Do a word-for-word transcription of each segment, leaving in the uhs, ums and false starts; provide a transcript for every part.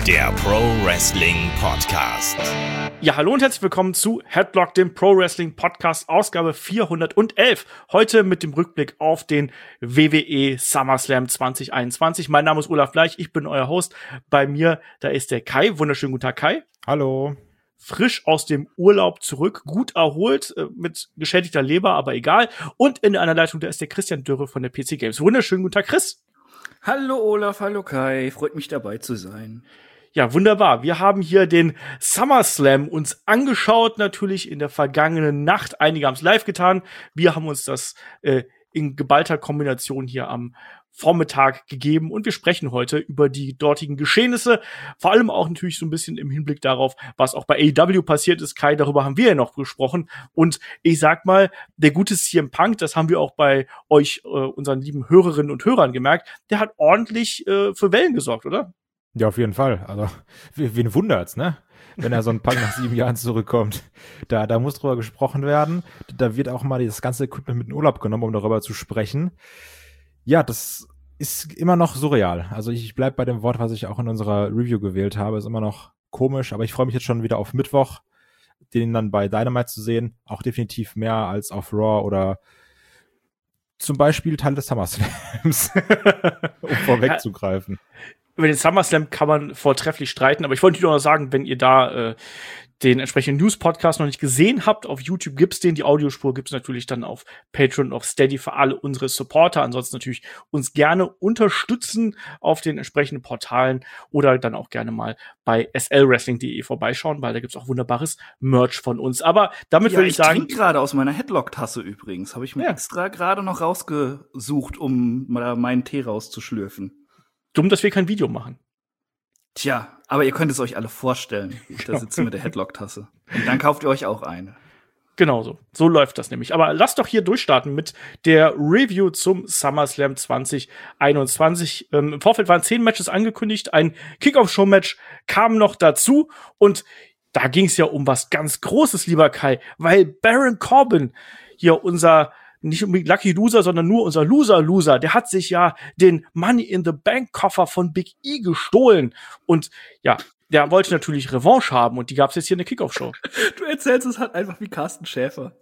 der Pro Wrestling Podcast. Ja, hallo und herzlich willkommen zu Headlock, dem Pro Wrestling Podcast, Ausgabe vierhundertelf. Heute mit dem Rückblick auf den W W E SummerSlam zwanzig einundzwanzig. Mein Name ist Olaf Bleich, ich bin euer Host. Bei mir, da ist der Kai. Wunderschönen guten Tag, Kai. Hallo. Frisch aus dem Urlaub zurück, gut erholt, äh, mit geschädigter Leber, aber egal. Und in einer Leitung, da ist der Christian Dürre von der P C Games. Wunderschönen guten Tag, Chris. Hallo Olaf, hallo Kai, freut mich dabei zu sein. Ja, wunderbar. Wir haben hier den SummerSlam uns angeschaut, natürlich in der vergangenen Nacht. Einige haben es live getan. Wir haben uns das äh, in geballter Kombination hier am Vormittag gegeben und wir sprechen heute über die dortigen Geschehnisse, vor allem auch natürlich so ein bisschen im Hinblick darauf, was auch bei A E W passiert ist. Kai, darüber haben wir ja noch gesprochen und ich sag mal, der gute C M Punk, das haben wir auch bei euch, äh, unseren lieben Hörerinnen und Hörern gemerkt, der hat ordentlich äh, für Wellen gesorgt, oder? Ja, auf jeden Fall. Also, wen wundert's, ne? Wenn er so ein Punk nach sieben Jahren zurückkommt. Da, da muss drüber gesprochen werden. Da wird auch mal das ganze Equipment mit in Urlaub genommen, um darüber zu sprechen. Ja, das ist immer noch surreal. Also ich bleib bei dem Wort, was ich auch in unserer Review gewählt habe. Ist immer noch komisch, aber ich freue mich jetzt schon wieder auf Mittwoch, den dann bei Dynamite zu sehen. Auch definitiv mehr als auf Raw oder zum Beispiel Teil des SummerSlams, um vorwegzugreifen. Über den SummerSlam kann man vortrefflich streiten, aber ich wollte nur noch sagen, wenn ihr da äh, den entsprechenden News-Podcast noch nicht gesehen habt, auf YouTube gibt's den, die Audiospur gibt's natürlich dann auf Patreon und auf Steady für alle unsere Supporter. Ansonsten natürlich uns gerne unterstützen auf den entsprechenden Portalen oder dann auch gerne mal bei s l wrestling punkt d e vorbeischauen, weil da gibt's auch wunderbares Merch von uns. Aber damit ja, würde ich, ich sagen, ich trinke gerade aus meiner Headlock-Tasse übrigens, habe ich mir ja. extra gerade noch rausgesucht, um mal meinen Tee rauszuschlürfen. Dumm, dass wir kein Video machen. Tja, aber ihr könnt es euch alle vorstellen, wie ich da sitze mit der Headlock-Tasse. Und dann kauft ihr euch auch eine. Genau so. So läuft das nämlich. Aber lasst doch hier durchstarten mit der Review zum SummerSlam zwanzig einundzwanzig. Ähm, Im Vorfeld waren zehn Matches angekündigt. Ein Kickoff-Show-Match kam noch dazu. Und da ging es ja um was ganz Großes, lieber Kai. Weil Baron Corbin, hier unser nicht unbedingt Lucky Loser, sondern nur unser Loser-Loser, der hat sich ja den Money-in-the-Bank-Koffer von Big E gestohlen. Und ja, der wollte natürlich Revanche haben und die gab's jetzt hier in der Kickoff-Show. Du erzählst es halt einfach wie Carsten Schäfer.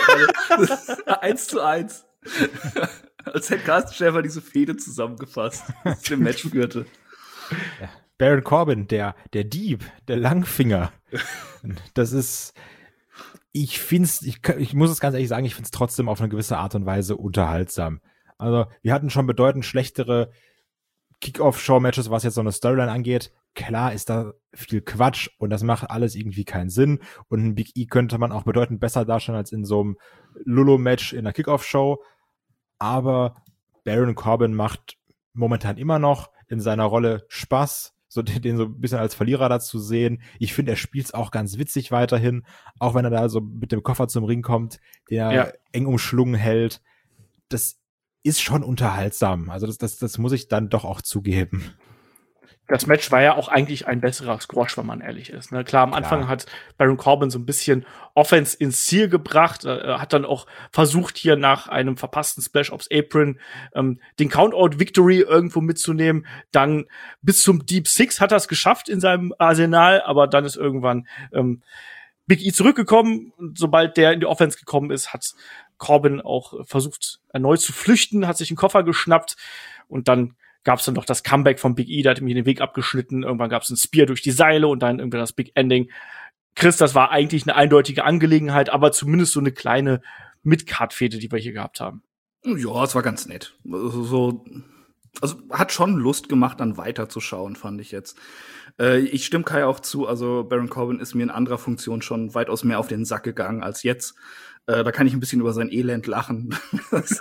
Eins zu eins. Als hätte Carsten Schäfer diese Fehde zusammengefasst, das dem Match führte. Ja. Baron Corbin, der, der Dieb, der Langfinger. Das ist... Ich find's, ich, ich muss es ganz ehrlich sagen, ich find's trotzdem auf eine gewisse Art und Weise unterhaltsam. Also, wir hatten schon bedeutend schlechtere Kick-Off-Show-Matches, was jetzt so eine Storyline angeht. Klar ist da viel Quatsch und das macht alles irgendwie keinen Sinn. Und ein Big E könnte man auch bedeutend besser darstellen als in so einem Lulu-Match in einer Kick-Off-Show. Aber Baron Corbin macht momentan immer noch in seiner Rolle Spaß, so den, den so ein bisschen als Verlierer dazu sehen. Ich finde, er spielt's auch ganz witzig weiterhin, auch wenn er da so mit dem Koffer zum Ring kommt, den er ja. eng umschlungen hält. Das ist schon unterhaltsam. Also das, das, das muss ich dann doch auch zugeben. Das Match war ja auch eigentlich ein besserer Squash, wenn man ehrlich ist. Ne? Klar, am Klar. Anfang hat Baron Corbin so ein bisschen Offense ins Ziel gebracht, äh, hat dann auch versucht, hier nach einem verpassten Splash aufs Apron ähm, den Countout-Victory irgendwo mitzunehmen. Dann bis zum Deep Six hat er es geschafft in seinem Arsenal, aber dann ist irgendwann ähm, Big E zurückgekommen. Und sobald der in die Offense gekommen ist, hat Corbin auch versucht, erneut zu flüchten, hat sich einen Koffer geschnappt und dann gab's dann noch das Comeback von Big E, der hat mir den Weg abgeschnitten. Irgendwann gab's ein Spear durch die Seile und dann irgendwann das Big Ending. Chris, das war eigentlich eine eindeutige Angelegenheit, aber zumindest so eine kleine Mid-Card-Fehde, die wir hier gehabt haben. Ja, es war ganz nett. Also, so, also hat schon Lust gemacht, dann weiterzuschauen, fand ich jetzt. Äh, ich stimme Kai auch zu, also Baron Corbin ist mir in anderer Funktion schon weitaus mehr auf den Sack gegangen als jetzt. Äh, da kann ich ein bisschen über sein Elend lachen. Das,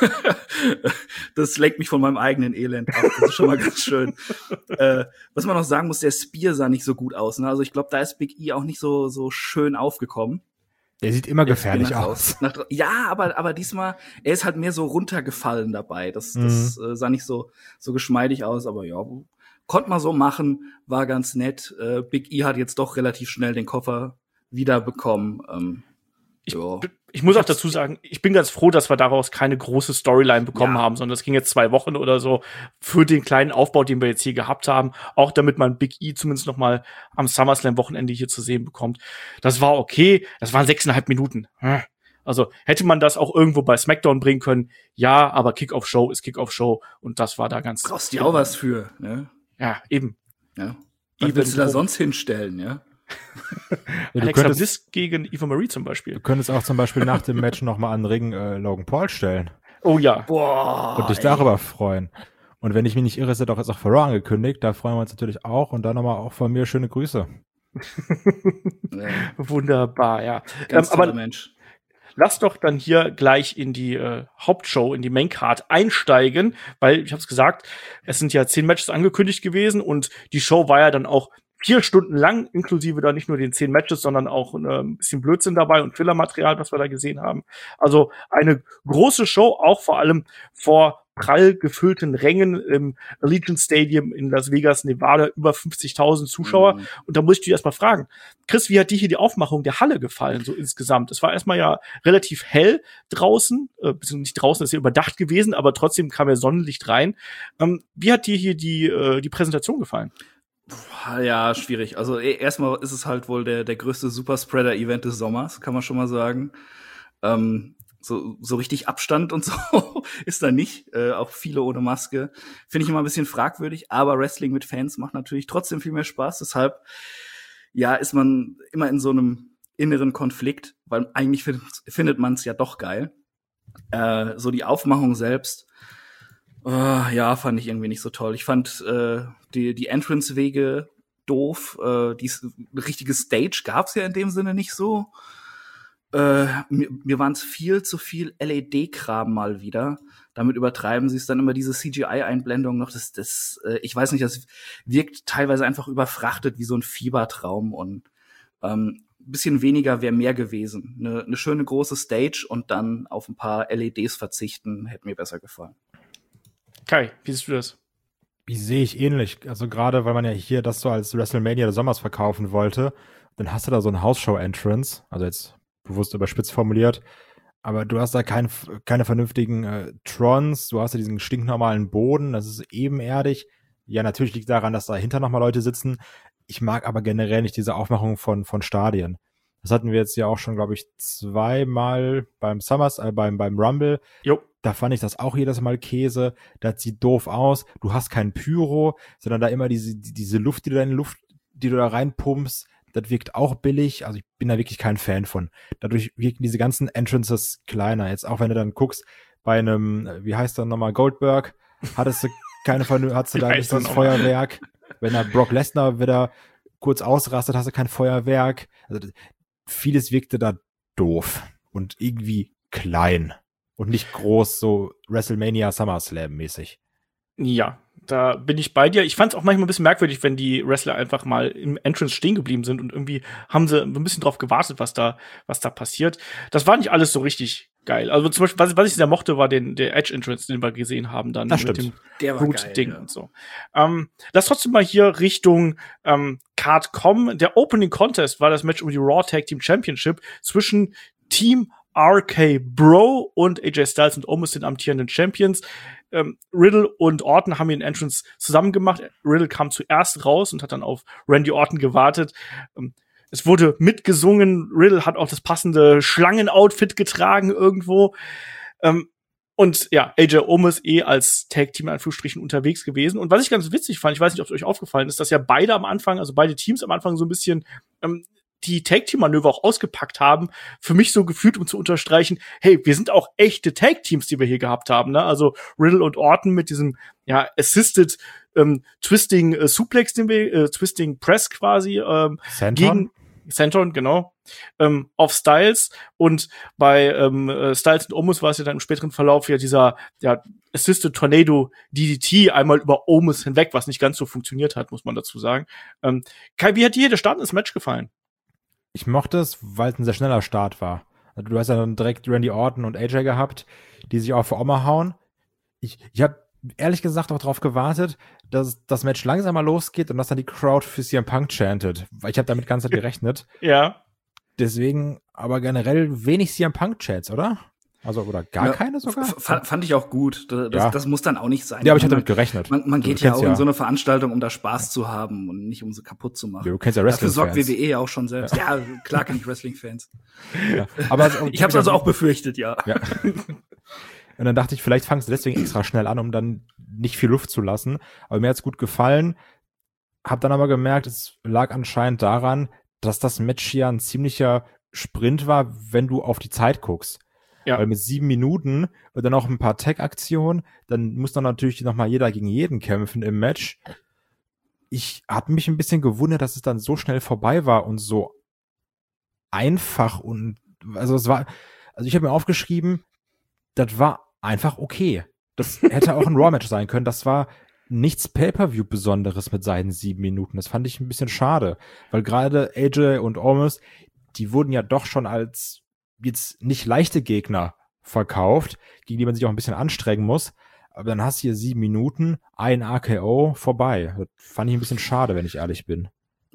das lenkt mich von meinem eigenen Elend ab. Das ist schon mal ganz schön. Äh, was man noch sagen muss, der Spear sah nicht so gut aus. Ne? Also ich glaube, da ist Big E auch nicht so so schön aufgekommen. Der sieht immer gefährlich aus. Nach, ja, aber aber diesmal, er ist halt mehr so runtergefallen dabei. Das, mhm. das äh, sah nicht so so geschmeidig aus, aber ja, konnte man so machen, war ganz nett. Äh, Big E hat jetzt doch relativ schnell den Koffer wiederbekommen. Ähm, Ich, Ja. ich muss auch dazu sagen, ich bin ganz froh, dass wir daraus keine große Storyline bekommen Ja. haben, sondern es ging jetzt zwei Wochen oder so für den kleinen Aufbau, den wir jetzt hier gehabt haben, auch damit man Big E zumindest noch mal am SummerSlam-Wochenende hier zu sehen bekommt. Das war okay, das waren sechseinhalb Minuten. Also hätte man das auch irgendwo bei SmackDown bringen können, ja, aber Kick-Off-Show ist Kick-Off-Show und das war da ganz... Brauchst du auch was für, ne? Ja, eben. Ja. Was willst du da sonst hinstellen, ja? Ja, du, Alexa könntest, Bliss gegen Eva Marie zum du Beispiel. könntest auch zum Beispiel nach dem Match nochmal an den Ring äh, Logan Paul stellen Oh ja. Boah. und dich darüber freuen. Und wenn ich mich nicht irre, ist er doch jetzt auch für Raw angekündigt. Da freuen wir uns natürlich auch. Und dann nochmal auch von mir schöne Grüße. Ja, Wunderbar, ja. ganz Ähm, toller aber Mensch. lass doch dann hier gleich in die äh, Hauptshow, in die Maincard einsteigen, weil ich habe es gesagt, es sind ja zehn Matches angekündigt gewesen und die Show war ja dann auch vier Stunden lang, inklusive da nicht nur den zehn Matches, sondern auch äh, ein bisschen Blödsinn dabei und Fillermaterial, was wir da gesehen haben. Also eine große Show, auch vor allem vor prall gefüllten Rängen im Allegiant Stadium in Las Vegas, Nevada, über fünfzigtausend Zuschauer. Mhm. Und da muss ich dich erstmal fragen, Chris, wie hat dir hier die Aufmachung der Halle gefallen, so insgesamt? Es war erstmal ja relativ hell draußen, äh, beziehungsweise nicht draußen, ist ja überdacht gewesen, aber trotzdem kam ja Sonnenlicht rein. Ähm, wie hat dir hier die, äh, die Präsentation gefallen? Ja, schwierig. Also e- erstmal ist es halt wohl der, der größte Superspreader-Event des Sommers, kann man schon mal sagen. Ähm, so, so richtig Abstand und so ist da nicht. Äh, auch viele ohne Maske. Finde ich immer ein bisschen fragwürdig, aber Wrestling mit Fans macht natürlich trotzdem viel mehr Spaß. Deshalb, ja, ist man immer in so einem inneren Konflikt, weil eigentlich find, findet man es ja doch geil. Äh, so die Aufmachung selbst, Uh, ja, fand ich irgendwie nicht so toll. Ich fand äh, die, die Entrance-Wege doof. Äh, die richtige Stage gab's ja in dem Sinne nicht so. Äh, mir mir waren es viel zu viel L E D-Kram mal wieder. Damit übertreiben sie es dann immer, diese C G I-Einblendung noch. Das, das, äh, ich weiß nicht, das wirkt teilweise einfach überfrachtet wie so ein Fiebertraum. Und ähm, ein bisschen weniger wäre mehr gewesen. Eine ne schöne große Stage und dann auf ein paar L E Ds verzichten, hätte mir besser gefallen. Kai, wie siehst du das? Wie sehe ich ähnlich. Also gerade, weil man ja hier das so als WrestleMania des Sommers verkaufen wollte, dann hast du da so ein House-Show-Entrance, also jetzt bewusst überspitzt formuliert, aber du hast da kein, keine vernünftigen äh, Trons, du hast ja diesen stinknormalen Boden, das ist ebenerdig. Ja, natürlich liegt daran, dass dahinter nochmal Leute sitzen. Ich mag aber generell nicht diese Aufmachung von, von Stadien. Das hatten wir jetzt ja auch schon, glaube ich, zweimal beim Summers, äh, beim, beim Rumble. Jo. Da fand ich das auch jedes Mal Käse. Das sieht doof aus. Du hast kein Pyro, sondern da immer diese, diese Luft, die du da in die Luft, die du da reinpumpst. Das wirkt auch billig. Also ich bin da wirklich kein Fan von. Dadurch wirken diese ganzen Entrances kleiner. Jetzt auch wenn du dann guckst, bei einem, wie heißt der nochmal, Goldberg, hattest du keine, hattest du da nicht das Feuerwerk. Wenn da Brock Lesnar wieder kurz ausrastet, hast du kein Feuerwerk. Also vieles wirkte da doof und irgendwie klein. Und nicht groß, so WrestleMania SummerSlam mäßig. Ja, da bin ich bei dir. Ich fand es auch manchmal ein bisschen merkwürdig, wenn die Wrestler einfach mal im Entrance stehen geblieben sind und irgendwie haben sie ein bisschen drauf gewartet, was da, was da passiert. Das war nicht alles so richtig geil. Also zum Beispiel, was, was ich sehr mochte, war den, der Edge Entrance, den wir gesehen haben dann das mit stimmt. dem Der war Root-Ding geil, ja. und so. Ähm, lass trotzdem mal hier Richtung ähm, Card kommen. Der Opening Contest war das Match um die Raw Tag Team Championship zwischen Team R K Bro und A J Styles und Omos, den amtierenden Champions. Ähm, Riddle und Orton haben den Entrance zusammen gemacht. Riddle kam zuerst raus und hat dann auf Randy Orton gewartet. Ähm, es wurde mitgesungen. Riddle hat auch das passende Schlangen-Outfit getragen irgendwo. Ähm, und ja, A J Omos eh als Tag-Team in Anführungsstrichen unterwegs gewesen. Und was ich ganz witzig fand, ich weiß nicht, ob es euch aufgefallen ist, dass ja beide am Anfang, also beide Teams am Anfang so ein bisschen ähm, die Tag-Team-Manöver auch ausgepackt haben, für mich so gefühlt, um zu unterstreichen, hey, wir sind auch echte Tag-Teams, die wir hier gehabt haben, ne? Also Riddle und Orton mit diesem, ja, Assisted ähm, Twisting äh, Suplex, den wir, äh, Twisting Press quasi, ähm, Senton? gegen Senton, genau, ähm, auf Styles. Und bei ähm, Styles und Omos war es ja dann im späteren Verlauf ja dieser, ja, Assisted Tornado D D T einmal über Omos hinweg, was nicht ganz so funktioniert hat, muss man dazu sagen. Ähm, Kai, wie hat dir der Start ins Match gefallen? Ich mochte es, weil es ein sehr schneller Start war. Also du hast ja dann direkt Randy Orton und A J gehabt, die sich auch für Oma hauen. Ich, ich habe ehrlich gesagt auch darauf gewartet, dass das Match langsamer losgeht und dass dann die Crowd für C M Punk chantet. Weil ich habe damit die ganze Zeit gerechnet. Ja. deswegen aber generell wenig C M Punk-Chats, oder? Also, oder gar ja, keine sogar? F- fand ich auch gut. Das, ja. das muss dann auch nicht sein. Ja, aber ich hatte damit gerechnet. Man, man geht ja auch ja. in so eine Veranstaltung, um da Spaß ja. zu haben und nicht um sie kaputt zu machen. Ja, du kennst ja Wrestling-Fans. Dafür sorgt W W E auch schon selbst. Ja, ja klar kenne ich Wrestling-Fans. Ja. Aber also, ich habe es also auch befürchtet, ja. ja. Und dann dachte ich, vielleicht fangst du deswegen extra schnell an, um dann nicht viel Luft zu lassen. Aber mir hat's gut gefallen. Hab dann aber gemerkt, es lag anscheinend daran, dass das Match hier ein ziemlicher Sprint war, wenn du auf die Zeit guckst. Ja. Weil mit sieben Minuten und dann noch ein paar Tag-Aktionen, dann muss dann natürlich nochmal jeder gegen jeden kämpfen im Match. Ich habe mich ein bisschen gewundert, dass es dann so schnell vorbei war und so einfach und also es war, also ich habe mir aufgeschrieben, das war einfach okay. Das hätte auch ein Raw-Match sein können. Das war nichts Pay-Per-View-Besonderes mit seinen sieben Minuten. Das fand ich ein bisschen schade, weil gerade A J und Omos, die wurden ja doch schon als jetzt nicht leichte Gegner verkauft, gegen die man sich auch ein bisschen anstrengen muss. Aber dann hast du hier sieben Minuten, ein R K O, vorbei. Das fand ich ein bisschen schade, wenn ich ehrlich bin.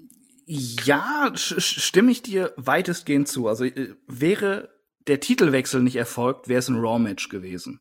Ja, sch- stimme ich dir weitestgehend zu. Also äh, wäre der Titelwechsel nicht erfolgt, wäre es ein Raw-Match gewesen.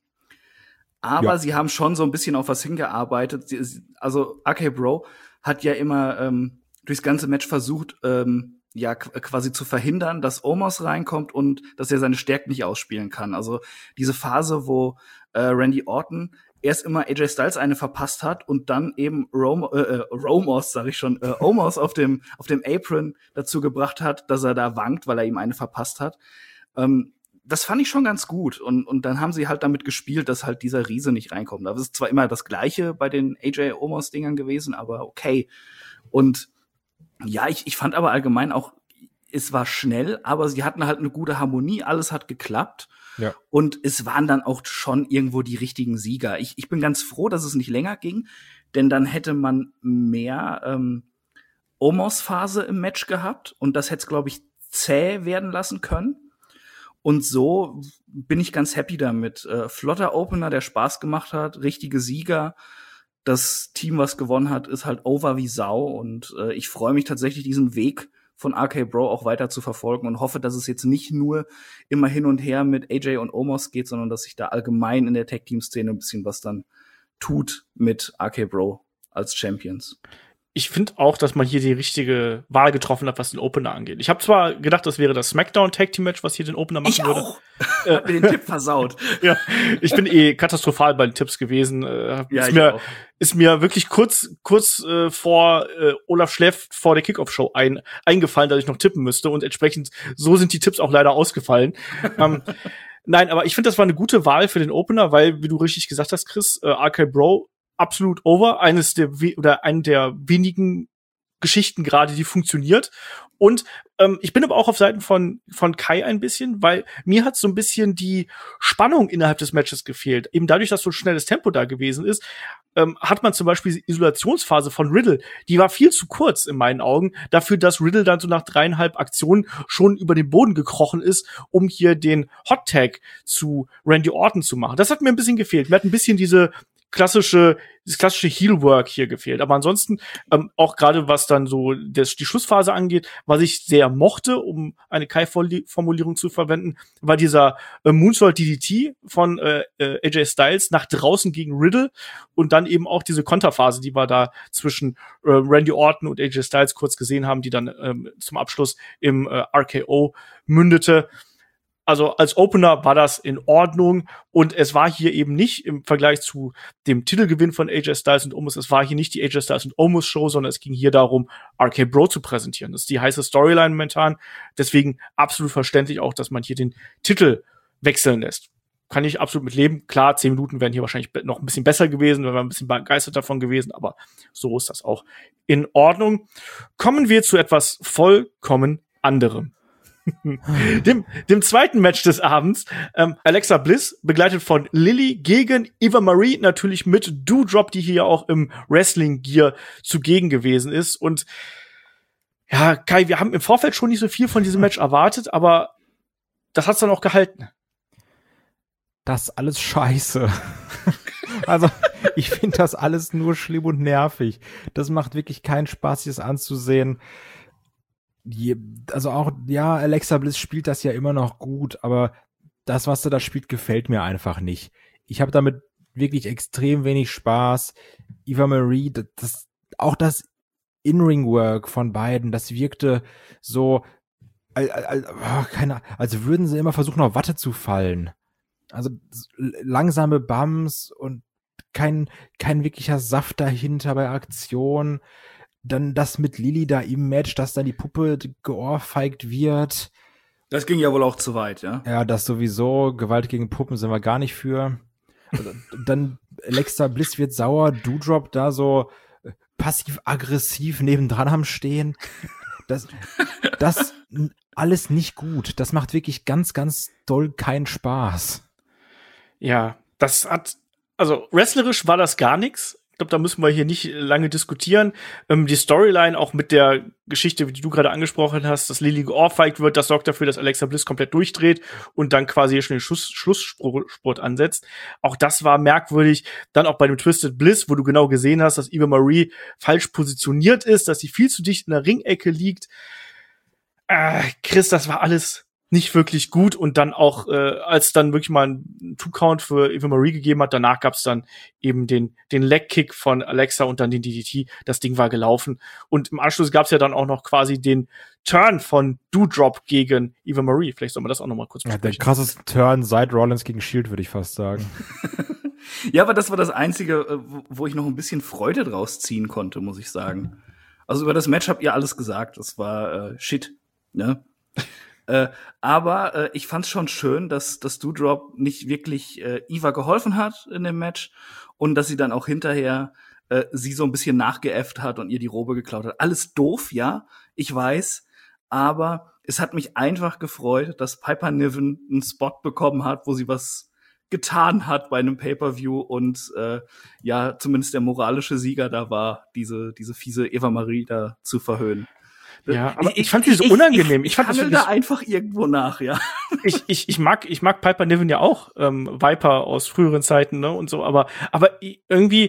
Aber ja. sie haben schon so ein bisschen auf was hingearbeitet. Sie, also R K Bro hat ja immer ähm, durchs ganze Match versucht, ähm, ja quasi zu verhindern, dass Omos reinkommt und dass er seine Stärken nicht ausspielen kann. Also diese Phase, wo äh, Randy Orton erst immer A J Styles eine verpasst hat und dann eben Rom- äh, Romos, sag ich schon, äh, Omos auf dem auf dem Apron dazu gebracht hat, dass er da wankt, weil er ihm eine verpasst hat. Ähm, das fand ich schon ganz gut. Und und dann haben sie halt damit gespielt, dass halt dieser Riese nicht reinkommt. Das ist zwar immer das Gleiche bei den A J Omos-Dingern gewesen, aber okay. Und ja, ich, ich fand aber allgemein auch, es war schnell, aber sie hatten halt eine gute Harmonie, alles hat geklappt. Ja. Und es waren dann auch schon irgendwo die richtigen Sieger. Ich, ich bin ganz froh, dass es nicht länger ging, denn dann hätte man mehr ähm, Omos-Phase im Match gehabt und das hätte es, glaube ich, zäh werden lassen können. Und so bin ich ganz happy damit. Äh, flotter Opener, der Spaß gemacht hat, richtige Sieger. Das Team, was gewonnen hat, ist halt over wie Sau und äh, ich freue mich tatsächlich, diesen Weg von R K Bro auch weiter zu verfolgen und hoffe, dass es jetzt nicht nur immer hin und her mit A J und Omos geht, sondern dass sich da allgemein in der Tag-Team-Szene ein bisschen was dann tut mit R K Bro als Champions. Ich finde auch, dass man hier die richtige Wahl getroffen hat, was den Opener angeht. Ich habe zwar gedacht, das wäre das SmackDown-Tag-Team-Match, was hier den Opener machen ich würde. Auch. Ich hab mir den Tipp versaut. Ja, ich bin eh katastrophal bei den Tipps gewesen. Äh, ja, ist, ich mir, auch. ist mir wirklich kurz kurz äh, vor äh, Olaf schläft vor der Kickoff-Show ein, eingefallen, dass ich noch tippen müsste. Und entsprechend, so sind die Tipps auch leider ausgefallen. ähm, nein, aber ich finde, das war eine gute Wahl für den Opener, weil, wie du richtig gesagt hast, Chris, äh, R K Bro absolut over, eines der we- oder einen der wenigen Geschichten gerade, die funktioniert. Und ähm, ich bin aber auch auf Seiten von von Kai ein bisschen, weil mir hat so ein bisschen die Spannung innerhalb des Matches gefehlt. Eben dadurch, dass so ein schnelles Tempo da gewesen ist, ähm, hat man zum Beispiel die Isolationsphase von Riddle, die war viel zu kurz in meinen Augen, dafür, dass Riddle dann so nach dreieinhalb Aktionen schon über den Boden gekrochen ist, um hier den Hot Tag zu Randy Orton zu machen. Das hat mir ein bisschen gefehlt. Mir hat ein bisschen diese klassische, das klassische Heel-Work hier gefehlt. Aber ansonsten, ähm, auch gerade was dann so das, die Schlussphase angeht, was ich sehr mochte, um eine Kai-Formulierung zu verwenden, war dieser äh, Moonsault D D T von äh, äh, A J Styles nach draußen gegen Riddle und dann eben auch diese Konterphase, die wir da zwischen äh, Randy Orton und A J Styles kurz gesehen haben, die dann ähm, zum Abschluss im äh, R K O mündete. Also als Opener war das in Ordnung und es war hier eben nicht im Vergleich zu dem Titelgewinn von A J Styles und Omos, es war hier nicht die A J Styles und Omos Show, sondern es ging hier darum, R K Bro zu präsentieren. Das ist die heiße Storyline momentan, deswegen absolut verständlich auch, dass man hier den Titel wechseln lässt. Kann ich absolut mit leben. Klar, zehn Minuten wären hier wahrscheinlich noch ein bisschen besser gewesen, wenn wir ein bisschen begeistert davon gewesen, aber so ist das auch in Ordnung. Kommen wir zu etwas vollkommen anderem. dem, dem zweiten Match des Abends, ähm, Alexa Bliss, begleitet von Lily gegen Eva Marie, natürlich mit Doudrop, die hier auch im Wrestling-Gear zugegen gewesen ist. Und ja, Kai, wir haben im Vorfeld schon nicht so viel von diesem Match erwartet, aber das hat's dann auch gehalten. Das ist alles scheiße. Also, ich finde das alles nur schlimm und nervig. Das macht wirklich keinen Spaß, sich das anzusehen. die, also auch, ja, Alexa Bliss spielt das ja immer noch gut, aber das, was sie da spielt, gefällt mir einfach nicht. Ich habe damit wirklich extrem wenig Spaß. Eva Marie, das, das auch das In-Ring-Work von beiden, das wirkte so, als, als, oh, keine, als würden sie immer versuchen, auf Watte zu fallen. Also langsame Bums und kein, kein wirklicher Saft dahinter bei Aktion. Dann das mit Lily da im Match, dass dann die Puppe geohrfeigt wird. Das ging ja wohl auch zu weit, ja? Ja, das sowieso. Gewalt gegen Puppen sind wir gar nicht für. Dann Alexa Bliss wird sauer, Doudrop da so passiv-aggressiv nebendran am Stehen. Das, das alles nicht gut. Das macht wirklich ganz, ganz doll keinen Spaß. Ja, das hat, also wrestlerisch war das gar nichts. Ich glaube, da müssen wir hier nicht lange diskutieren. Ähm, die Storyline auch mit der Geschichte, die du gerade angesprochen hast, dass Lily geohrfeigt wird, das sorgt dafür, dass Alexa Bliss komplett durchdreht und dann quasi hier schon den Schuss, Schlussspurt ansetzt. Auch das war merkwürdig. Dann auch bei dem Twisted Bliss, wo du genau gesehen hast, dass Eva Marie falsch positioniert ist, dass sie viel zu dicht in der Ringecke liegt. Äh, Chris, das war alles nicht wirklich gut und dann auch, äh, als dann wirklich mal ein Two-Count für Eva Marie gegeben hat, danach gab's dann eben den den Leg-Kick von Alexa und dann den D D T, das Ding war gelaufen und im Anschluss gab's ja dann auch noch quasi den Turn von Doudrop gegen Eva Marie, vielleicht soll man das auch noch mal kurz besprechen. Ja, der krasseste Turn seit Rollins gegen Shield, würde ich fast sagen. Ja, aber das war das Einzige, wo ich noch ein bisschen Freude draus ziehen konnte, muss ich sagen. Also über das Match habt ihr alles gesagt, das war äh, Shit, ne? Äh, aber äh, ich fand's schon schön, dass, dass Doudrop nicht wirklich äh, Eva geholfen hat in dem Match und dass sie dann auch hinterher äh, sie so ein bisschen nachgeäfft hat und ihr die Robe geklaut hat. Alles doof, ja, ich weiß, aber es hat mich einfach gefreut, dass Piper Niven einen Spot bekommen hat, wo sie was getan hat bei einem Pay-Per-View und äh, ja, zumindest der moralische Sieger da war, diese, diese fiese Eva Marie da zu verhöhnen. Ja, aber ich, ich fand die so unangenehm. Ich, ich, ich fand das wirklich da einfach irgendwo nach, ja. Ich, ich, ich mag, ich mag Piper Niven ja auch, ähm, Viper aus früheren Zeiten, ne, und so, aber, aber irgendwie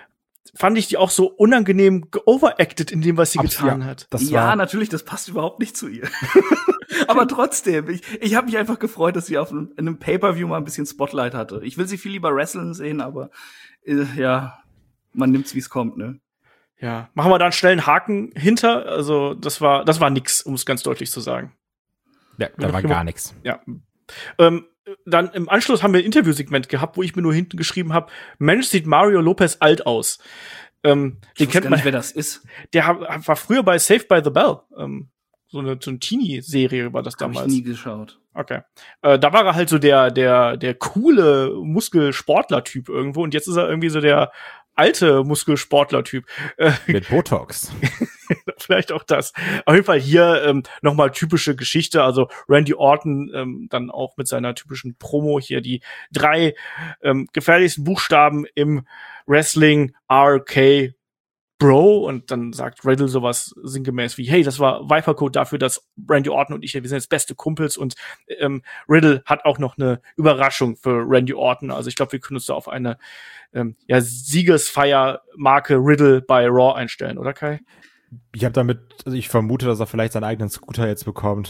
fand ich die auch so unangenehm geoveracted in dem, was sie Abs, getan ja, hat. Das ja, war natürlich, das passt überhaupt nicht zu ihr. Aber trotzdem, ich, ich habe mich einfach gefreut, dass sie auf einem, in einem Pay-Per-View mal ein bisschen Spotlight hatte. Ich will sie viel lieber wrestlen sehen, aber äh, ja, man nimmt's, wie es kommt, ne? Ja, machen wir da einen schnellen Haken hinter. Also das war, das war nix, um es ganz deutlich zu sagen. Ja, da war gar nichts. Ja. Ähm, dann im Anschluss haben wir ein Interviewsegment gehabt, wo ich mir nur hinten geschrieben habe: Mensch, sieht Mario Lopez alt aus. Ähm, den kennt man nicht, wer das ist. Der war früher bei Saved by the Bell. Ähm, so eine, so eine Teenie-Serie war das Hab damals. Hab ich nie geschaut. Okay. Äh, da war er halt so der, der, der coole Muskelsportler-Typ irgendwo und jetzt ist er irgendwie so der alte Muskelsportler-Typ. Mit Botox. Vielleicht auch das. Auf jeden Fall hier ähm, nochmal typische Geschichte. Also Randy Orton ähm, dann auch mit seiner typischen Promo hier die drei ähm, gefährlichsten Buchstaben im Wrestling, R K Bro, und dann sagt Riddle sowas sinngemäß wie, hey, das war Viper-Code dafür, dass Randy Orton und ich, wir sind jetzt beste Kumpels, und ähm, Riddle hat auch noch eine Überraschung für Randy Orton. Also ich glaube, wir können uns da auf eine ähm, ja, Siegesfeier-Marke Riddle bei Raw einstellen, oder Kai? Ich habe damit, also ich vermute, dass er vielleicht seinen eigenen Scooter jetzt bekommt.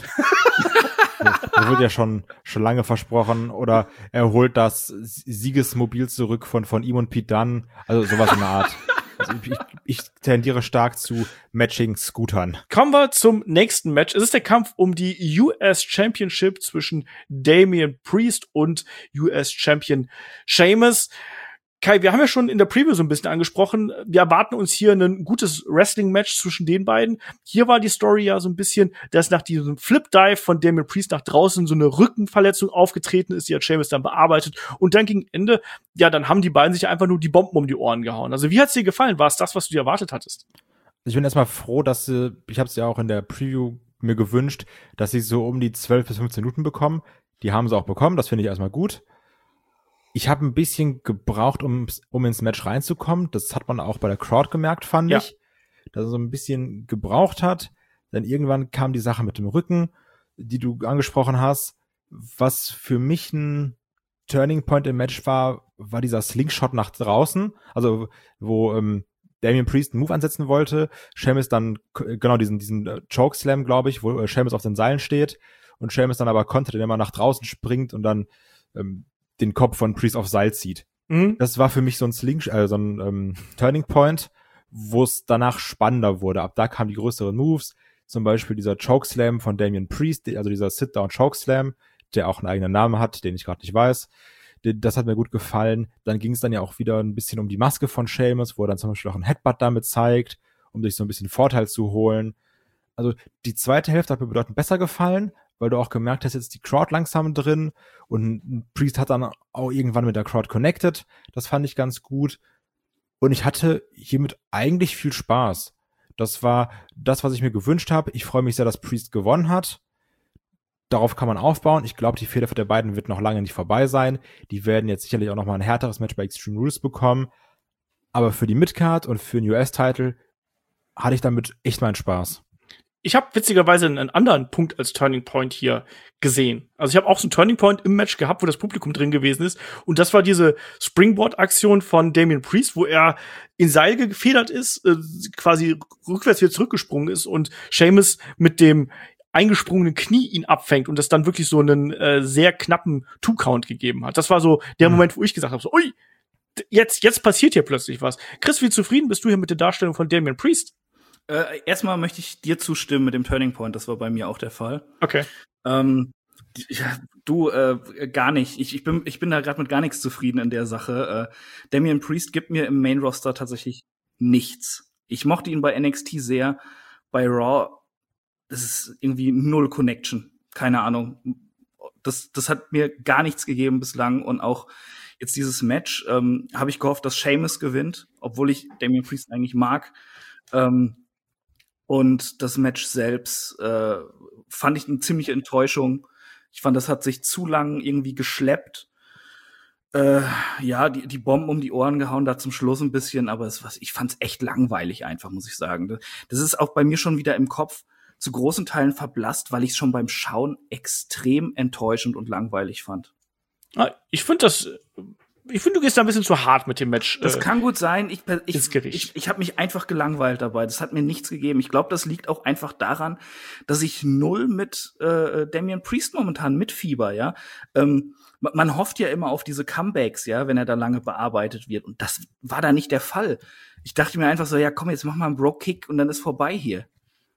Der wird ja schon schon lange versprochen, oder er holt das Siegesmobil zurück von von ihm und Pete Dunne, also sowas in der Art. Also ich, ich, ich tendiere stark zu Matching-Scootern. Kommen wir zum nächsten Match. Es ist der Kampf um die U S Championship zwischen Damian Priest und U S Champion Sheamus. Kai, wir haben ja schon in der Preview so ein bisschen angesprochen, wir erwarten uns hier ein gutes Wrestling-Match zwischen den beiden. Hier war die Story ja so ein bisschen, dass nach diesem Flip-Dive von Damian Priest nach draußen so eine Rückenverletzung aufgetreten ist, die hat Sheamus dann bearbeitet, und dann gegen Ende, ja, dann haben die beiden sich einfach nur die Bomben um die Ohren gehauen. Also wie hat's dir gefallen? War es das, was du dir erwartet hattest? Ich bin erstmal froh, dass sie, ich habe es ja auch in der Preview mir gewünscht, dass sie so um die zwölf bis fünfzehn Minuten bekommen. Die haben sie auch bekommen, das finde ich erstmal gut. Ich habe ein bisschen gebraucht, um, um ins Match reinzukommen. Das hat man auch bei der Crowd gemerkt, fand ja. ich. Dass er so ein bisschen gebraucht hat. Dann irgendwann kam die Sache mit dem Rücken, die du angesprochen hast. Was für mich ein Turning Point im Match war, war dieser Slingshot nach draußen. Also wo ähm, Damian Priest einen Move ansetzen wollte, Sheamus dann, genau, diesen, diesen äh, Chokeslam, glaube ich, wo äh, Sheamus auf den Seilen steht und Sheamus dann aber kontert, indem er nach draußen springt und dann ähm, den Kopf von Priest auf Seil zieht. Mhm. Das war für mich so ein Sling, äh, so ein ähm, Turning Point, wo es danach spannender wurde. Ab da kamen die größeren Moves, zum Beispiel dieser Chokeslam von Damian Priest, also dieser Sit-Down-Chokeslam, der auch einen eigenen Namen hat, den ich gerade nicht weiß. Das hat mir gut gefallen. Dann ging es dann ja auch wieder ein bisschen um die Maske von Sheamus, wo er dann zum Beispiel auch einen Headbutt damit zeigt, um sich so ein bisschen Vorteil zu holen. Also die zweite Hälfte hat mir bedeutend besser gefallen, weil du auch gemerkt hast, jetzt die Crowd langsam drin und Priest hat dann auch irgendwann mit der Crowd connected. Das fand ich ganz gut. Und ich hatte hiermit eigentlich viel Spaß. Das war das, was ich mir gewünscht habe. Ich freue mich sehr, dass Priest gewonnen hat. Darauf kann man aufbauen. Ich glaube, die Fehde der beiden wird noch lange nicht vorbei sein. Die werden jetzt sicherlich auch noch mal ein härteres Match bei Extreme Rules bekommen. Aber für die Midcard und für den U S-Title hatte ich damit echt meinen Spaß. Ich habe witzigerweise einen anderen Punkt als Turning Point hier gesehen. Also ich habe auch so einen Turning Point im Match gehabt, wo das Publikum drin gewesen ist. Und das war diese Springboard-Aktion von Damian Priest, wo er in Seil gefedert ist, äh, quasi rückwärts wieder zurückgesprungen ist und Sheamus mit dem eingesprungenen Knie ihn abfängt und das dann wirklich so einen äh, sehr knappen Two-Count gegeben hat. Das war so der mhm. Moment, wo ich gesagt habe, so, ui, jetzt, jetzt passiert hier plötzlich was. Chris, wie zufrieden bist du hier mit der Darstellung von Damian Priest? Äh, erstmal möchte ich dir zustimmen mit dem Turning Point, das war bei mir auch der Fall. Okay. Ähm, ja, du, äh, gar nicht. Ich, ich bin, ich bin da gerade mit gar nichts zufrieden in der Sache. Äh, Damian Priest gibt mir im Main-Roster tatsächlich nichts. Ich mochte ihn bei N X T sehr, bei Raw das ist irgendwie null Connection. Keine Ahnung. Das, das hat mir gar nichts gegeben bislang. Und auch jetzt dieses Match ähm, habe ich gehofft, dass Sheamus gewinnt, obwohl ich Damian Priest eigentlich mag. Ähm, und das Match selbst äh, fand ich eine ziemliche Enttäuschung. Ich fand, das hat sich zu lang irgendwie geschleppt. Äh, ja, die, die Bomben um die Ohren gehauen, da zum Schluss ein bisschen. Aber es, was, ich fand's echt langweilig einfach, muss ich sagen. Das ist auch bei mir schon wieder im Kopf zu großen Teilen verblasst, weil ich es schon beim Schauen extrem enttäuschend und langweilig fand. Ich finde das, ich finde, du gehst da ein bisschen zu hart mit dem Match. Das äh, kann gut sein. Ich, ich, ins Gericht. ich, ich habe mich einfach gelangweilt dabei. Das hat mir nichts gegeben. Ich glaube, das liegt auch einfach daran, dass ich null mit äh, Damian Priest momentan mitfieber, ja. Ähm, man hofft ja immer auf diese Comebacks, ja, wenn er da lange bearbeitet wird. Und das war da nicht der Fall. Ich dachte mir einfach so, ja, komm, jetzt mach mal einen Bro-Kick und dann ist vorbei hier.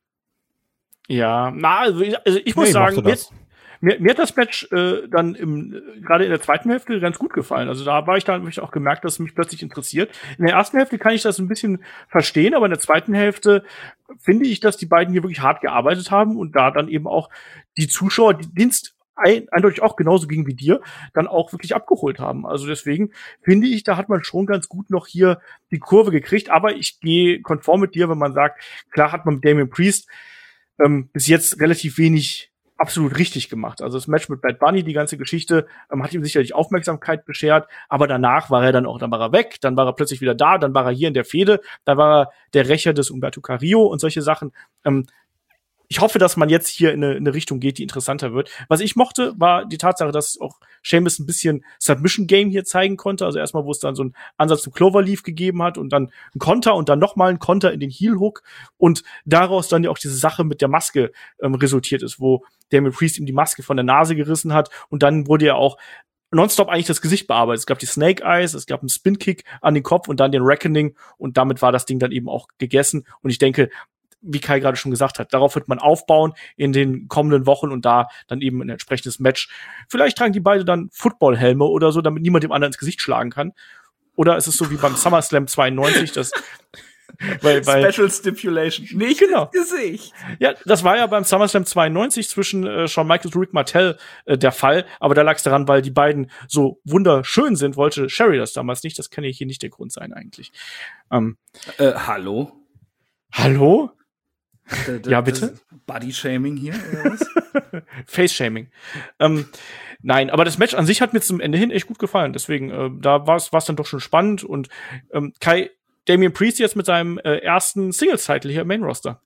Ja, na, also ich, also ich muss nee, sagen, mir, mir, mir hat das Match äh, dann im gerade in der zweiten Hälfte ganz gut gefallen. Also da war ich dann wirklich auch gemerkt, dass es mich plötzlich interessiert. In der ersten Hälfte kann ich das ein bisschen verstehen, aber in der zweiten Hälfte finde ich, dass die beiden hier wirklich hart gearbeitet haben und da dann eben auch die Zuschauer, die Dienst ein, eindeutig auch genauso ging wie dir, dann auch wirklich abgeholt haben. Also deswegen finde ich, da hat man schon ganz gut noch hier die Kurve gekriegt. Aber ich gehe konform mit dir, wenn man sagt, klar hat man mit Damian Priest Ähm, bis jetzt relativ wenig absolut richtig gemacht. Also das Match mit Bad Bunny, die ganze Geschichte, ähm, hat ihm sicherlich Aufmerksamkeit beschert, aber danach war er dann auch, dann war er weg, dann war er plötzlich wieder da, dann war er hier in der Fehde, dann war er der Rächer des Humberto Carrillo und solche Sachen. Ähm, ich hoffe, dass man jetzt hier in eine, in eine Richtung geht, die interessanter wird. Was ich mochte, war die Tatsache, dass auch Sheamus ein bisschen Submission-Game hier zeigen konnte. Also erstmal, wo es dann so einen Ansatz zum Cloverleaf gegeben hat und dann ein Konter und dann nochmal ein Konter in den Heel-Hook und daraus dann ja auch diese Sache mit der Maske ähm, resultiert ist, wo Damian Priest ihm die Maske von der Nase gerissen hat und dann wurde ja auch nonstop eigentlich das Gesicht bearbeitet. Es gab die Snake Eyes, es gab einen Spin-Kick an den Kopf und dann den Reckoning und damit war das Ding dann eben auch gegessen und ich denke, wie Kai gerade schon gesagt hat, darauf wird man aufbauen in den kommenden Wochen und da dann eben ein entsprechendes Match. Vielleicht tragen die beide dann Footballhelme oder so, damit niemand dem anderen ins Gesicht schlagen kann. Oder ist es so wie beim SummerSlam zweiundneunzig, dass weil, weil, Special Stipulation. Nicht genau. ins Gesicht. Ja, das war ja beim SummerSlam zweiundneunzig zwischen äh, Shawn Michaels und Rick Martel äh, der Fall, aber da lag es daran, weil die beiden so wunderschön sind, wollte Sherry das damals nicht. Das kann ja hier nicht der Grund sein eigentlich. Ähm, äh, hallo? Hallo? D- d- ja, bitte? Body-Shaming hier, oder was? Face-Shaming. Ähm, nein, aber das Match an sich hat mir zum Ende hin echt gut gefallen. Deswegen, äh, da war es dann doch schon spannend. Und ähm, Kai, Damian Priest jetzt mit seinem äh, ersten Singles-Title hier im Main-Roster.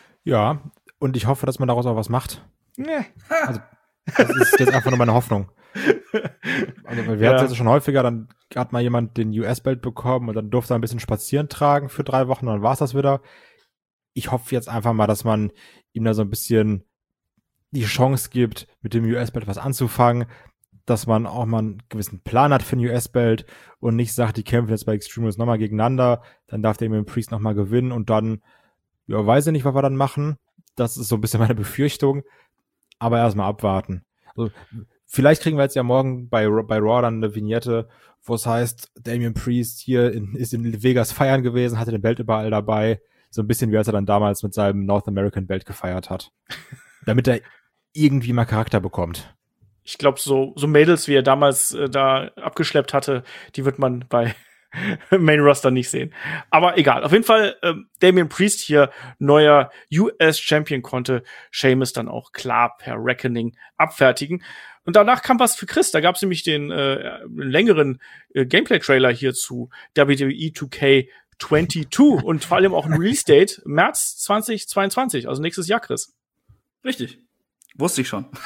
Ja, und ich hoffe, dass man daraus auch was macht. Nee. Also, das ist jetzt einfach nur meine Hoffnung. Also wir ja. hatten es jetzt schon häufiger, dann hat mal jemand den U S-Belt bekommen und dann durfte er ein bisschen spazieren tragen für drei Wochen und dann war es das wieder. Ich hoffe jetzt einfach mal, dass man ihm da so ein bisschen die Chance gibt, mit dem U S-Belt was anzufangen, dass man auch mal einen gewissen Plan hat für den U S-Belt und nicht sagt, die kämpfen jetzt bei Extreme Rules nochmal gegeneinander, dann darf der Damian Priest nochmal gewinnen und dann, ja, weiß ich nicht, was wir dann machen. Das ist so ein bisschen meine Befürchtung, aber erstmal abwarten. Also, vielleicht kriegen wir jetzt ja morgen bei, bei Raw dann eine Vignette, wo es heißt, Damian Priest hier in, ist in Vegas feiern gewesen, hatte den Belt überall dabei, so ein bisschen wie als er dann damals mit seinem North American Belt gefeiert hat. Damit er irgendwie mal Charakter bekommt. Ich glaube, so, so Mädels, wie er damals äh, da abgeschleppt hatte, die wird man bei Main Roster nicht sehen. Aber egal. Auf jeden Fall, ähm, Damian Priest hier neuer U S-Champion konnte Sheamus dann auch klar per Reckoning abfertigen. Und danach kam was für Chris. Da gab es nämlich den äh, längeren äh, Gameplay-Trailer hier zu W W E two K twenty-two und vor allem auch ein Release-Date März zwanzig zweiundzwanzig, also nächstes Jahr, Chris. Richtig. Wusste ich schon.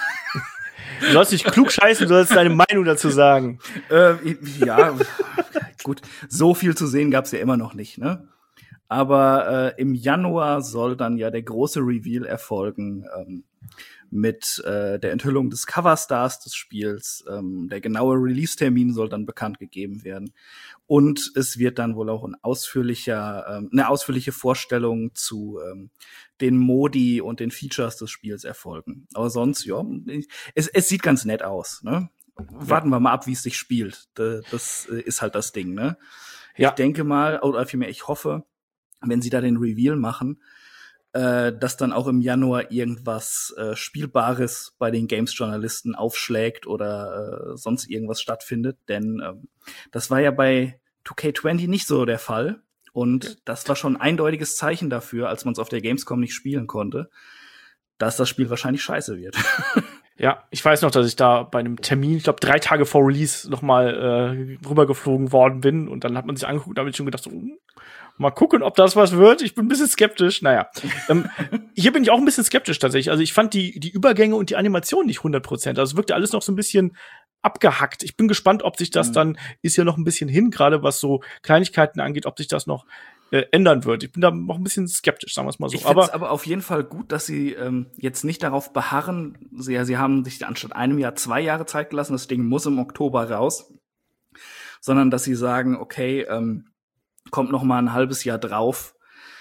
Du sollst nicht klug scheißen, du sollst deine Meinung dazu sagen. Äh, ja, gut. So viel zu sehen gab's ja immer noch nicht, ne? Aber äh, im Januar soll dann ja der große Reveal erfolgen ähm, mit äh, der Enthüllung des Coverstars des Spiels. Ähm, der genaue Release-Termin soll dann bekannt gegeben werden. Und es wird dann wohl auch ein ausführlicher, ähm, eine ausführliche Vorstellung zu ähm, den Modi und den Features des Spiels erfolgen. Aber sonst, ja, es, es sieht ganz nett aus, ne? Warten wir mal ab, wie es sich spielt. Das ist halt das Ding, ne? Ja. Ich denke mal, oder vielmehr, ich hoffe, wenn sie da den Reveal machen, äh, dass dann auch im Januar irgendwas äh, Spielbares bei den Games-Journalisten aufschlägt oder äh, sonst irgendwas stattfindet. Denn äh, das war ja bei two K twenty nicht so der Fall. Und das war schon ein eindeutiges Zeichen dafür, als man es auf der Gamescom nicht spielen konnte, dass das Spiel wahrscheinlich scheiße wird. Ja, ich weiß noch, dass ich da bei einem Termin, ich glaube drei Tage vor Release, noch mal äh, rübergeflogen worden bin. Und dann hat man sich angeguckt, da habe ich schon gedacht, so, mal gucken, ob das was wird. Ich bin ein bisschen skeptisch. Naja, ähm, hier bin ich auch ein bisschen skeptisch tatsächlich. Also ich fand die die Übergänge und die Animation nicht hundert Prozent. Also es wirkte alles noch so ein bisschen abgehackt. Ich bin gespannt, ob sich das mhm. dann, ist ja noch ein bisschen hin, gerade was so Kleinigkeiten angeht, ob sich das noch äh, ändern wird. Ich bin da noch ein bisschen skeptisch, sagen wir es mal so. Ich finde es aber auf jeden Fall gut, dass sie ähm, jetzt nicht darauf beharren, sie, sie haben sich anstatt einem Jahr zwei Jahre Zeit gelassen, das Ding muss im Oktober raus, sondern dass sie sagen, okay, ähm, kommt noch mal ein halbes Jahr drauf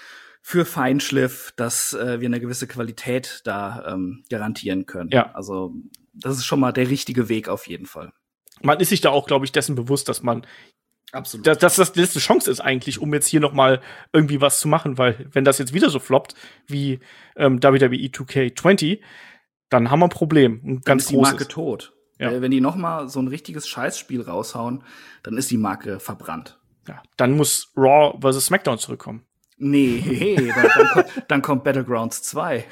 für Feinschliff, dass äh, wir eine gewisse Qualität da ähm, garantieren können. Ja. Also das ist schon mal der richtige Weg auf jeden Fall. Man ist sich da auch, glaube ich, dessen bewusst, dass man absolut, dass, dass das die letzte Chance ist eigentlich, um jetzt hier noch mal irgendwie was zu machen, weil wenn das jetzt wieder so floppt wie ähm, W W E two K twenty, dann haben wir ein Problem, ein ganz großes. Dann ist die Marke tot. Ja. Äh, wenn die noch mal so ein richtiges Scheißspiel raushauen, dann ist die Marke verbrannt. Ja, dann muss Raw versus SmackDown zurückkommen. Nee, dann, dann, kommt, dann kommt Battlegrounds zwei.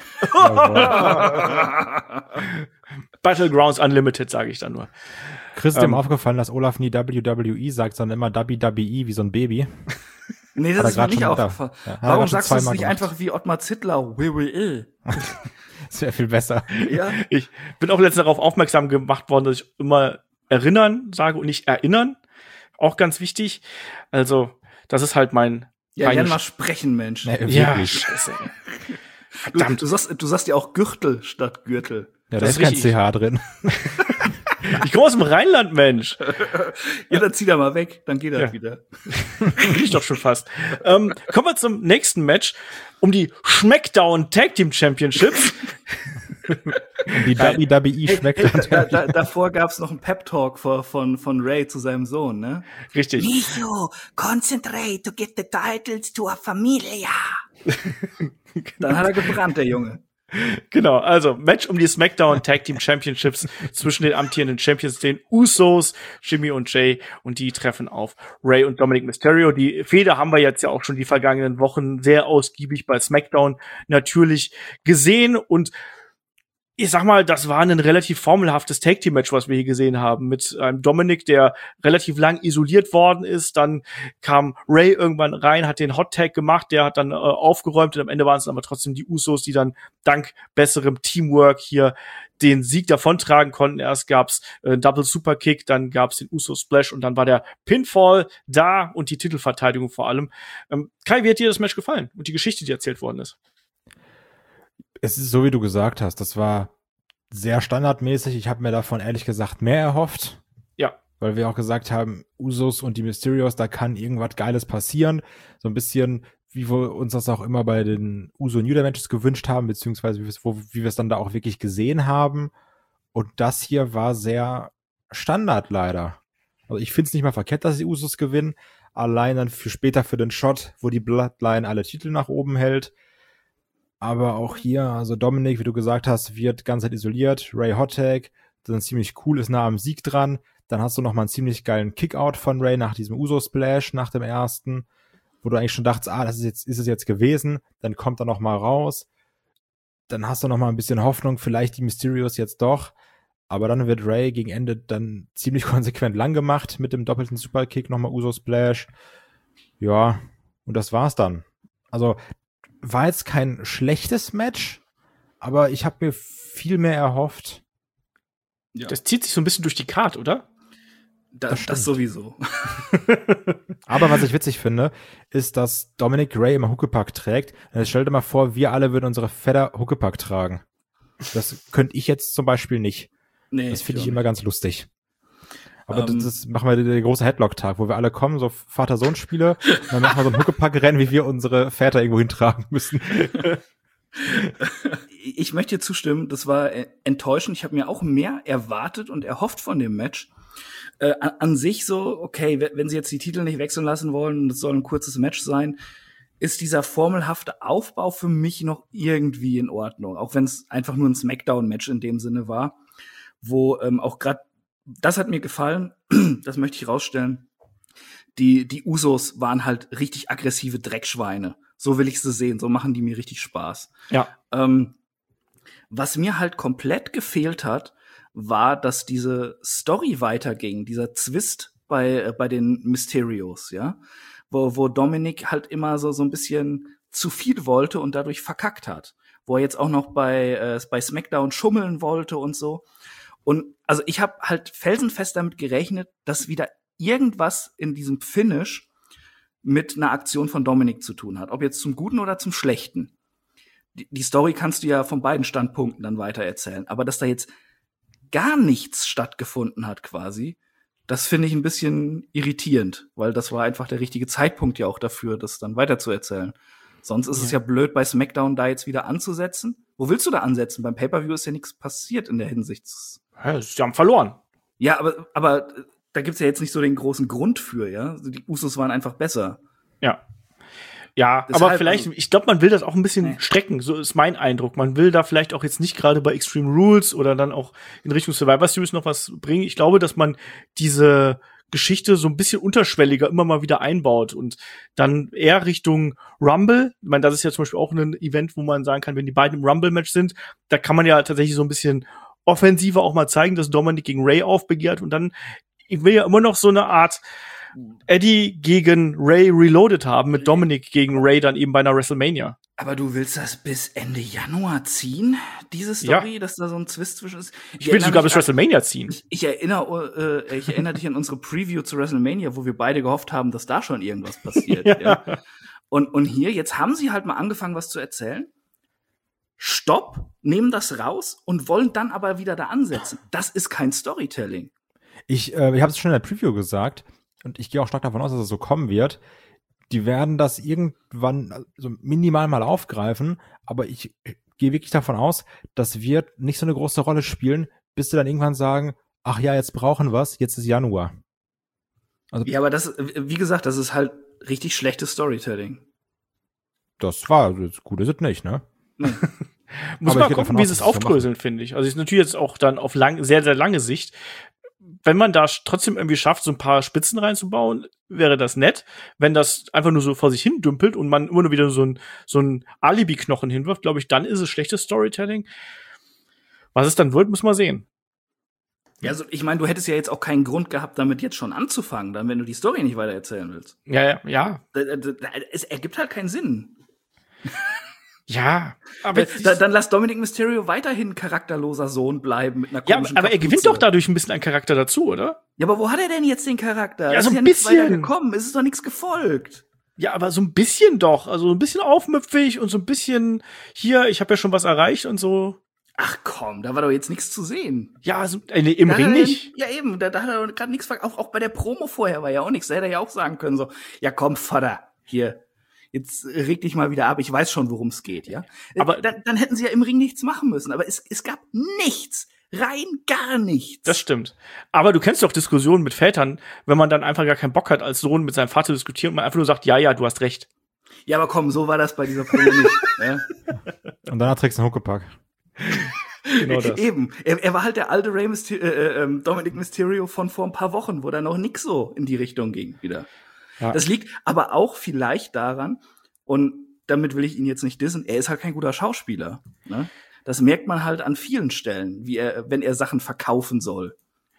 Battlegrounds Unlimited, sage ich dann nur. Chris, ist ähm, dir aufgefallen, dass Olaf nie W W E sagt, sondern immer W W E wie so ein Baby? Nee, das ist mir nicht aufgefallen. Ja, Warum sagst du es nicht gemacht. Einfach wie Ottmar Zittler? W W E. Das wäre viel besser. Ja. Ich bin auch letztens darauf aufmerksam gemacht worden, dass ich immer erinnern sage und nicht erinnern. Auch ganz wichtig. Also, das ist halt mein Ja, lern mal sprechen, Mensch. Nee, ja, scheiße. Verdammt. Du, du, sagst, du sagst ja auch Gürtel statt Gürtel. Ja, da ist kein C H drin. Ich komme aus dem Rheinland, Mensch. Ja, dann zieh da mal weg, dann geht das ja wieder. Bin ich doch schon fast. Ähm, kommen wir zum nächsten Match um die SmackDown Tag Team Championships. Die W W E SmackDown. Hey, hey, da, da, davor gab's noch einen Pep-Talk von, von, von Ray zu seinem Sohn, ne? Richtig. Micho, concentrate to get the titles to a familia. Dann hat er gebrannt, der Junge. Genau, also Match um die SmackDown Tag Team Championships zwischen den amtierenden Champions, den Usos, Jimmy und Jay, und die treffen auf Ray und Dominic Mysterio. Die Fehde haben wir jetzt ja auch schon die vergangenen Wochen sehr ausgiebig bei SmackDown natürlich gesehen, und ich sag mal, das war ein relativ formelhaftes Tag-Team-Match, was wir hier gesehen haben, mit einem Dominic, der relativ lang isoliert worden ist. Dann kam Ray irgendwann rein, hat den Hot-Tag gemacht, der hat dann äh, aufgeräumt, und am Ende waren es aber trotzdem die Usos, die dann dank besserem Teamwork hier den Sieg davontragen konnten. Erst gab's äh, Double Superkick, dann gab's den Uso Splash und dann war der Pinfall da und die Titelverteidigung vor allem. Ähm, Kai, wie hat dir das Match gefallen und die Geschichte, die erzählt worden ist? Es ist so, wie du gesagt hast, das war sehr standardmäßig. Ich habe mir davon ehrlich gesagt mehr erhofft. Ja. Weil wir auch gesagt haben, Usos und die Mysterios, da kann irgendwas Geiles passieren. So ein bisschen, wie wir uns das auch immer bei den Uso New Day Matches gewünscht haben, beziehungsweise wie wir es dann da auch wirklich gesehen haben. Und das hier war sehr Standard leider. Also ich finde es nicht mal verkehrt, dass die Usos gewinnen. Allein dann für später für den Shot, wo die Bloodline alle Titel nach oben hält. Aber auch hier, also Dominik, wie du gesagt hast, wird ganz Zeit isoliert. Ray Hottag, das ist ziemlich cool, ist nah am Sieg dran. Dann hast du noch mal einen ziemlich geilen Kickout von Ray nach diesem Uso-Splash, nach dem ersten, wo du eigentlich schon dachtest, ah, das ist jetzt, ist es jetzt gewesen. Dann kommt er noch mal raus. Dann hast du noch mal ein bisschen Hoffnung, vielleicht die Mysterios jetzt doch. Aber dann wird Ray gegen Ende dann ziemlich konsequent lang gemacht mit dem doppelten Superkick, nochmal Uso-Splash. Ja, und das war's dann. Also, war jetzt kein schlechtes Match, aber ich habe mir viel mehr erhofft. Ja. Das zieht sich so ein bisschen durch die Card, oder? Das, das, das sowieso. Aber was ich witzig finde, ist, dass Dominic Ray immer Huckepack trägt. Jetzt stell dir mal vor, wir alle würden unsere Fedder Huckepack tragen. Das könnte ich jetzt zum Beispiel nicht. Nee, das finde ich immer ganz lustig. Aber um, das, das machen wir den große Headlock-Tag, wo wir alle kommen, so Vater-Sohn-Spiele, und dann machen wir so ein Huckepack-Rennen, wie wir unsere Väter irgendwo hintragen müssen. Ich möchte dir zustimmen, das war enttäuschend. Ich habe mir auch mehr erwartet und erhofft von dem Match. Äh, an, an sich so, okay, wenn sie jetzt die Titel nicht wechseln lassen wollen und es soll ein kurzes Match sein, ist dieser formelhafte Aufbau für mich noch irgendwie in Ordnung. Auch wenn es einfach nur ein Smackdown-Match in dem Sinne war, wo ähm, auch gerade, das hat mir gefallen, das möchte ich rausstellen, die die Usos waren halt richtig aggressive Dreckschweine. So will ich sie sehen, so machen die mir richtig Spaß. Ja. Ähm, was mir halt komplett gefehlt hat, war, dass diese Story weiterging, dieser Zwist bei äh, bei den Mysterios, ja, wo wo Dominik halt immer so so ein bisschen zu viel wollte und dadurch verkackt hat, wo er jetzt auch noch bei äh, bei SmackDown schummeln wollte und so. Und also ich habe halt felsenfest damit gerechnet, dass wieder irgendwas in diesem Finish mit einer Aktion von Dominik zu tun hat, ob jetzt zum Guten oder zum Schlechten. Die, die Story kannst du ja von beiden Standpunkten dann weiter erzählen, aber dass da jetzt gar nichts stattgefunden hat quasi, das finde ich ein bisschen irritierend, weil das war einfach der richtige Zeitpunkt ja auch dafür, das dann weiter zu erzählen. Sonst ist ja. es ja blöd, bei SmackDown da jetzt wieder anzusetzen. Wo willst du da ansetzen? Beim Pay-Per-View ist ja nichts passiert in der Hinsicht. Ja, sie haben verloren. Ja, aber, aber da gibt's ja jetzt nicht so den großen Grund für, ja. Die Usos waren einfach besser. Ja. Ja, deshalb, aber vielleicht, ich glaube, man will das auch ein bisschen nee. strecken, so ist mein Eindruck. Man will da vielleicht auch jetzt nicht gerade bei Extreme Rules oder dann auch in Richtung Survivor Series noch was bringen. Ich glaube, dass man diese Geschichte so ein bisschen unterschwelliger immer mal wieder einbaut und dann eher Richtung Rumble. Ich meine, das ist ja zum Beispiel auch ein Event, wo man sagen kann, wenn die beiden im Rumble-Match sind, da kann man ja tatsächlich so ein bisschen offensiver auch mal zeigen, dass Dominic gegen Ray aufbegehrt und dann, ich will ja immer noch so eine Art Eddie gegen Ray Reloaded haben, mit Dominic gegen Ray dann eben bei einer WrestleMania. Aber du willst das bis Ende Januar ziehen, diese Story, ja. dass da so ein Zwist zwischen ist? Ich, ich will sogar bis WrestleMania ziehen. Ich, ich erinnere, äh, ich erinnere dich an unsere Preview zu WrestleMania, wo wir beide gehofft haben, dass da schon irgendwas passiert. ja. Ja. Und, und hier, jetzt haben sie halt mal angefangen, was zu erzählen. Stopp, nehmen das raus und wollen dann aber wieder da ansetzen. Das ist kein Storytelling. Ich, äh, ich habe es schon in der Preview gesagt, und ich gehe auch stark davon aus, dass es so kommen wird. Die werden das irgendwann so minimal mal aufgreifen, aber ich gehe wirklich davon aus, das wird nicht so eine große Rolle spielen, bis sie dann irgendwann sagen, ach ja, jetzt brauchen wir's, jetzt ist Januar. Also, ja, aber das, wie gesagt, das ist halt richtig schlechtes Storytelling. Das war, gut ist es nicht, ne? Nee. Muss man gucken, wie sie es aufdröseln, finde ich. Also ist natürlich jetzt auch dann auf lang, sehr, sehr lange Sicht. Wenn man da trotzdem irgendwie schafft, so ein paar Spitzen reinzubauen, wäre das nett. Wenn das einfach nur so vor sich hin dümpelt und man immer nur wieder so ein, so ein Alibi-Knochen hinwirft, glaube ich, dann ist es schlechtes Storytelling. Was es dann wird, muss man sehen. Ja, also ich meine, du hättest ja jetzt auch keinen Grund gehabt, damit jetzt schon anzufangen, dann, wenn du die Story nicht weiter erzählen willst. Ja, ja, ja. Es ergibt halt keinen Sinn. Ja, aber da, dann lass Dominic Mysterio weiterhin charakterloser Sohn bleiben mit einer ja, komischen aber er Kapuze. gewinnt doch dadurch ein bisschen an Charakter dazu, oder? Ja, aber wo hat er denn jetzt den Charakter? Ja, Es so ist ein ja nichts bisschen. weiter gekommen. Es ist doch nichts gefolgt. Ja, aber so ein bisschen doch. Also ein bisschen aufmüpfig und so ein bisschen hier, ich habe ja schon was erreicht und so. Ach komm, da war doch jetzt nichts zu sehen. Ja, so, äh, nee, im Da hat Ring er- nicht. Ja, eben, da, da hat er gerade nichts ver- auch, auch bei der Promo vorher war ja auch nichts. Da hätte er ja auch sagen können, so, ja komm, Vater, hier, jetzt reg dich mal wieder ab, ich weiß schon, worum es geht, ja. Aber- Aber dann, dann hätten sie ja im Ring nichts machen müssen. Aber es, es gab nichts, rein gar nichts. Das stimmt. Aber du kennst doch Diskussionen mit Vätern, wenn man dann einfach gar keinen Bock hat, als Sohn mit seinem Vater zu diskutieren und man einfach nur sagt, ja, ja, du hast recht. Ja, aber komm, so war das bei dieser Promo nicht. Ja? Und danach trägst du einen Huckepack. Genau das. Eben, er, er war halt der alte Rey Myster- äh, äh, Dominic Mysterio von vor ein paar Wochen, wo da noch nix so in die Richtung ging wieder. Ja. Das liegt aber auch vielleicht daran, und damit will ich ihn jetzt nicht dissen, er ist halt kein guter Schauspieler. Ne? Das merkt man halt an vielen Stellen, wie er, wenn er Sachen verkaufen soll.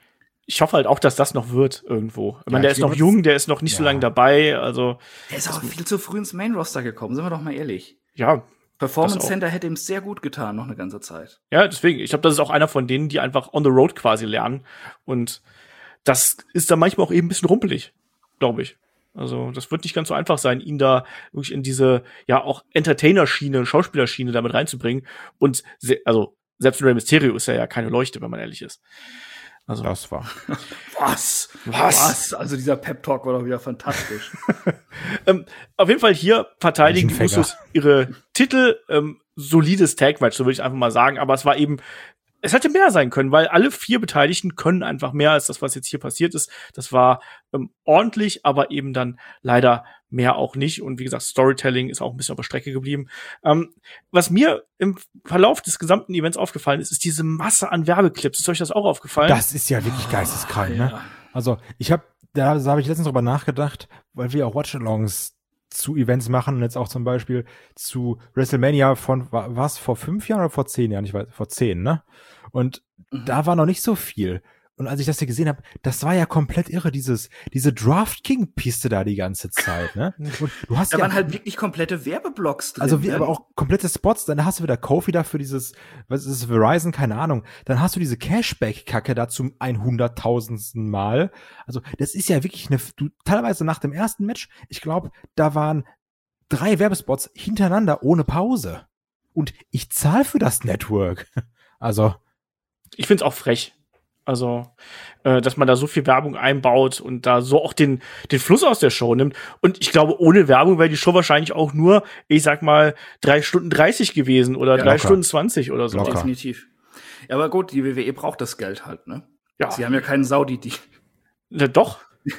Ich hoffe halt auch, dass das noch wird irgendwo. Ich meine, Ja, der ich ist noch glaube, jung, der ist noch nicht so ja. lange dabei. Also, Er ist aber viel zu früh ins Main-Roster gekommen, sind wir doch mal ehrlich. ja, Performance Das auch. Center hätte ihm sehr gut getan, noch eine ganze Zeit. ja, deswegen. Ich glaube, das ist auch einer von denen, die einfach on the road quasi lernen. Und das ist dann manchmal auch eben ein bisschen rumpelig, glaube ich. Also, das wird nicht ganz so einfach sein, ihn da wirklich in diese, ja, auch Entertainer-Schiene, Schauspielerschiene damit reinzubringen. Und, se- also, selbst Rey Mysterio ist ja, ja keine Leuchte, wenn man ehrlich ist. Also, Das war. Was? Was? Also dieser Pep-Talk war doch wieder fantastisch. Ähm, auf jeden Fall hier verteidigen die Menschenfänger. Usos ihre Titel. Ähm, solides Tag-Match, so würde ich einfach mal sagen. Aber es war eben, es hätte mehr sein können, weil alle vier Beteiligten können einfach mehr als das, was jetzt hier passiert ist. Das war ähm, ordentlich, aber eben dann leider mehr auch nicht. Und wie gesagt, Storytelling ist auch ein bisschen auf der Strecke geblieben. Ähm, was mir im Verlauf des gesamten Events aufgefallen ist, ist diese Masse an Werbeclips. Ist euch das auch aufgefallen? Das ist ja wirklich geisteskrank, ne? ja. Also, ich habe, da habe ich letztens drüber nachgedacht, weil wir auch Watch-Alongs zu Events machen und jetzt auch zum Beispiel zu WrestleMania von, wa- was, vor fünf Jahren oder vor zehn Jahren? Ich weiß, vor zehn, ne? Und Mhm. da war noch nicht so viel. Und als ich das hier gesehen habe, das war ja komplett irre, dieses, diese Draft King-Piste da die ganze Zeit, ne? Und du hast Da ja, waren halt wirklich komplette Werbeblocks drin. also wie, ne? aber auch komplette Spots, dann hast du wieder Kofi da für dieses, was ist es, Verizon, keine Ahnung. Dann hast du diese Cashback-Kacke da zum hunderttausendsten Mal. Also das ist ja wirklich eine, du, teilweise nach dem ersten Match, ich glaube, da waren drei Werbespots hintereinander ohne Pause. Und ich zahle für das Network. Also, Ich find's auch frech. Also, äh, dass man da so viel Werbung einbaut und da so auch den, den Fluss aus der Show nimmt. Und ich glaube, ohne Werbung wäre die Show wahrscheinlich auch nur, ich sag mal, drei Stunden dreißig gewesen oder Ja, drei locker. Stunden zwanzig oder so. Locker. Definitiv. Ja, aber gut, die W W E braucht das Geld halt, ne? Ja, Sie haben ja keinen Saudi-Deal. ja, doch.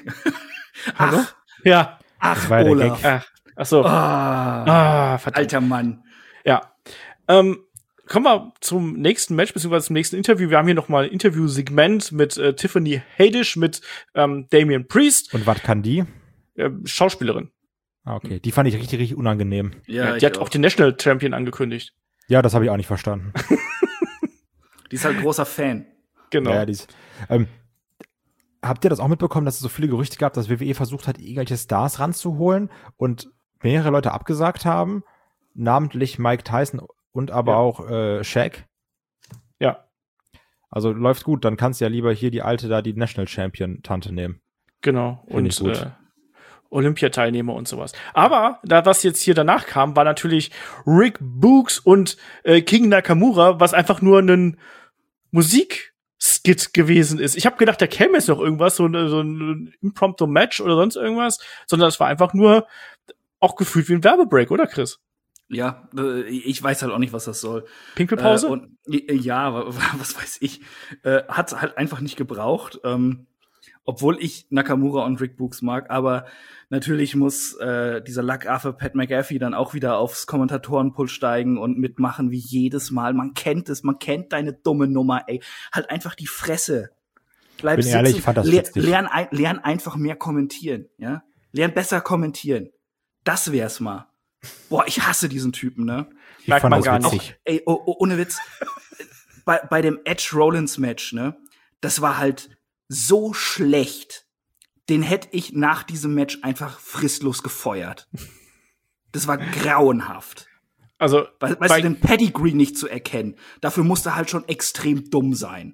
Hallo? Ach, Ja. ach, Das war ja der Olaf. Ach, ach so. Ah, Ah, verdammt. alter Mann. Ja. Ähm, kommen wir zum nächsten Match, beziehungsweise zum nächsten Interview. Wir haben hier noch mal ein Interview-Segment mit äh, Tiffany Haddish, mit ähm, Damian Priest, und was kann die? äh, Schauspielerin. Ah, okay, die fand ich richtig, richtig unangenehm. Ja, Ja, ich die hat auch den National Champion angekündigt. Ja, das habe ich auch nicht verstanden. Die ist halt großer Fan. Genau. Ja, die ist, ähm, habt ihr das auch mitbekommen, dass es so viele Gerüchte gab, dass W W E versucht hat, irgendwelche Stars ranzuholen und mehrere Leute abgesagt haben, namentlich Mike Tyson und aber Ja. auch äh, Shaq? Ja, Also läuft gut, dann kannst du ja lieber hier die alte da, die National Champion Tante nehmen. genau. Find ich Und gut. äh, Olympiateilnehmer und sowas. Aber da was jetzt hier danach kam, war natürlich Rick Books und äh, King Nakamura, was einfach nur ein Musikskit gewesen ist. Ich habe gedacht, da käme jetzt noch irgendwas, so, ein- so ein impromptu Match oder sonst irgendwas, sondern es war einfach nur auch gefühlt wie ein Werbebreak, oder Chris? Ja, äh, ich weiß halt auch nicht, was das soll. Pinkelpause? Äh, und, äh, ja, wa- wa- was weiß ich. Äh, hat's halt einfach nicht gebraucht. Ähm, obwohl ich Nakamura und Rick Books mag, aber natürlich muss äh, dieser Lackaffe Pat McAfee dann auch wieder aufs Kommentatorenpult steigen und mitmachen wie jedes Mal. Man kennt es, man kennt deine dumme Nummer, ey. Halt einfach die Fresse. Bleib Bin sitzen, ehrlich, ich fand das le witzig. lern, ein lern einfach mehr kommentieren, ja? Lern besser kommentieren. Das wär's mal. Boah, ich hasse diesen Typen, ne? Ich Merkt fand man das gar nicht. witzig. Ey, oh, oh, ohne Witz. bei, bei dem Edge-Rollins-Match, ne? Das war halt so schlecht. Den hätte ich nach diesem Match einfach fristlos gefeuert. Das war grauenhaft. Also, weißt du, den Pedigree nicht zu erkennen, dafür musst du halt schon extrem dumm sein.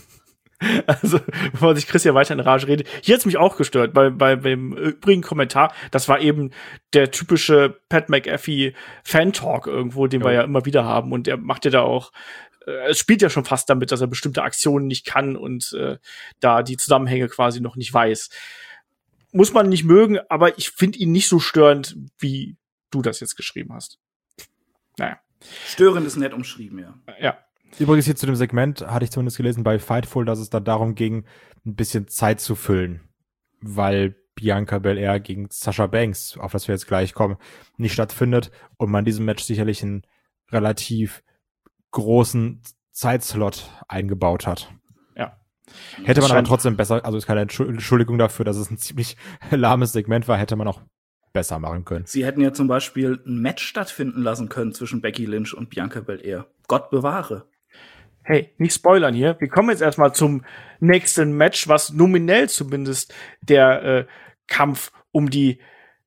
Also, bevor sich Chris ja weiter in Rage redet. Hier hat's mich auch gestört, bei, bei, beim übrigen Kommentar. Das war eben der typische Pat McAfee Fan-Talk irgendwo, den ja. wir ja immer wieder haben. Und er macht ja da auch, äh, es spielt ja schon fast damit, dass er bestimmte Aktionen nicht kann und äh, da die Zusammenhänge quasi noch nicht weiß. Muss man nicht mögen, aber ich finde ihn nicht so störend, wie du das jetzt geschrieben hast. Naja. Störend ist nett umschrieben, ja. Ja. Übrigens hier zu dem Segment hatte ich zumindest gelesen bei Fightful, dass es da darum ging, ein bisschen Zeit zu füllen, weil Bianca Belair gegen Sasha Banks, auf das wir jetzt gleich kommen, nicht stattfindet und man diesem Match sicherlich einen relativ großen Zeitslot eingebaut hat. Ja. Hätte man aber trotzdem besser, also ist keine Entschuldigung dafür, dass es ein ziemlich lahmes Segment war, hätte man auch besser machen können. Sie hätten ja zum Beispiel ein Match stattfinden lassen können zwischen Becky Lynch und Bianca Belair. Gott bewahre. Hey, nicht spoilern hier. Wir kommen jetzt erstmal zum nächsten Match, was nominell zumindest der äh, Kampf um die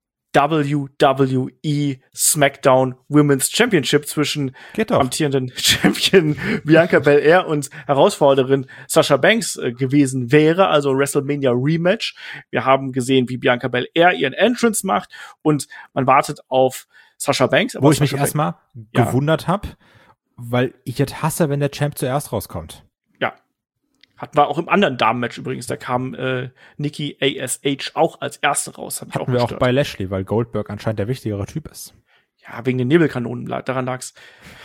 W W E SmackDown Women's Championship zwischen amtierenden Champion Bianca Belair und Herausforderin Sasha Banks äh, gewesen wäre, also WrestleMania Rematch. Wir haben gesehen, wie Bianca Belair ihren Entrance macht und man wartet auf Sasha Banks. Wo ich Sasha mich erstmal ja. gewundert habe, weil ich jetzt hasse, wenn der Champ zuerst rauskommt. Ja. Hatten wir auch im anderen Damenmatch übrigens. Da kam äh, Nikki A S H auch als Erste raus. Hab ich Hatten auch wir gestört. auch bei Lashley, weil Goldberg anscheinend der wichtigere Typ ist. Ja, wegen den Nebelkanonen. Daran lag's.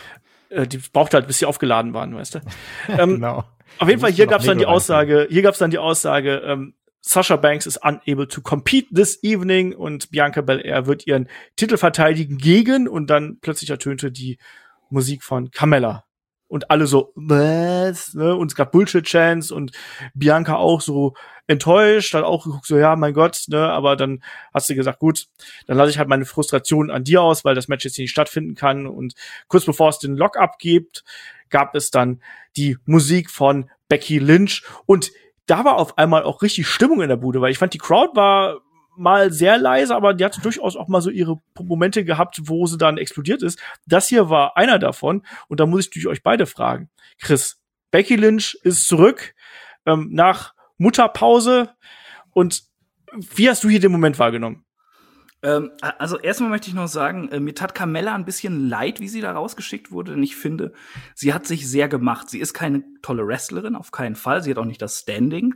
Äh, die brauchte halt, bis sie aufgeladen waren, weißt du. ähm, genau. Auf jeden Fall, hier gab's dann die Aussage, hier gab's dann die Aussage, ähm, Sasha Banks is unable to compete this evening und Bianca Belair wird ihren Titel verteidigen gegen und dann plötzlich ertönte die Musik von Carmella. Und alle so, was? Ne? Und es gab Bullshit-Chants und Bianca auch so enttäuscht, hat auch geguckt, so, ja, mein Gott, ne, aber dann hast du gesagt, gut, dann lasse ich halt meine Frustration an dir aus, weil das Match jetzt hier nicht stattfinden kann. Und kurz bevor es den Lock-up gibt, gab es dann die Musik von Becky Lynch. Und da war auf einmal auch richtig Stimmung in der Bude, weil ich fand, die Crowd war mal sehr leise, aber die hatte durchaus auch mal so ihre Momente gehabt, wo sie dann explodiert ist. Das hier war einer davon. Und da muss ich durch euch beide fragen. Chris, Becky Lynch ist zurück ähm, nach Mutterpause. Und wie hast du hier den Moment wahrgenommen? Ähm, also erstmal möchte ich noch sagen, äh, mir tat Carmella ein bisschen leid, wie sie da rausgeschickt wurde, denn ich finde, sie hat sich sehr gemacht. Sie ist keine tolle Wrestlerin, auf keinen Fall. Sie hat auch nicht das Standing.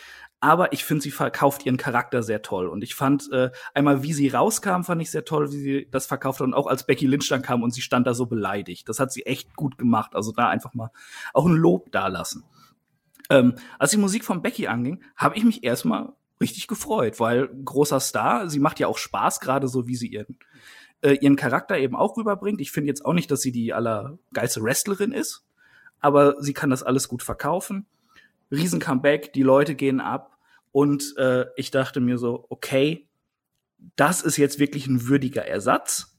Aber ich finde, sie verkauft ihren Charakter sehr toll. Und ich fand äh, einmal, wie sie rauskam, fand ich sehr toll, wie sie das verkauft hat. Und auch als Becky Lynch dann kam und sie stand da so beleidigt. Das hat sie echt gut gemacht. Also da einfach mal auch ein Lob dalassen. Ähm, als die Musik von Becky anging, habe ich mich erstmal richtig gefreut, weil großer Star, sie macht ja auch Spaß, gerade so, wie sie ihren, äh, ihren Charakter eben auch rüberbringt. Ich finde jetzt auch nicht, dass sie die allergeilste Wrestlerin ist, aber sie kann das alles gut verkaufen. Riesen Comeback, die Leute gehen ab. Und äh, ich dachte mir so, okay, das ist jetzt wirklich ein würdiger Ersatz.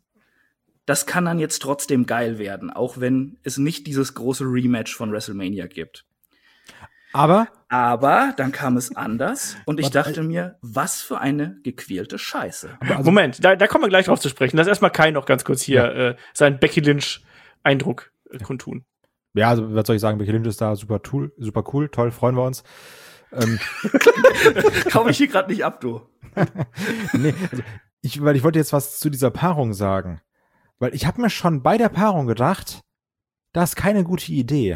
Das kann dann jetzt trotzdem geil werden, auch wenn es nicht dieses große Rematch von WrestleMania gibt. Aber? Aber dann kam es anders und ich dachte mir, was für eine gequälte Scheiße. Also, Moment, da, da kommen wir gleich drauf zu sprechen. Lass erstmal Kai noch ganz kurz hier ja. äh, seinen Becky Lynch-Eindruck äh, kundtun. Ja, also was soll ich sagen, Becky Lynch ist da super, tool, super cool, toll, freuen wir uns. Ähm. Kaufe ich hier gerade nicht ab, du. nee, also ich, weil ich wollte jetzt was zu dieser Paarung sagen. Weil ich habe mir schon bei der Paarung gedacht, das ist keine gute Idee.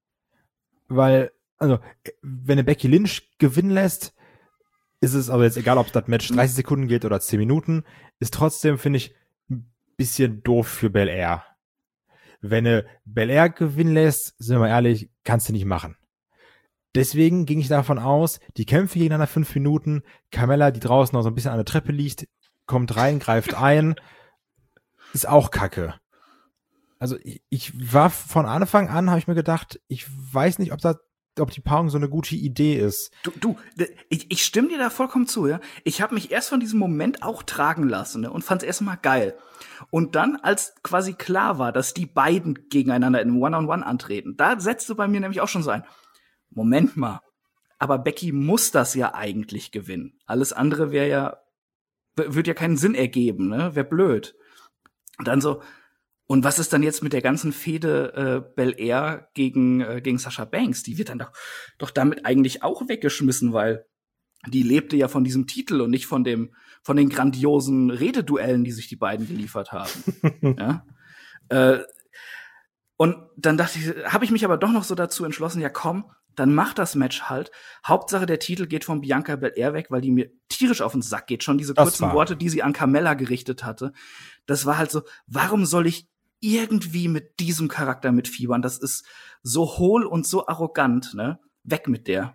Weil, also, wenn eine Becky Lynch gewinnen lässt, ist es, also jetzt egal, ob das Match dreißig Sekunden geht oder zehn Minuten, ist trotzdem, finde ich, ein bisschen doof für Belair. Wenn eine Belair gewinnen lässt, sind wir mal ehrlich, kannst du nicht machen. Deswegen ging ich davon aus, die Kämpfe gegeneinander fünf Minuten, Carmella, die draußen noch so ein bisschen an der Treppe liegt, kommt rein, greift ein, ist auch Kacke. Also ich, ich war von Anfang an, habe ich mir gedacht, ich weiß nicht, ob da, ob die Paarung so eine gute Idee ist. Du, du, ich, ich stimme dir da vollkommen zu, ja. Ich habe mich erst von diesem Moment auch tragen lassen, ne, und fand es erstmal geil. Und dann, als quasi klar war, dass die beiden gegeneinander in einem One-on-One antreten, da setzte bei mir nämlich auch schon so ein, Moment mal, aber Becky muss das ja eigentlich gewinnen. Alles andere wäre ja, würde ja keinen Sinn ergeben, ne? Wäre blöd. Und dann so, Und was ist dann jetzt mit der ganzen Fehde äh, Belair gegen äh, gegen Sasha Banks? Die wird dann doch doch damit eigentlich auch weggeschmissen, weil die lebte ja von diesem Titel und nicht von dem von den grandiosen Rededuellen, die sich die beiden geliefert haben. Ja? Äh, und dann dachte ich, habe ich mich aber doch noch so dazu entschlossen, ja komm, dann mach das Match halt. Hauptsache der Titel geht von Bianca Belair weg, weil die mir tierisch auf den Sack geht. Schon diese Das kurzen war. Worte, die sie an Carmella gerichtet hatte. Das war halt so, warum soll ich irgendwie mit diesem Charakter mitfiebern? Das ist so hohl und so arrogant, ne? Weg mit der.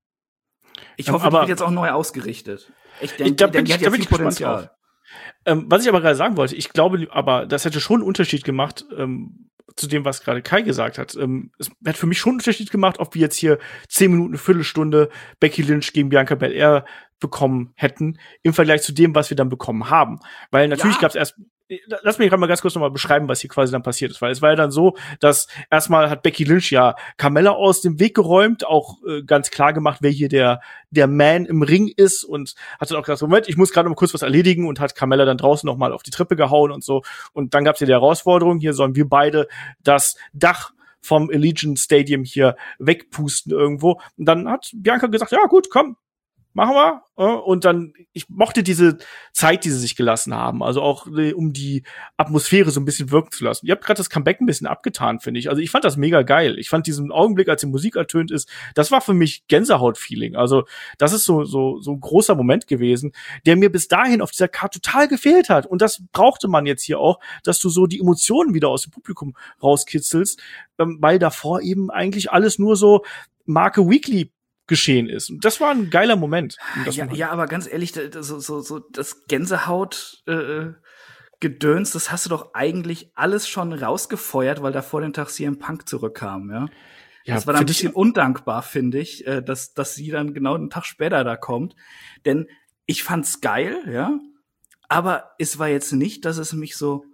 Ich hoffe, aber die wird jetzt auch neu ausgerichtet. Ich denke, Ich- da die, bin die ich- hat da ja bin viel ich gespannt Potenzial. drauf. Ähm, was ich aber gerade sagen wollte, ich glaube, aber das hätte schon einen Unterschied gemacht ähm, zu dem, was gerade Kai gesagt hat. Ähm, es hätte für mich schon einen Unterschied gemacht, ob wir jetzt hier zehn Minuten, eine Viertelstunde Becky Lynch gegen Bianca Belair bekommen hätten, im Vergleich zu dem, was wir dann bekommen haben. Weil natürlich Ja. gab es erst Lass mich gerade mal ganz kurz nochmal beschreiben, was hier quasi dann passiert ist. Weil es war ja dann so, dass erstmal hat Becky Lynch ja Carmella aus dem Weg geräumt, auch äh, ganz klar gemacht, wer hier der der Man im Ring ist und hat dann auch gesagt, Moment, ich muss gerade mal kurz was erledigen und hat Carmella dann draußen noch mal auf die Treppe gehauen und so. Und dann gab es ja die Herausforderung, hier sollen wir beide das Dach vom Allegiant Stadium hier wegpusten irgendwo. Und dann hat Bianca gesagt, ja gut, komm, machen wir. Und dann, ich mochte diese Zeit, die sie sich gelassen haben, also auch um die Atmosphäre so ein bisschen wirken zu lassen. Ihr habt gerade das Comeback ein bisschen abgetan, finde ich. Also ich fand das mega geil. Ich fand diesen Augenblick, als die Musik ertönt ist, das war für mich Gänsehaut-Feeling. Also das ist so so so ein großer Moment gewesen, der mir bis dahin auf dieser Karte total gefehlt hat. Und das brauchte man jetzt hier auch, dass du so die Emotionen wieder aus dem Publikum rauskitzelst, weil davor eben eigentlich alles nur so Marke Weekly geschehen ist. Und das war ein geiler Moment. Ja, ja, aber ganz ehrlich, so, so, so das Gänsehaut äh, Gedöns, das hast du doch eigentlich alles schon rausgefeuert, weil da vor dem Tag C M Punk zurückkam, ja. Ja, das war dann ein bisschen undankbar, finde ich, äh, dass, dass sie dann genau einen Tag später da kommt. Denn ich fand's geil, ja, aber es war jetzt nicht, dass es mich so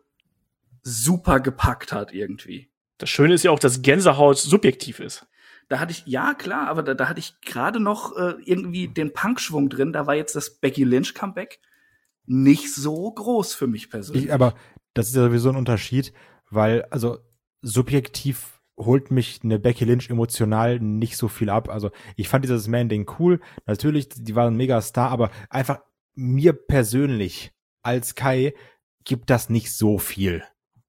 super gepackt hat irgendwie. Das Schöne ist ja auch, dass Gänsehaut subjektiv ist. Da hatte ich, ja klar, aber da, da hatte ich gerade noch äh, irgendwie den Punk-Schwung drin. Da war jetzt das Becky Lynch-Comeback nicht so groß für mich persönlich. Ich, aber das ist ja sowieso ein Unterschied, weil, also subjektiv holt mich eine Becky Lynch emotional nicht so viel ab. Also ich fand dieses Man-Ding cool. Natürlich, die waren ein Mega-Star, aber einfach mir persönlich als Kai gibt das nicht so viel.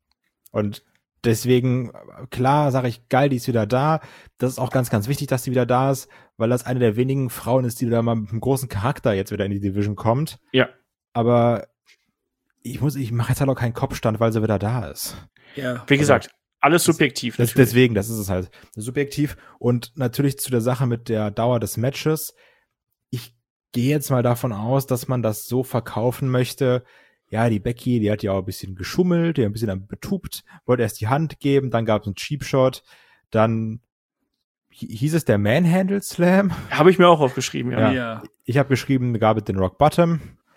Und deswegen, klar, sage ich, geil, die ist wieder da. Das ist auch ganz, ganz wichtig, dass sie wieder da ist, weil das eine der wenigen Frauen ist, die da mal mit einem großen Charakter jetzt wieder in die Division kommt. Ja. Aber ich muss, ich mache jetzt halt auch keinen Kopfstand, weil sie wieder da ist. Ja. Wie gesagt, also, alles subjektiv. Das, deswegen, das ist es halt. Subjektiv. Und natürlich zu der Sache mit der Dauer des Matches. Ich gehe jetzt mal davon aus, dass man das so verkaufen möchte. Ja, die Becky, die hat ja auch ein bisschen geschummelt, die hat ein bisschen dann betupt, wollte erst die Hand geben, dann gab es einen Cheap Shot, dann hieß es der Manhandle Slam. Habe ich mir auch aufgeschrieben, ja. ja. ja. Ich habe geschrieben, gab es den Rock Bottom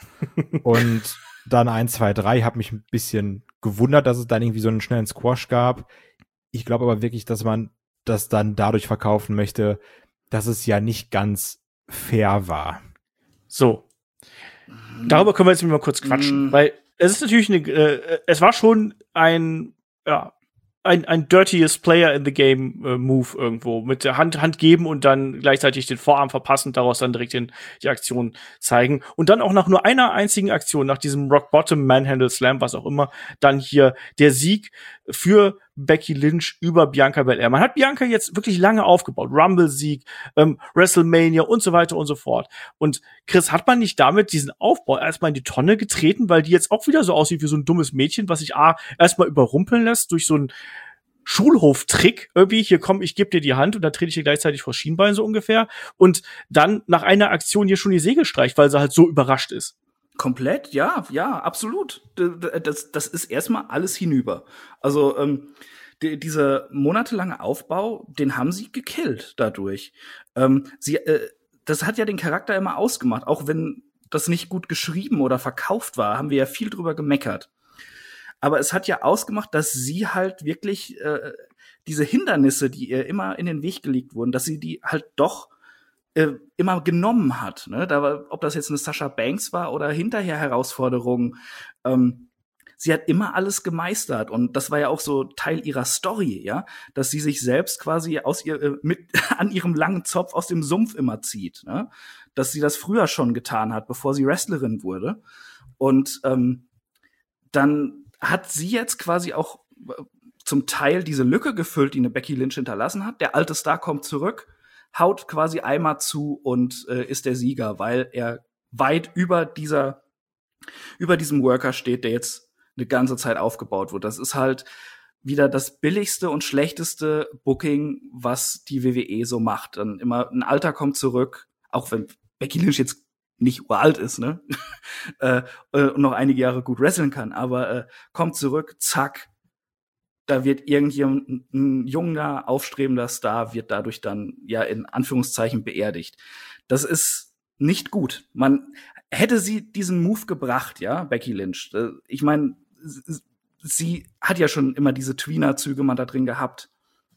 und dann eins, zwei, drei, habe mich ein bisschen gewundert, dass es dann irgendwie so einen schnellen Squash gab. Ich glaube aber wirklich, dass man das dann dadurch verkaufen möchte, dass es ja nicht ganz fair war. So. Darüber können wir jetzt mal kurz quatschen, mm. weil es ist natürlich eine, äh, es war schon ein, ja, ein, ein dirtiest Player in the Game äh, Move irgendwo. Mit der Hand, Hand geben und dann gleichzeitig den Vorarm verpassen, daraus dann direkt den, die Aktion zeigen. Und dann auch nach nur einer einzigen Aktion, nach diesem Rock Bottom, Manhandle Slam, was auch immer, dann hier der Sieg für Becky Lynch über Bianca Belair. Man hat Bianca jetzt wirklich lange aufgebaut. Rumble-Sieg, ähm, WrestleMania und so weiter und so fort. Und Chris, hat man nicht damit diesen Aufbau erstmal in die Tonne getreten, weil die jetzt auch wieder so aussieht wie so ein dummes Mädchen, was sich A, erstmal überrumpeln lässt durch so einen Schulhoftrick irgendwie, hier komm, ich gebe dir die Hand und dann trete ich dir gleichzeitig vor Schienbein so ungefähr und dann nach einer Aktion hier schon die Segel streicht, weil sie halt so überrascht ist. Komplett, ja, ja, absolut. Das, das ist erstmal alles hinüber. Also ähm, die, dieser monatelange Aufbau, den haben sie gekillt dadurch. Ähm, sie, äh, das hat ja den Charakter immer ausgemacht, auch wenn das nicht gut geschrieben oder verkauft war, haben wir ja viel drüber gemeckert. Aber es hat ja ausgemacht, dass sie halt wirklich äh, diese Hindernisse, die ihr immer in den Weg gelegt wurden, dass sie die halt doch äh, immer genommen hat. Ne? Da war, ob das jetzt eine Sasha Banks war oder hinterher Herausforderungen. Ähm, sie hat immer alles gemeistert und das war ja auch so Teil ihrer Story, ja, dass sie sich selbst quasi aus ihr mit an ihrem langen Zopf aus dem Sumpf immer zieht, ne? Dass sie das früher schon getan hat, bevor sie Wrestlerin wurde. Und ähm, dann hat sie jetzt quasi auch zum Teil diese Lücke gefüllt, die eine Becky Lynch hinterlassen hat. Der alte Star kommt zurück, haut quasi einmal zu und äh, ist der Sieger, weil er weit über dieser über diesem Worker steht, der jetzt eine ganze Zeit aufgebaut wird. Das ist halt wieder das billigste und schlechteste Booking, was die W W E so macht. Dann immer ein Alter kommt zurück, auch wenn Becky Lynch jetzt nicht uralt ist, ne? äh, und noch einige Jahre gut wresteln kann, aber äh, kommt zurück, zack, da wird irgendjemand, ein junger, aufstrebender Star wird dadurch dann ja in Anführungszeichen beerdigt. Das ist nicht gut. Man hätte sie diesen Move gebracht, ja, Becky Lynch. Ich meine, sie hat ja schon immer diese Tweener-Züge mal da drin gehabt.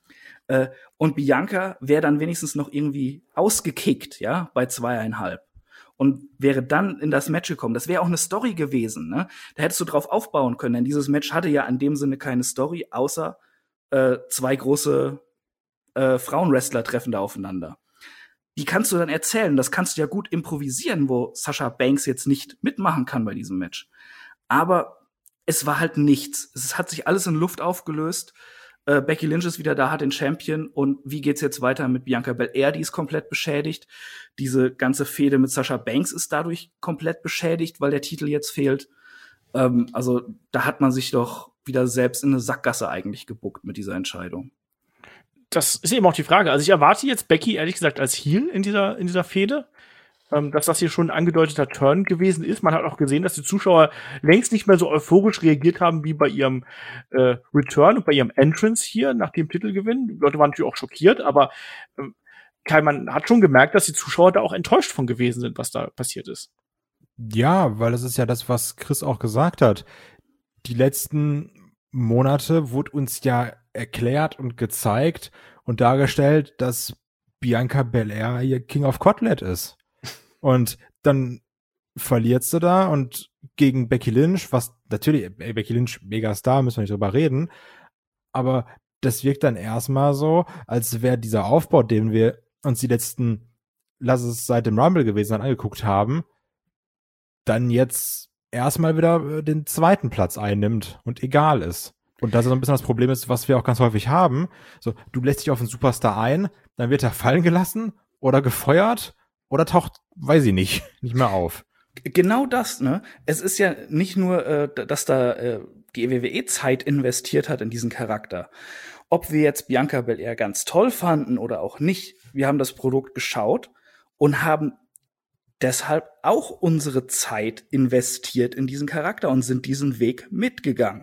Und Bianca wäre dann wenigstens noch irgendwie ausgekickt, ja, bei zweieinhalb. Und wäre dann in das Match gekommen. Das wäre auch eine Story gewesen, ne? Da hättest du drauf aufbauen können, denn dieses Match hatte ja in dem Sinne keine Story, außer äh, zwei große äh, Frauenwrestler treffen da aufeinander. Die kannst du dann erzählen, das kannst du ja gut improvisieren, wo Sasha Banks jetzt nicht mitmachen kann bei diesem Match. Aber es war halt nichts. Es hat sich alles in Luft aufgelöst. Äh, Becky Lynch ist wieder da, hat den Champion. Und wie geht's jetzt weiter mit Bianca Belair? Die ist komplett beschädigt. Diese ganze Fehde mit Sasha Banks ist dadurch komplett beschädigt, weil der Titel jetzt fehlt. Ähm, also da hat man sich doch wieder selbst in eine Sackgasse eigentlich gebuckt mit dieser Entscheidung. Das ist eben auch die Frage. Also ich erwarte jetzt Becky, ehrlich gesagt, als Heel in dieser, in dieser Fehde. Ähm, dass das hier schon ein angedeuteter Turn gewesen ist. Man hat auch gesehen, dass die Zuschauer längst nicht mehr so euphorisch reagiert haben wie bei ihrem äh, Return und bei ihrem Entrance hier nach dem Titelgewinn. Die Leute waren natürlich auch schockiert, aber ähm, Kai, man hat schon gemerkt, dass die Zuschauer da auch enttäuscht von gewesen sind, was da passiert ist. Ja, weil das ist ja das, was Chris auch gesagt hat. Die letzten Monate wurde uns ja erklärt und gezeigt und dargestellt, dass Bianca Belair hier King of Kotlet ist. Und dann verliert sie da und gegen Becky Lynch, was natürlich, ey, Becky Lynch, Megastar, müssen wir nicht drüber reden, aber das wirkt dann erstmal so, als wäre dieser Aufbau, den wir uns die letzten, lass es seit dem Rumble gewesen sein, angeguckt haben, dann jetzt erstmal wieder den zweiten Platz einnimmt und egal ist. Und das ist so ein bisschen das Problem ist, was wir auch ganz häufig haben. So, du lässt dich auf einen Superstar ein, dann wird er fallen gelassen oder gefeuert oder taucht, weiß ich nicht, nicht mehr auf. Genau das, ne? Es ist ja nicht nur, äh, dass da äh, die W W E Zeit investiert hat in diesen Charakter. Ob wir jetzt Bianca Belair ganz toll fanden oder auch nicht, wir haben das Produkt geschaut und haben deshalb auch unsere Zeit investiert in diesen Charakter und sind diesen Weg mitgegangen.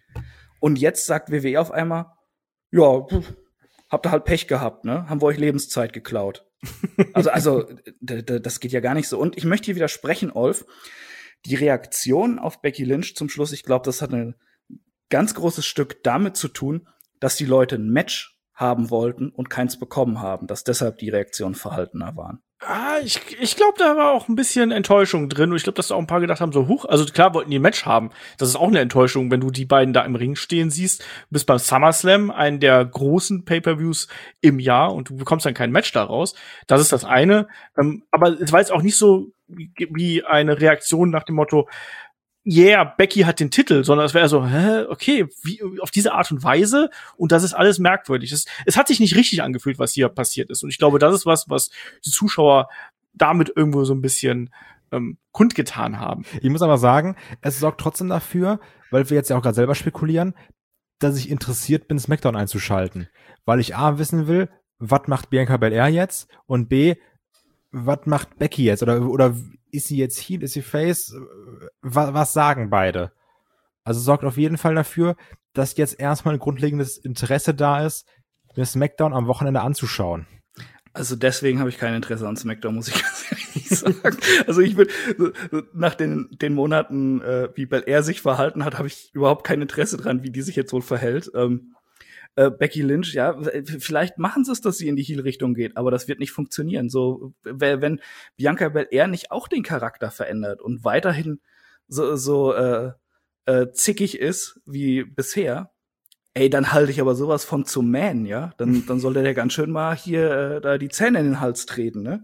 Und jetzt sagt W W E auf einmal, ja, pff, habt ihr halt Pech gehabt, ne? Haben wir euch Lebenszeit geklaut. Also, also, d- d- das geht ja gar nicht so. Und ich möchte hier widersprechen, Olf. Die Reaktion auf Becky Lynch zum Schluss, ich glaube, das hat ein ganz großes Stück damit zu tun, dass die Leute ein Match haben wollten und keins bekommen haben, dass deshalb die Reaktionen verhaltener waren. Ah, ich, ich glaube, da war auch ein bisschen Enttäuschung drin. Und ich glaube, dass da auch ein paar gedacht haben, so, huch, also klar wollten die ein Match haben. Das ist auch eine Enttäuschung, wenn du die beiden da im Ring stehen siehst. Du bist beim SummerSlam, einen der großen Pay-Per-Views im Jahr, und du bekommst dann kein Match daraus. Das ist das eine. Ähm, aber es war jetzt auch nicht so wie, wie eine Reaktion nach dem Motto, yeah, Becky hat den Titel, sondern es wäre so, hä, okay, wie, auf diese Art und Weise, und das ist alles merkwürdig. Es, es hat sich nicht richtig angefühlt, was hier passiert ist, und ich glaube, das ist was, was die Zuschauer damit irgendwo so ein bisschen ähm, kundgetan haben. Ich muss aber sagen, es sorgt trotzdem dafür, weil wir jetzt ja auch gerade selber spekulieren, dass ich interessiert bin, SmackDown einzuschalten, weil ich A, wissen will, was macht Bianca Belair jetzt, und B, was macht Becky jetzt, oder oder ist sie jetzt Heel, ist sie Face, was, was sagen beide? Also sorgt auf jeden Fall dafür, dass jetzt erstmal ein grundlegendes Interesse da ist, mir SmackDown am Wochenende anzuschauen. Also deswegen habe ich kein Interesse an SmackDown, muss ich ganz ehrlich sagen. Also ich würde, nach den, den Monaten, äh, wie Belair sich verhalten hat, habe ich überhaupt kein Interesse dran, wie die sich jetzt wohl verhält. Ähm, äh, Becky Lynch, ja, vielleicht machen sie es, dass sie in die Heel-Richtung geht, aber das wird nicht funktionieren. So, wenn Bianca Belair nicht auch den Charakter verändert und weiterhin so, so äh, äh, zickig ist wie bisher, ey, dann halte ich aber sowas von zum Man, ja? Dann, dann sollte der ganz schön mal hier äh, da die Zähne in den Hals treten, ne?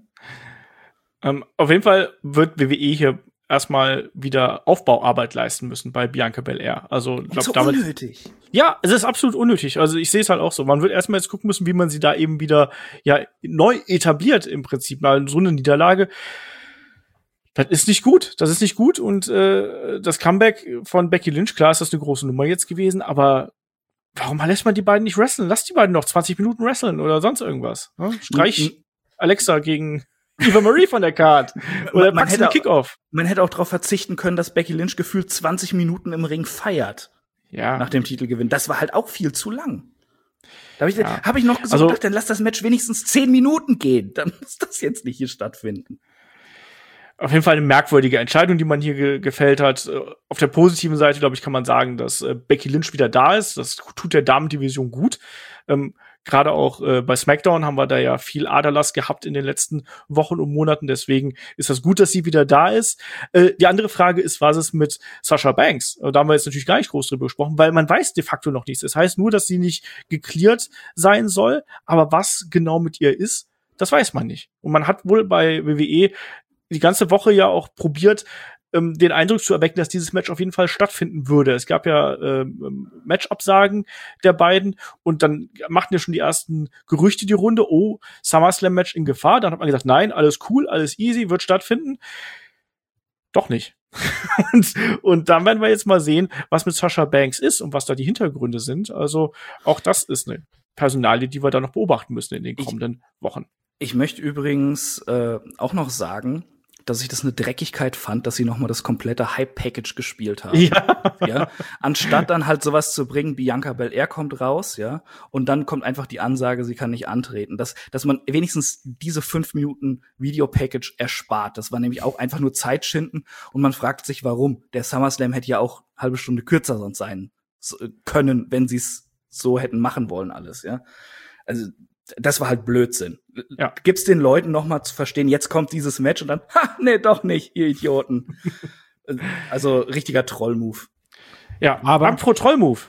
Ähm, auf jeden Fall wird W W E hier erstmal wieder Aufbauarbeit leisten müssen bei Bianca Belair. Also, ich glaube, so damit. Unnötig. Ja, es ist absolut unnötig. Also, ich sehe es halt auch so. Man wird erstmal jetzt gucken müssen, wie man sie da eben wieder, ja, neu etabliert im Prinzip. Mal so eine Niederlage. Das ist nicht gut. Das ist nicht gut. Und äh, das Comeback von Becky Lynch, klar ist das eine große Nummer jetzt gewesen, aber warum lässt man die beiden nicht wrestlen? Lass die beiden noch zwanzig Minuten wrestlen oder sonst irgendwas. Ne? Streich mhm. Alexa gegen Eva Marie von der Card. Oder man hätte Kickoff. Man hätte auch darauf verzichten können, dass Becky Lynch gefühlt zwanzig Minuten im Ring feiert. Ja. Nach dem Titelgewinn. Das war halt auch viel zu lang. Da habe ich, ja. hab ich noch so also, gedacht, dann lass das Match wenigstens zehn Minuten gehen. Dann muss das jetzt nicht hier stattfinden. Auf jeden Fall eine merkwürdige Entscheidung, die man hier ge- gefällt hat. Auf der positiven Seite, glaube ich, kann man sagen, dass äh, Becky Lynch wieder da ist. Das tut der Damendivision gut. Ähm, Gerade auch äh, bei SmackDown haben wir da ja viel Aderlass gehabt in den letzten Wochen und Monaten. Deswegen ist das gut, dass sie wieder da ist. Äh, die andere Frage ist, was ist mit Sasha Banks? Da haben wir jetzt natürlich gar nicht groß drüber gesprochen, weil man weiß de facto noch nichts. Das heißt nur, dass sie nicht geklärt sein soll. Aber was genau mit ihr ist, das weiß man nicht. Und man hat wohl bei W W E die ganze Woche ja auch probiert, ähm, den Eindruck zu erwecken, dass dieses Match auf jeden Fall stattfinden würde. Es gab ja ähm, Matchabsagen der beiden und dann machten ja schon die ersten Gerüchte die Runde, oh, SummerSlam-Match in Gefahr. Dann hat man gesagt, nein, alles cool, alles easy, wird stattfinden. Doch nicht. und, und dann werden wir jetzt mal sehen, was mit Sasha Banks ist und was da die Hintergründe sind. Also auch das ist eine Personalie, die wir da noch beobachten müssen in den kommenden ich, Wochen. Ich möchte übrigens äh, auch noch sagen, dass ich das eine Dreckigkeit fand, dass sie noch mal das komplette Hype-Package gespielt haben. Ja. ja. Anstatt dann halt sowas zu bringen, Bianca Belair kommt raus, ja, und dann kommt einfach die Ansage, sie kann nicht antreten. Dass, dass man wenigstens diese fünf Minuten Video-Package erspart. Das war nämlich auch einfach nur Zeitschinden und man fragt sich, warum. Der SummerSlam hätte ja auch eine halbe Stunde kürzer sonst sein können, wenn sie es so hätten machen wollen alles, ja. Also das war halt Blödsinn. Ja. Gibt's den Leuten noch mal zu verstehen, jetzt kommt dieses Match und dann, ha, nee, doch nicht, ihr Idioten. Also, richtiger Troll-Move. Ja, aber pro Troll-Move.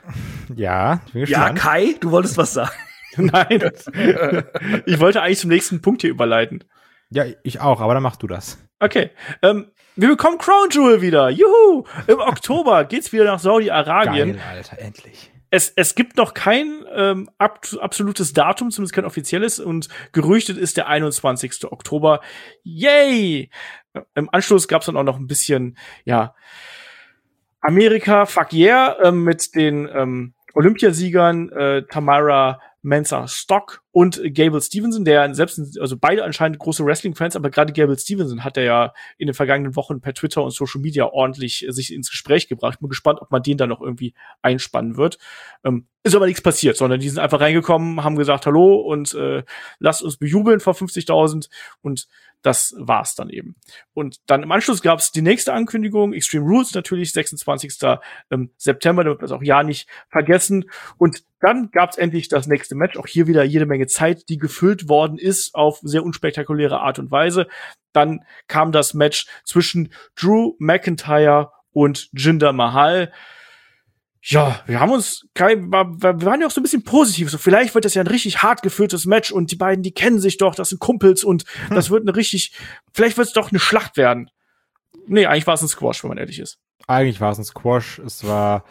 Ja, bin gespannt. Ja, Kai, du wolltest was sagen. Nein. Ich wollte eigentlich zum nächsten Punkt hier überleiten. Ja, ich auch, aber dann machst du das. Okay. Ähm, wir bekommen Crown Jewel wieder. Juhu! Im Oktober geht's wieder nach Saudi-Arabien. Geil, Alter, endlich. Es, es gibt noch kein ähm, ab, absolutes Datum, zumindest kein offizielles, und gerüchtet ist der einundzwanzigsten Oktober. Yay! Im Anschluss gab's dann auch noch ein bisschen, ja, Amerika, fuck yeah, ähm, mit den ähm, Olympiasiegern äh, Tamara Mensah Stock und Gable Stevenson, der selbst, also beide anscheinend große Wrestling-Fans, aber gerade Gable Stevenson hat er ja in den vergangenen Wochen per Twitter und Social Media ordentlich äh, sich ins Gespräch gebracht. Bin gespannt, ob man den da noch irgendwie einspannen wird. Ähm, ist aber nichts passiert, sondern die sind einfach reingekommen, haben gesagt Hallo und äh, lasst uns bejubeln vor fünfzigtausend und das war's dann eben. Und dann im Anschluss gab's die nächste Ankündigung, Extreme Rules natürlich, sechsundzwanzigsten September, damit wir das auch ja nicht vergessen. Und dann gab's endlich das nächste Match, auch hier wieder jede Menge Zeit, die gefüllt worden ist auf sehr unspektakuläre Art und Weise. Dann kam das Match zwischen Drew McIntyre und Jinder Mahal. Ja, wir haben uns, Kai, wir waren ja auch so ein bisschen positiv, so vielleicht wird das ja ein richtig hart geführtes Match und die beiden, die kennen sich doch, das sind Kumpels und hm. das wird eine richtig, vielleicht wird es doch eine Schlacht werden. Nee, eigentlich war es ein Squash, wenn man ehrlich ist. Eigentlich war es ein Squash, es war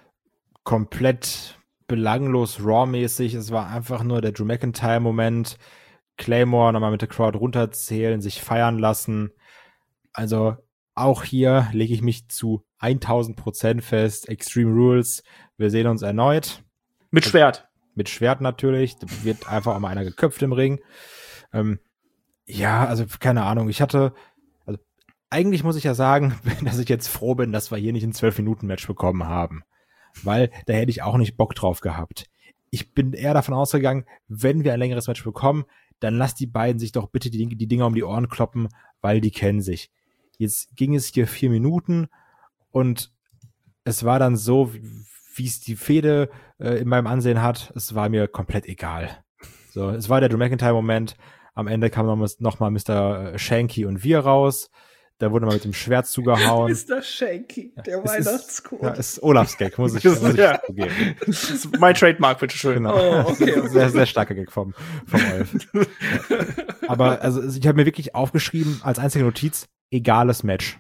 komplett belanglos, Raw-mäßig, es war einfach nur der Drew McIntyre-Moment, Claymore nochmal mit der Crowd runterzählen, sich feiern lassen, also auch hier lege ich mich zu tausend Prozent fest. Extreme Rules. Wir sehen uns erneut. Mit Schwert. Mit Schwert natürlich. Da wird einfach auch mal einer geköpft im Ring. Ähm, ja, also keine Ahnung. Ich hatte, also eigentlich muss ich ja sagen, dass ich jetzt froh bin, dass wir hier nicht ein zwölf Minuten Match bekommen haben. Weil da hätte ich auch nicht Bock drauf gehabt. Ich bin eher davon ausgegangen, wenn wir ein längeres Match bekommen, dann lass die beiden sich doch bitte die, die Dinger um die Ohren kloppen, weil die kennen sich. Jetzt ging es hier vier Minuten und es war dann so, wie es die Fehde äh, in meinem Ansehen hat, es war mir komplett egal. So, es war der Drew McIntyre-Moment. Am Ende kam noch, noch mal Mister Shanky und wir raus. Da wurde mal mit dem Schwert zugehauen. Mister Shanky, der ja, Weihnachtscode. Ja, ist Olafs Gag, muss ich, muss ich ja. zugeben. Das ist mein Trademark, bitteschön. Genau. Oh, okay, okay. Sehr, sehr starker Gag vom, vom Olaf. Aber also ich habe mir wirklich aufgeschrieben, als einzige Notiz, egales Match.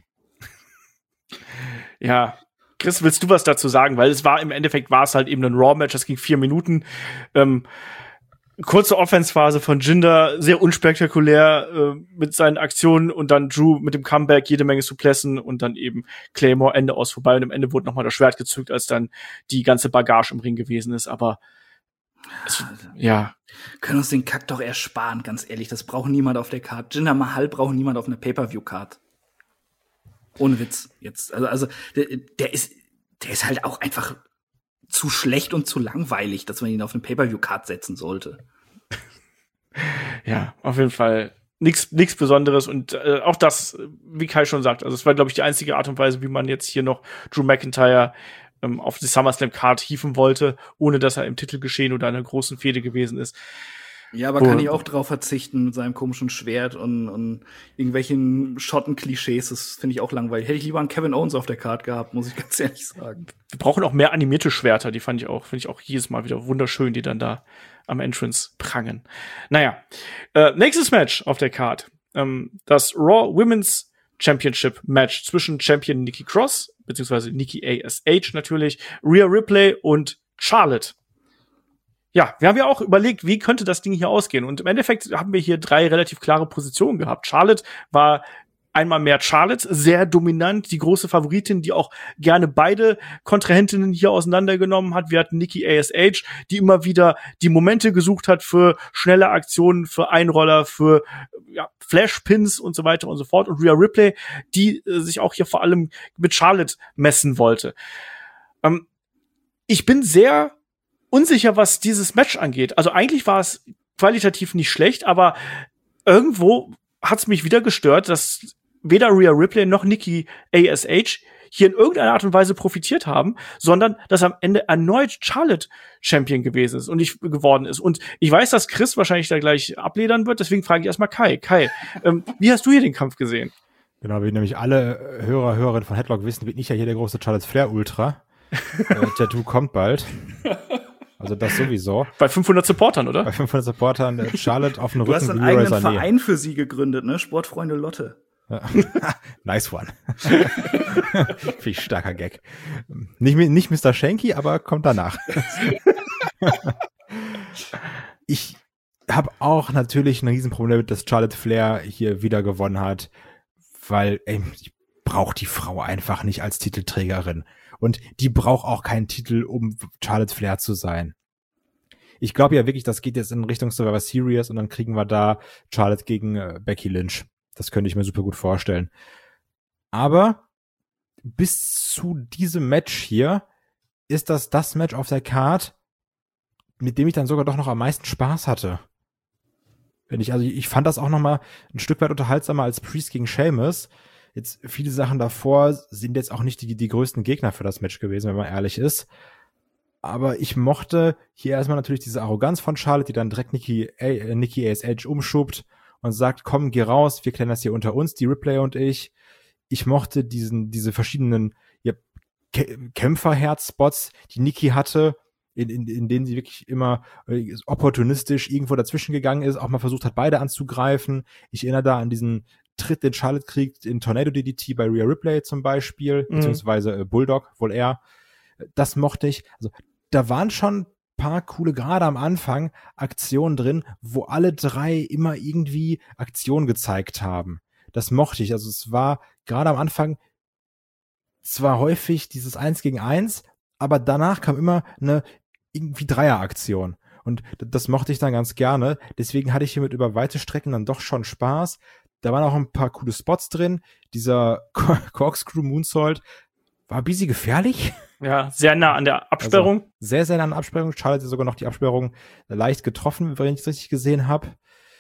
Ja, Chris, willst du was dazu sagen? Weil es war im Endeffekt war es halt eben ein Raw-Match, das ging vier Minuten. Ähm, kurze Offense-Phase von Jinder, sehr unspektakulär äh, mit seinen Aktionen und dann Drew mit dem Comeback, jede Menge Suplessen und dann eben Claymore, Ende aus vorbei und am Ende wurde nochmal das Schwert gezückt, als dann die ganze Bagage im Ring gewesen ist, aber es, ja. Können uns den Kack doch ersparen, ganz ehrlich, das braucht niemand auf der Card. Jinder Mahal braucht niemand auf einer Pay-Per-View-Card. Ohne Witz, jetzt, also, also, der, der ist, der ist halt auch einfach zu schlecht und zu langweilig, dass man ihn auf eine Pay-Per-View-Card setzen sollte. Ja, auf jeden Fall nichts nichts Besonderes und äh, auch das, wie Kai schon sagt, also es war, glaube ich, die einzige Art und Weise, wie man jetzt hier noch Drew McIntyre ähm, auf die SummerSlam-Card hieven wollte, ohne dass er im Titelgeschehen oder einer großen Fehde gewesen ist. Ja, aber kann ich auch drauf verzichten mit seinem komischen Schwert und, und irgendwelchen Schotten-Klischees. Das finde ich auch langweilig. Hätte ich lieber einen Kevin Owens auf der Card gehabt, muss ich ganz ehrlich sagen. Wir brauchen auch mehr animierte Schwerter. Die fand ich auch, finde ich auch jedes Mal wieder wunderschön, die dann da am Entrance prangen. Naja, äh, nächstes Match auf der Card. Ähm, das Raw Women's Championship Match zwischen Champion Nikki Cross, beziehungsweise Nikki A S H natürlich, Rhea Ripley und Charlotte. Ja, wir haben ja auch überlegt, wie könnte das Ding hier ausgehen. Und im Endeffekt haben wir hier drei relativ klare Positionen gehabt. Charlotte war einmal mehr Charlotte, sehr dominant, die große Favoritin, die auch gerne beide Kontrahentinnen hier auseinandergenommen hat. Wir hatten Nikki A S H, die immer wieder die Momente gesucht hat für schnelle Aktionen, für Einroller, für ja, Flashpins und so weiter und so fort. Und Rhea Ripley, die äh, sich auch hier vor allem mit Charlotte messen wollte. Ähm, ich bin sehr unsicher, was dieses Match angeht. Also eigentlich war es qualitativ nicht schlecht, aber irgendwo hat es mich wieder gestört, dass weder Rhea Ripley noch Nikki A S H hier in irgendeiner Art und Weise profitiert haben, sondern dass am Ende erneut Charlotte Champion gewesen ist und nicht geworden ist. Und ich weiß, dass Chris wahrscheinlich da gleich abledern wird, deswegen frage ich erstmal Kai. Kai, ähm, wie hast du hier den Kampf gesehen? Genau, wie nämlich alle Hörer, Hörerinnen von Headlock wissen, bin ich ja hier der große Charlotte Flair Ultra. äh, Tattoo kommt bald. Also das sowieso. Bei fünfhundert Supportern, oder? Bei fünfhundert Supportern, äh, Charlotte auf dem Rücken. Du hast einen eigenen Verein für sie gegründet, ne? Sportfreunde Lotte. Ja. Nice one. Finde ich starker Gag. Nicht, nicht Mister Shanky, aber kommt danach. Ich habe auch natürlich ein Riesenproblem damit, dass Charlotte Flair hier wieder gewonnen hat, weil ey, ich brauche die Frau einfach nicht als Titelträgerin. Und die braucht auch keinen Titel, um Charlotte Flair zu sein. Ich glaube ja wirklich, das geht jetzt in Richtung Survivor Series und dann kriegen wir da Charlotte gegen äh, Becky Lynch. Das könnte ich mir super gut vorstellen. Aber bis zu diesem Match hier ist das das Match auf der Card, mit dem ich dann sogar doch noch am meisten Spaß hatte. Wenn ich, also ich fand das auch noch mal ein Stück weit unterhaltsamer als Priest gegen Sheamus. Jetzt viele Sachen davor sind jetzt auch nicht die, die größten Gegner für das Match gewesen, wenn man ehrlich ist. Aber ich mochte hier erstmal natürlich diese Arroganz von Charlotte, die dann direkt Nikki, äh, Nikki A S H umschubbt und sagt, komm, geh raus, wir klären das hier unter uns, die Ripley und ich. Ich mochte diesen, diese verschiedenen ja, Kä- Kämpferherz-Spots, die Nikki hatte, in, in, in denen sie wirklich immer äh, opportunistisch irgendwo dazwischen gegangen ist, auch mal versucht hat, beide anzugreifen. Ich erinnere da an diesen Tritt, den Charlotte kriegt, in Tornado D D T bei Rhea Ripley zum Beispiel, mhm. beziehungsweise äh, Bulldog, wohl eher. Das mochte ich. Also da waren schon paar coole, gerade am Anfang, Aktionen drin, wo alle drei immer irgendwie Aktionen gezeigt haben. Das mochte ich. Also es war gerade am Anfang zwar häufig dieses Eins gegen Eins, aber danach kam immer eine irgendwie Dreieraktion. Und das mochte ich dann ganz gerne. Deswegen hatte ich hiermit über weite Strecken dann doch schon Spaß. Da waren auch ein paar coole Spots drin. Dieser Corkscrew Moonsault war ein bisschen gefährlich. Ja, sehr nah an der Absperrung. Also sehr, sehr nah an der Absperrung. Charlotte hat sogar noch die Absperrung leicht getroffen, wenn ich es richtig gesehen habe.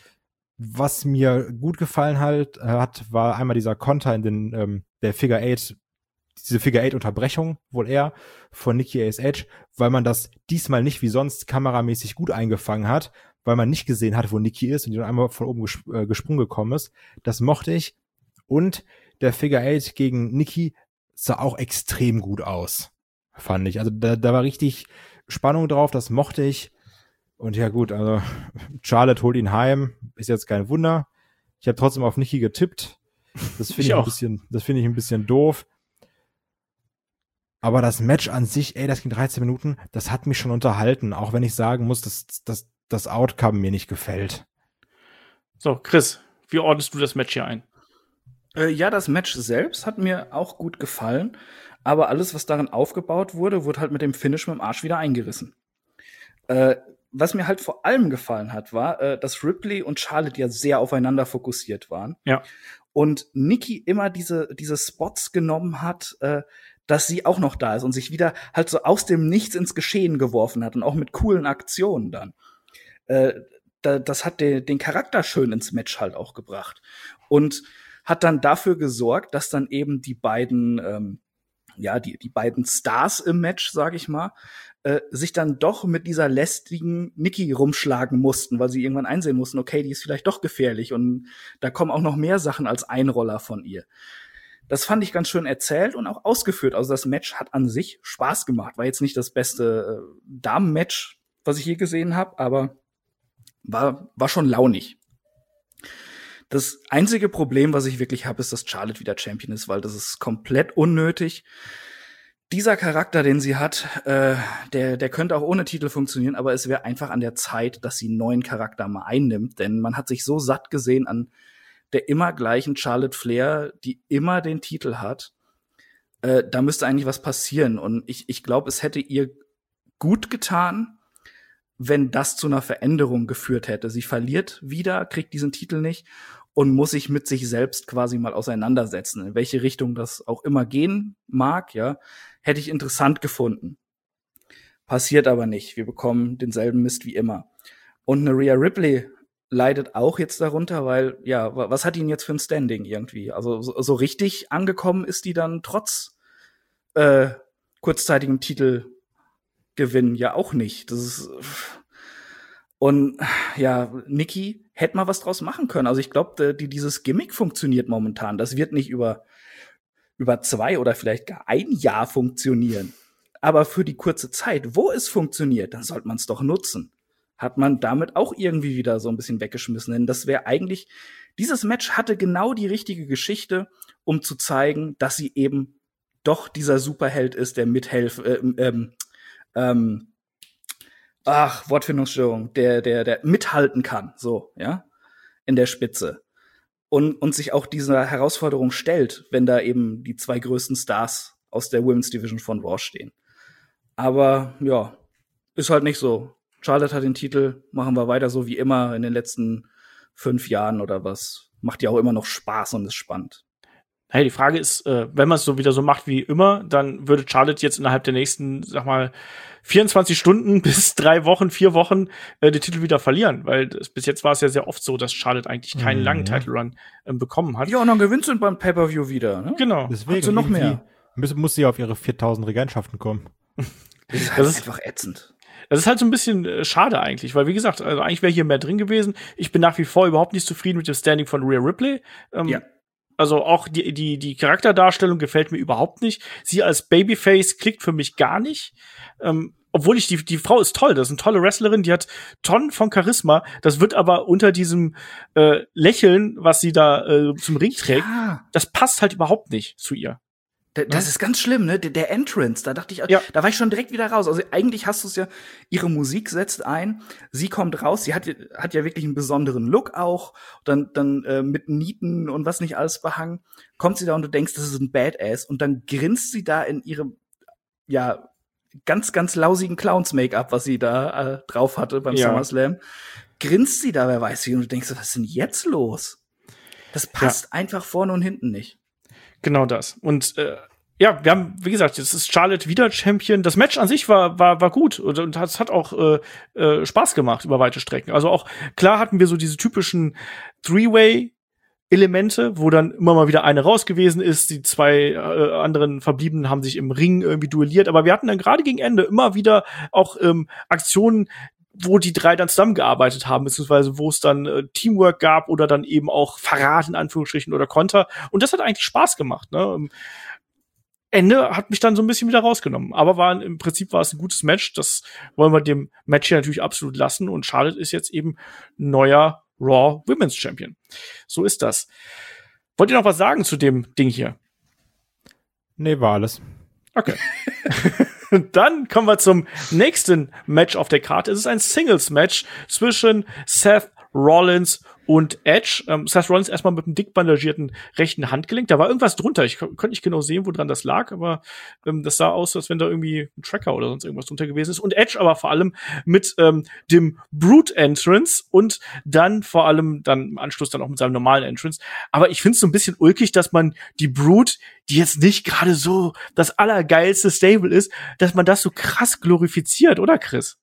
Was mir gut gefallen halt, hat, war einmal dieser Konter in den, ähm, der Figure Eight, diese Figure Eight Unterbrechung, wohl eher, von Nikki A S H, weil man das diesmal nicht wie sonst kameramäßig gut eingefangen hat, weil man nicht gesehen hat, wo Nikki ist und die dann einmal von oben gesp- äh, gesprungen gekommen ist. Das mochte ich. Und der Figure Eight gegen Nikki sah auch extrem gut aus, fand ich. Also da, da war richtig Spannung drauf, das mochte ich. Und ja gut, also Charlotte holt ihn heim, ist jetzt kein Wunder. Ich habe trotzdem auf Nikki getippt. Das finde ich, ich ein bisschen, das finde ich ein bisschen doof. Aber das Match an sich, ey, das ging dreizehn Minuten, das hat mich schon unterhalten, auch wenn ich sagen muss, dass, dass das Outcome mir nicht gefällt. So, Chris, wie ordnest du das Match hier ein? Äh, ja, das Match selbst hat mir auch gut gefallen, aber alles, was darin aufgebaut wurde, wurde halt mit dem Finish mit dem Arsch wieder eingerissen. Äh, was mir halt vor allem gefallen hat, war, äh, dass Ripley und Charlotte ja sehr aufeinander fokussiert waren. Ja. Und Nikki immer diese, diese Spots genommen hat, äh, dass sie auch noch da ist und sich wieder halt so aus dem Nichts ins Geschehen geworfen hat und auch mit coolen Aktionen dann. Äh, da, das hat de, den Charakter schön ins Match halt auch gebracht. Und hat dann dafür gesorgt, dass dann eben die beiden, ähm, ja, die, die beiden Stars im Match, sag ich mal, äh, sich dann doch mit dieser lästigen Nikki rumschlagen mussten, weil sie irgendwann einsehen mussten, okay, die ist vielleicht doch gefährlich und da kommen auch noch mehr Sachen als Einroller von ihr. Das fand ich ganz schön erzählt und auch ausgeführt. Also das Match hat an sich Spaß gemacht. War jetzt nicht das beste äh, Damen-Match, was ich je gesehen habe, aber war, war schon launig. Das einzige Problem, was ich wirklich habe, ist, dass Charlotte wieder Champion ist, weil das ist komplett unnötig. Dieser Charakter, den sie hat, äh, der, der könnte auch ohne Titel funktionieren, aber es wäre einfach an der Zeit, dass sie einen neuen Charakter mal einnimmt, denn man hat sich so satt gesehen an der immer gleichen Charlotte Flair, die immer den Titel hat. Äh, da müsste eigentlich was passieren und ich, ich glaube, es hätte ihr gut getan, wenn das zu einer Veränderung geführt hätte. Sie verliert wieder, kriegt diesen Titel nicht und muss sich mit sich selbst quasi mal auseinandersetzen. In welche Richtung das auch immer gehen mag, ja, hätte ich interessant gefunden. Passiert aber nicht. Wir bekommen denselben Mist wie immer. Und eine Rhea Ripley leidet auch jetzt darunter, weil, ja, was hat ihn jetzt für ein Standing irgendwie? Also so, so richtig angekommen ist die dann trotz äh, kurzzeitigem Titelgewinn ja auch nicht. Das ist und ja, Nikki hätte mal was draus machen können. Also ich glaube, die, dieses Gimmick funktioniert momentan. Das wird nicht über über zwei oder vielleicht gar ein Jahr funktionieren. Aber für die kurze Zeit, wo es funktioniert, dann sollte man es doch nutzen. Hat man damit auch irgendwie wieder so ein bisschen weggeschmissen. Denn das wäre eigentlich, dieses Match hatte genau die richtige Geschichte, um zu zeigen, dass sie eben doch dieser Superheld ist, der mithelfen, äh, ähm, ähm, ach, Wortfindungsstörung, der, der, der mithalten kann, so, ja, in der Spitze. Und, und sich auch dieser Herausforderung stellt, wenn da eben die zwei größten Stars aus der Women's Division von Raw stehen. Aber, ja, ist halt nicht so. Charlotte hat den Titel, machen wir weiter so wie immer in den letzten fünf Jahren oder was. Macht ja auch immer noch Spaß und ist spannend. Hey, die Frage ist, äh, wenn man es so wieder so macht wie immer, dann würde Charlotte jetzt innerhalb der nächsten, sag mal, vierundzwanzig Stunden bis drei Wochen, vier Wochen äh, den Titel wieder verlieren. Weil das, bis jetzt war es ja sehr oft so, dass Charlotte eigentlich keinen mhm. langen Title-Run äh, bekommen hat. Ja, und dann gewinnt sie beim Pay-Per-View wieder. Ne? Genau. Deswegen hat sie noch mehr. Muss, muss sie auf ihre viertausend Regentschaften kommen. Das ist, halt das ist einfach ätzend. Das ist halt so ein bisschen äh, schade eigentlich, weil wie gesagt, also eigentlich wäre hier mehr drin gewesen. Ich bin nach wie vor überhaupt nicht zufrieden mit dem Standing von Rhea Ripley. Ähm, ja. Also auch die, die, die Charakterdarstellung gefällt mir überhaupt nicht. Sie als Babyface klickt für mich gar nicht. Ähm, obwohl ich, die, die Frau ist toll, das ist eine tolle Wrestlerin, die hat Tonnen von Charisma. Das wird aber unter diesem äh, Lächeln, was sie da äh, zum Ring trägt, ja. das passt halt überhaupt nicht zu ihr. D- das ist ganz schlimm, ne? Der, der Entrance, da dachte ich, ja. da war ich schon direkt wieder raus. Also eigentlich hast du es ja, ihre Musik setzt ein, sie kommt raus, sie hat, hat ja wirklich einen besonderen Look auch, dann, dann äh, mit Nieten und was nicht alles behangen, kommt sie da und du denkst, das ist ein Badass und dann grinst sie da in ihrem, ja, ganz, ganz lausigen Clowns-Make-up, was sie da äh, drauf hatte beim ja. SummerSlam, grinst sie da, wer weiß wie, und du denkst, was ist denn jetzt los? Das passt ja. einfach vorne und hinten nicht. Genau das. Und äh, ja, wir haben, wie gesagt, jetzt ist Charlotte wieder Champion. Das Match an sich war war war gut und, und es hat auch äh, äh, Spaß gemacht über weite Strecken. Also auch klar hatten wir so diese typischen Three-Way-Elemente, wo dann immer mal wieder eine raus gewesen ist. Die zwei äh, anderen Verbliebenen haben sich im Ring irgendwie duelliert. Aber wir hatten dann gerade gegen Ende immer wieder auch ähm, Aktionen, wo die drei dann zusammengearbeitet haben, beziehungsweise wo es dann äh, Teamwork gab oder dann eben auch Verrat in Anführungsstrichen oder Konter. Und das hat eigentlich Spaß gemacht. Ne? Ende hat mich dann so ein bisschen wieder rausgenommen. Aber war im Prinzip war es ein gutes Match. Das wollen wir dem Match hier natürlich absolut lassen. Und Charlotte ist jetzt eben neuer Raw Women's Champion. So ist das. Wollt ihr noch was sagen zu dem Ding hier? Nee, war alles. Okay. Dann kommen wir zum nächsten Match auf der Karte. Es ist ein Singles-Match zwischen Seth Rollins und Edge. Ähm, Seth Rollins erstmal mit einem dick bandagierten rechten Handgelenk. Da war irgendwas drunter. Ich konnte nicht genau sehen, woran das lag, aber ähm, das sah aus, als wenn da irgendwie ein Tracker oder sonst irgendwas drunter gewesen ist. Und Edge aber vor allem mit ähm, dem Brute Entrance und dann vor allem dann im Anschluss dann auch mit seinem normalen Entrance. Aber ich finde es so ein bisschen ulkig, dass man die Brute, die jetzt nicht gerade so das allergeilste Stable ist, dass man das so krass glorifiziert, oder Chris?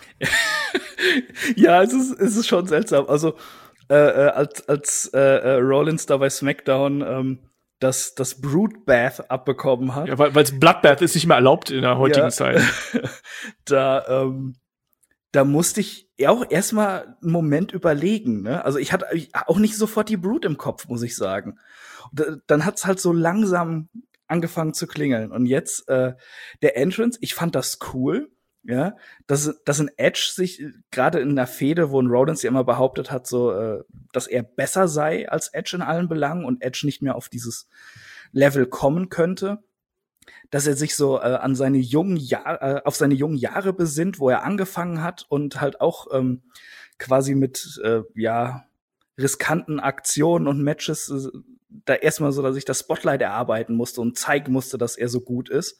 Ja, es ist, es ist schon seltsam. Also, äh, als, als äh, Rollins da bei SmackDown ähm, das, das Brute Bath abbekommen hat. Ja, weil weil's Bloodbath ist nicht mehr erlaubt in der heutigen ja, Zeit. da, ähm, da musste ich auch erstmal einen Moment überlegen. Ne? Also ich hatte auch nicht sofort die Brute im Kopf, muss ich sagen. Und dann hat's halt so langsam angefangen zu klingeln. Und jetzt äh, der Entrance, ich fand das cool. Ja, dass, dass ein Edge sich gerade in einer Fehde, wo ein Rollins ja immer behauptet hat, so, äh, dass er besser sei als Edge in allen Belangen und Edge nicht mehr auf dieses Level kommen könnte, dass er sich so äh, an seine jungen Jahre, äh, auf seine jungen Jahre besinnt, wo er angefangen hat und halt auch ähm, quasi mit äh, ja riskanten Aktionen und Matches äh, da erstmal so, dass ich das Spotlight erarbeiten musste und zeigen musste, dass er so gut ist.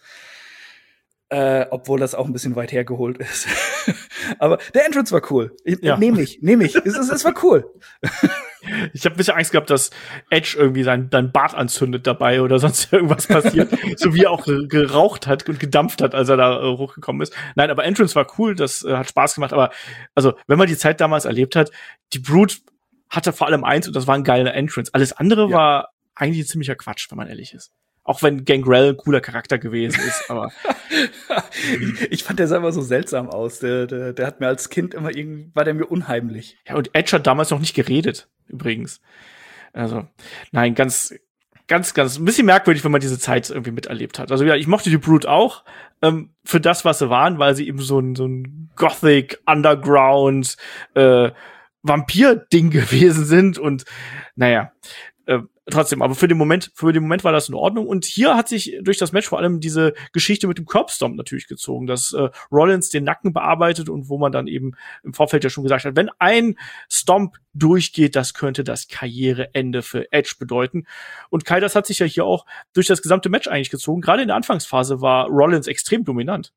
Äh, obwohl das auch ein bisschen weit hergeholt ist. Aber der Entrance war cool. Ja. Nehme ich, nehme ich. Es, es, es war cool. Ich habe ein bisschen Angst gehabt, dass Edge irgendwie sein, sein Bart anzündet dabei oder sonst irgendwas passiert. So wie er auch geraucht hat und gedampft hat, als er da äh, hochgekommen ist. Nein, aber Entrance war cool, das äh, hat Spaß gemacht. Aber also, wenn man die Zeit damals erlebt hat, die Brute hatte vor allem eins und das war ein geiler Entrance. Alles andere Ja. war eigentlich ein ziemlicher Quatsch, wenn man ehrlich ist. Auch wenn Gangrel ein cooler Charakter gewesen ist, aber ich, ich fand der sah immer so seltsam aus. Der, der, der hat mir als Kind immer irgendwie, war der mir unheimlich. ja, und Edge hat damals noch nicht geredet, übrigens. Also, nein, ganz, ganz, ganz, ein bisschen merkwürdig, wenn man diese Zeit irgendwie miterlebt hat. Also, ja, ich mochte die Brute auch, ähm, für das, was sie waren, weil sie eben so ein, so ein Gothic, Underground, äh, Vampir-Ding gewesen sind und, naja, äh, trotzdem, aber für den Moment, für den Moment war das in Ordnung. Und hier hat sich durch das Match vor allem diese Geschichte mit dem Curbstomp natürlich gezogen, dass äh, Rollins den Nacken bearbeitet und wo man dann eben im Vorfeld ja schon gesagt hat, wenn ein Stomp durchgeht, das könnte das Karriereende für Edge bedeuten. Und Kai, das hat sich ja hier auch durch das gesamte Match eigentlich gezogen. Gerade in der Anfangsphase war Rollins extrem dominant.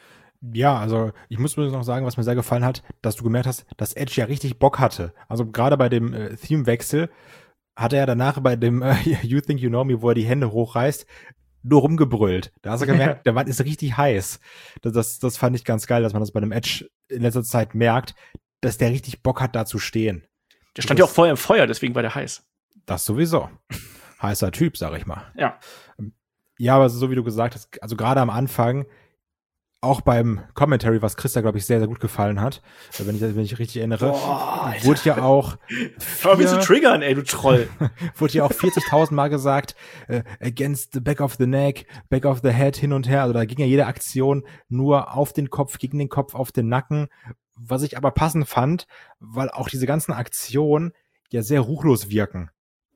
Ja, also ich muss mir noch sagen, was mir sehr gefallen hat, dass du gemerkt hast, dass Edge ja richtig Bock hatte. Also gerade bei dem äh, Theme-Wechsel hat er danach bei dem äh, You Think You Know Me, wo er die Hände hochreißt, nur rumgebrüllt. Da hast du gemerkt, der Mann ist richtig heiß. Das, das, das fand ich ganz geil, dass man das bei dem Edge in letzter Zeit merkt, dass der richtig Bock hat, da zu stehen. Der stand ja auch vorher im Feuer, deswegen war der heiß. Das sowieso. Heißer Typ, sag ich mal. Ja. Ja, aber so wie du gesagt hast, also gerade am Anfang, auch beim Commentary, was Chris da, glaube ich, sehr, sehr gut gefallen hat, wenn ich, wenn ich richtig erinnere, Boah, wurde ja auch hör mich zu triggern, ey, du Troll. wurde ja auch vierzigtausend Mal gesagt, äh, against the back of the neck, back of the head, hin und her. Also da ging ja jede Aktion nur auf den Kopf, gegen den Kopf, auf den Nacken. Was ich aber passend fand, weil auch diese ganzen Aktionen ja sehr ruchlos wirken.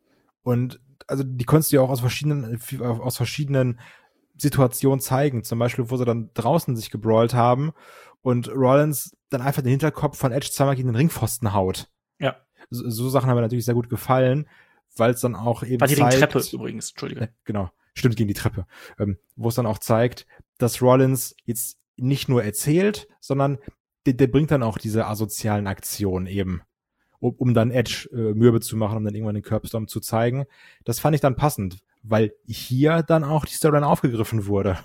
Und also die konntest du ja auch aus verschiedenen, aus verschiedenen Situation zeigen, zum Beispiel, wo sie dann draußen sich gebrawlt haben und Rollins dann einfach den Hinterkopf von Edge zweimal gegen den Ringpfosten haut. Ja. So, so Sachen haben mir natürlich sehr gut gefallen, weil es dann auch eben War die zeigt, Ringtreppe übrigens, Entschuldige. äh, genau, stimmt, gegen die Treppe, ähm, wo es dann auch zeigt, dass Rollins jetzt nicht nur erzählt, sondern der, der bringt dann auch diese asozialen Aktionen eben, um, um dann Edge äh, mürbe zu machen, um dann irgendwann den Curbstomp zu zeigen. Das fand ich dann passend, weil hier dann auch die Storyline aufgegriffen wurde.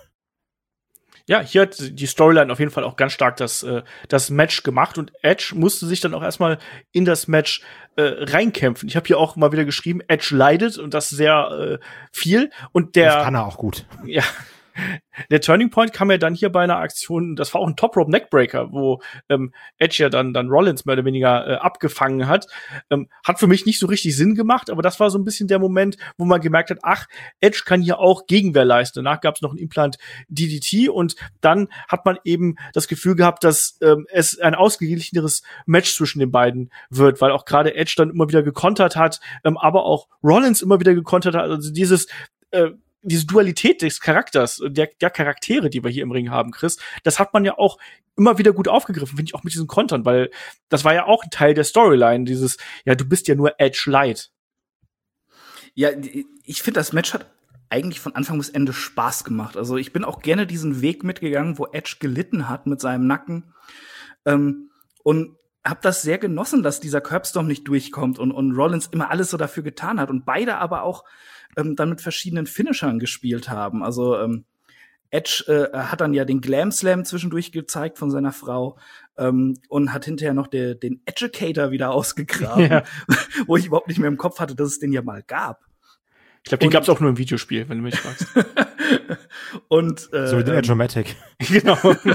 Ja, hier hat die Storyline auf jeden Fall auch ganz stark das, äh, das Match gemacht und Edge musste sich dann auch erstmal in das Match äh, reinkämpfen. Ich habe hier auch mal wieder geschrieben, Edge leidet und das sehr äh, viel. Und der Das kann er auch gut. Ja, Der Turning Point kam ja dann hier bei einer Aktion, das war auch ein Top Rope Neckbreaker, wo ähm, Edge ja dann dann Rollins mehr oder weniger äh, abgefangen hat. Ähm, hat für mich nicht so richtig Sinn gemacht, aber das war so ein bisschen der Moment, wo man gemerkt hat, ach, Edge kann hier auch Gegenwehr leisten. Danach gab es noch ein Implant D D T und dann hat man eben das Gefühl gehabt, dass ähm, es ein ausgeglicheneres Match zwischen den beiden wird, weil auch gerade Edge dann immer wieder gekontert hat, ähm, aber auch Rollins immer wieder gekontert hat. Also dieses äh, diese Dualität des Charakters, der, der Charaktere, die wir hier im Ring haben, Chris, das hat man ja auch immer wieder gut aufgegriffen, finde ich, auch mit diesen Kontern, weil das war ja auch ein Teil der Storyline, dieses, ja, du bist ja nur Edge Light. Ja, ich finde, das Match hat eigentlich von Anfang bis Ende Spaß gemacht. Also ich bin auch gerne diesen Weg mitgegangen, wo Edge gelitten hat mit seinem Nacken. Ähm, und hab das sehr genossen, dass dieser Curbstorm nicht durchkommt und, und Rollins immer alles so dafür getan hat und beide aber auch ähm, dann mit verschiedenen Finishern gespielt haben. Also ähm, Edge äh, hat dann ja den Glam Slam zwischendurch gezeigt von seiner Frau ähm, und hat hinterher noch de, den Educator wieder ausgegraben, ja. Wo ich überhaupt nicht mehr im Kopf hatte, dass es den ja mal gab. Ich glaube, den gab es auch nur im Videospiel, wenn du mich fragst. und äh, so wie den Edge-O-Matic. Genau.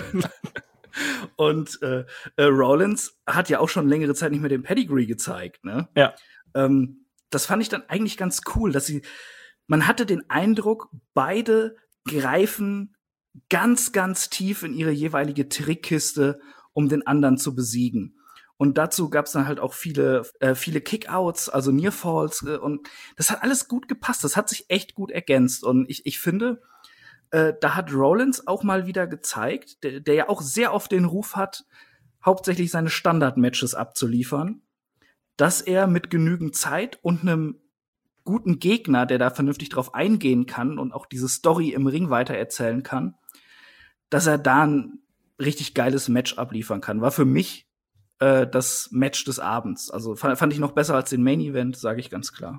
Und äh, äh, Rollins hat ja auch schon längere Zeit nicht mehr den Pedigree gezeigt, ne? Ja. Ähm, das fand ich dann eigentlich ganz cool, dass sie, man hatte den Eindruck, beide greifen ganz, ganz tief in ihre jeweilige Trickkiste, um den anderen zu besiegen. Und dazu gab's dann halt auch viele, äh, viele Kickouts, also Nearfalls, äh, und das hat alles gut gepasst. Das hat sich echt gut ergänzt. Und ich, ich finde, äh, da hat Rollins auch mal wieder gezeigt, der, der ja auch sehr oft den Ruf hat, hauptsächlich seine Standard-Matches abzuliefern, dass er mit genügend Zeit und einem guten Gegner, der da vernünftig drauf eingehen kann und auch diese Story im Ring weitererzählen kann, dass er da ein richtig geiles Match abliefern kann. War für mich äh, das Match des Abends. Also fand, fand ich noch besser als den Main Event, sage ich ganz klar.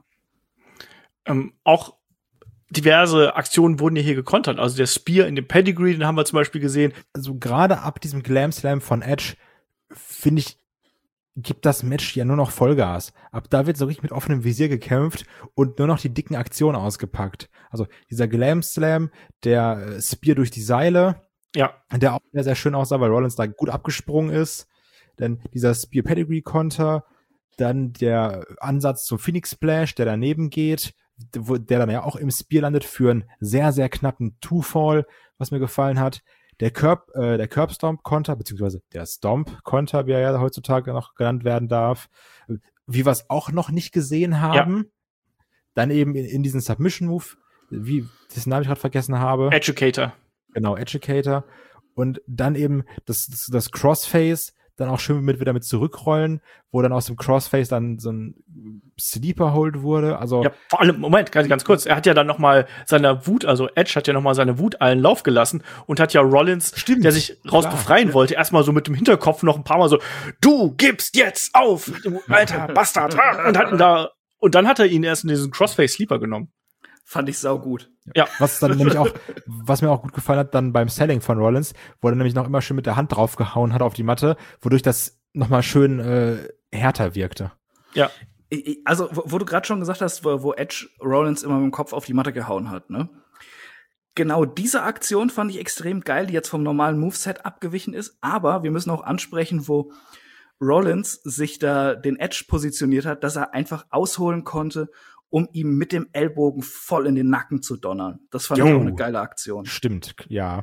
Ähm, auch diverse Aktionen wurden ja hier gekontert. Also der Spear in dem Pedigree, den haben wir zum Beispiel gesehen. Also gerade ab diesem Glam Slam von Edge, finde ich, gibt das Match ja nur noch Vollgas. Ab da wird so richtig mit offenem Visier gekämpft und nur noch die dicken Aktionen ausgepackt. Also dieser Glam Slam, der Spear durch die Seile, ja, der auch sehr, sehr schön aussah, weil Rollins da gut abgesprungen ist. Dann dieser Spear Pedigree Konter, dann der Ansatz zum Phoenix Splash, der daneben geht, wo, der dann ja auch im Spear landet für einen sehr, sehr knappen Two-Fall, was mir gefallen hat. Der Curb, äh, der Curb-Stomp-Konter, beziehungsweise der Stomp-Konter, wie er ja heutzutage noch genannt werden darf, wie wir es auch noch nicht gesehen haben. Ja. Dann eben in, in diesen Submission-Move, wie, dessen Namen ich gerade vergessen habe. Educator. Genau, Educator. Und dann eben das, das, das Crossface, dann auch schön mit wieder mit zurückrollen, wo dann aus dem Crossface dann so ein Sleeper-Hold wurde. Also ja, vor allem, Moment, ganz, ganz kurz, er hat ja dann noch mal seine Wut, also Edge hat ja noch mal seine Wut allen Lauf gelassen und hat ja Rollins, Stimmt, der sich raus klar, befreien ja. wollte, erstmal so mit dem Hinterkopf noch ein paar Mal so, du gibst jetzt auf, du alter Bastard, und hat ihn da, und dann hat er ihn erst in diesen Crossface-Sleeper genommen. Fand ich saugut. Ja. Was dann nämlich auch, was mir auch gut gefallen hat, dann beim Selling von Rollins, wo er nämlich noch immer schön mit der Hand draufgehauen hat auf die Matte, wodurch das nochmal schön äh, härter wirkte. Ja. Also, wo, wo du gerade schon gesagt hast, wo, wo Edge Rollins immer mit dem Kopf auf die Matte gehauen hat, ne? Genau diese Aktion fand ich extrem geil, die jetzt vom normalen Moveset abgewichen ist. Aber wir müssen auch ansprechen, wo Rollins sich da den Edge positioniert hat, dass er einfach ausholen konnte, um ihm mit dem Ellbogen voll in den Nacken zu donnern. Das fand jo. ich auch eine geile Aktion. Stimmt, ja.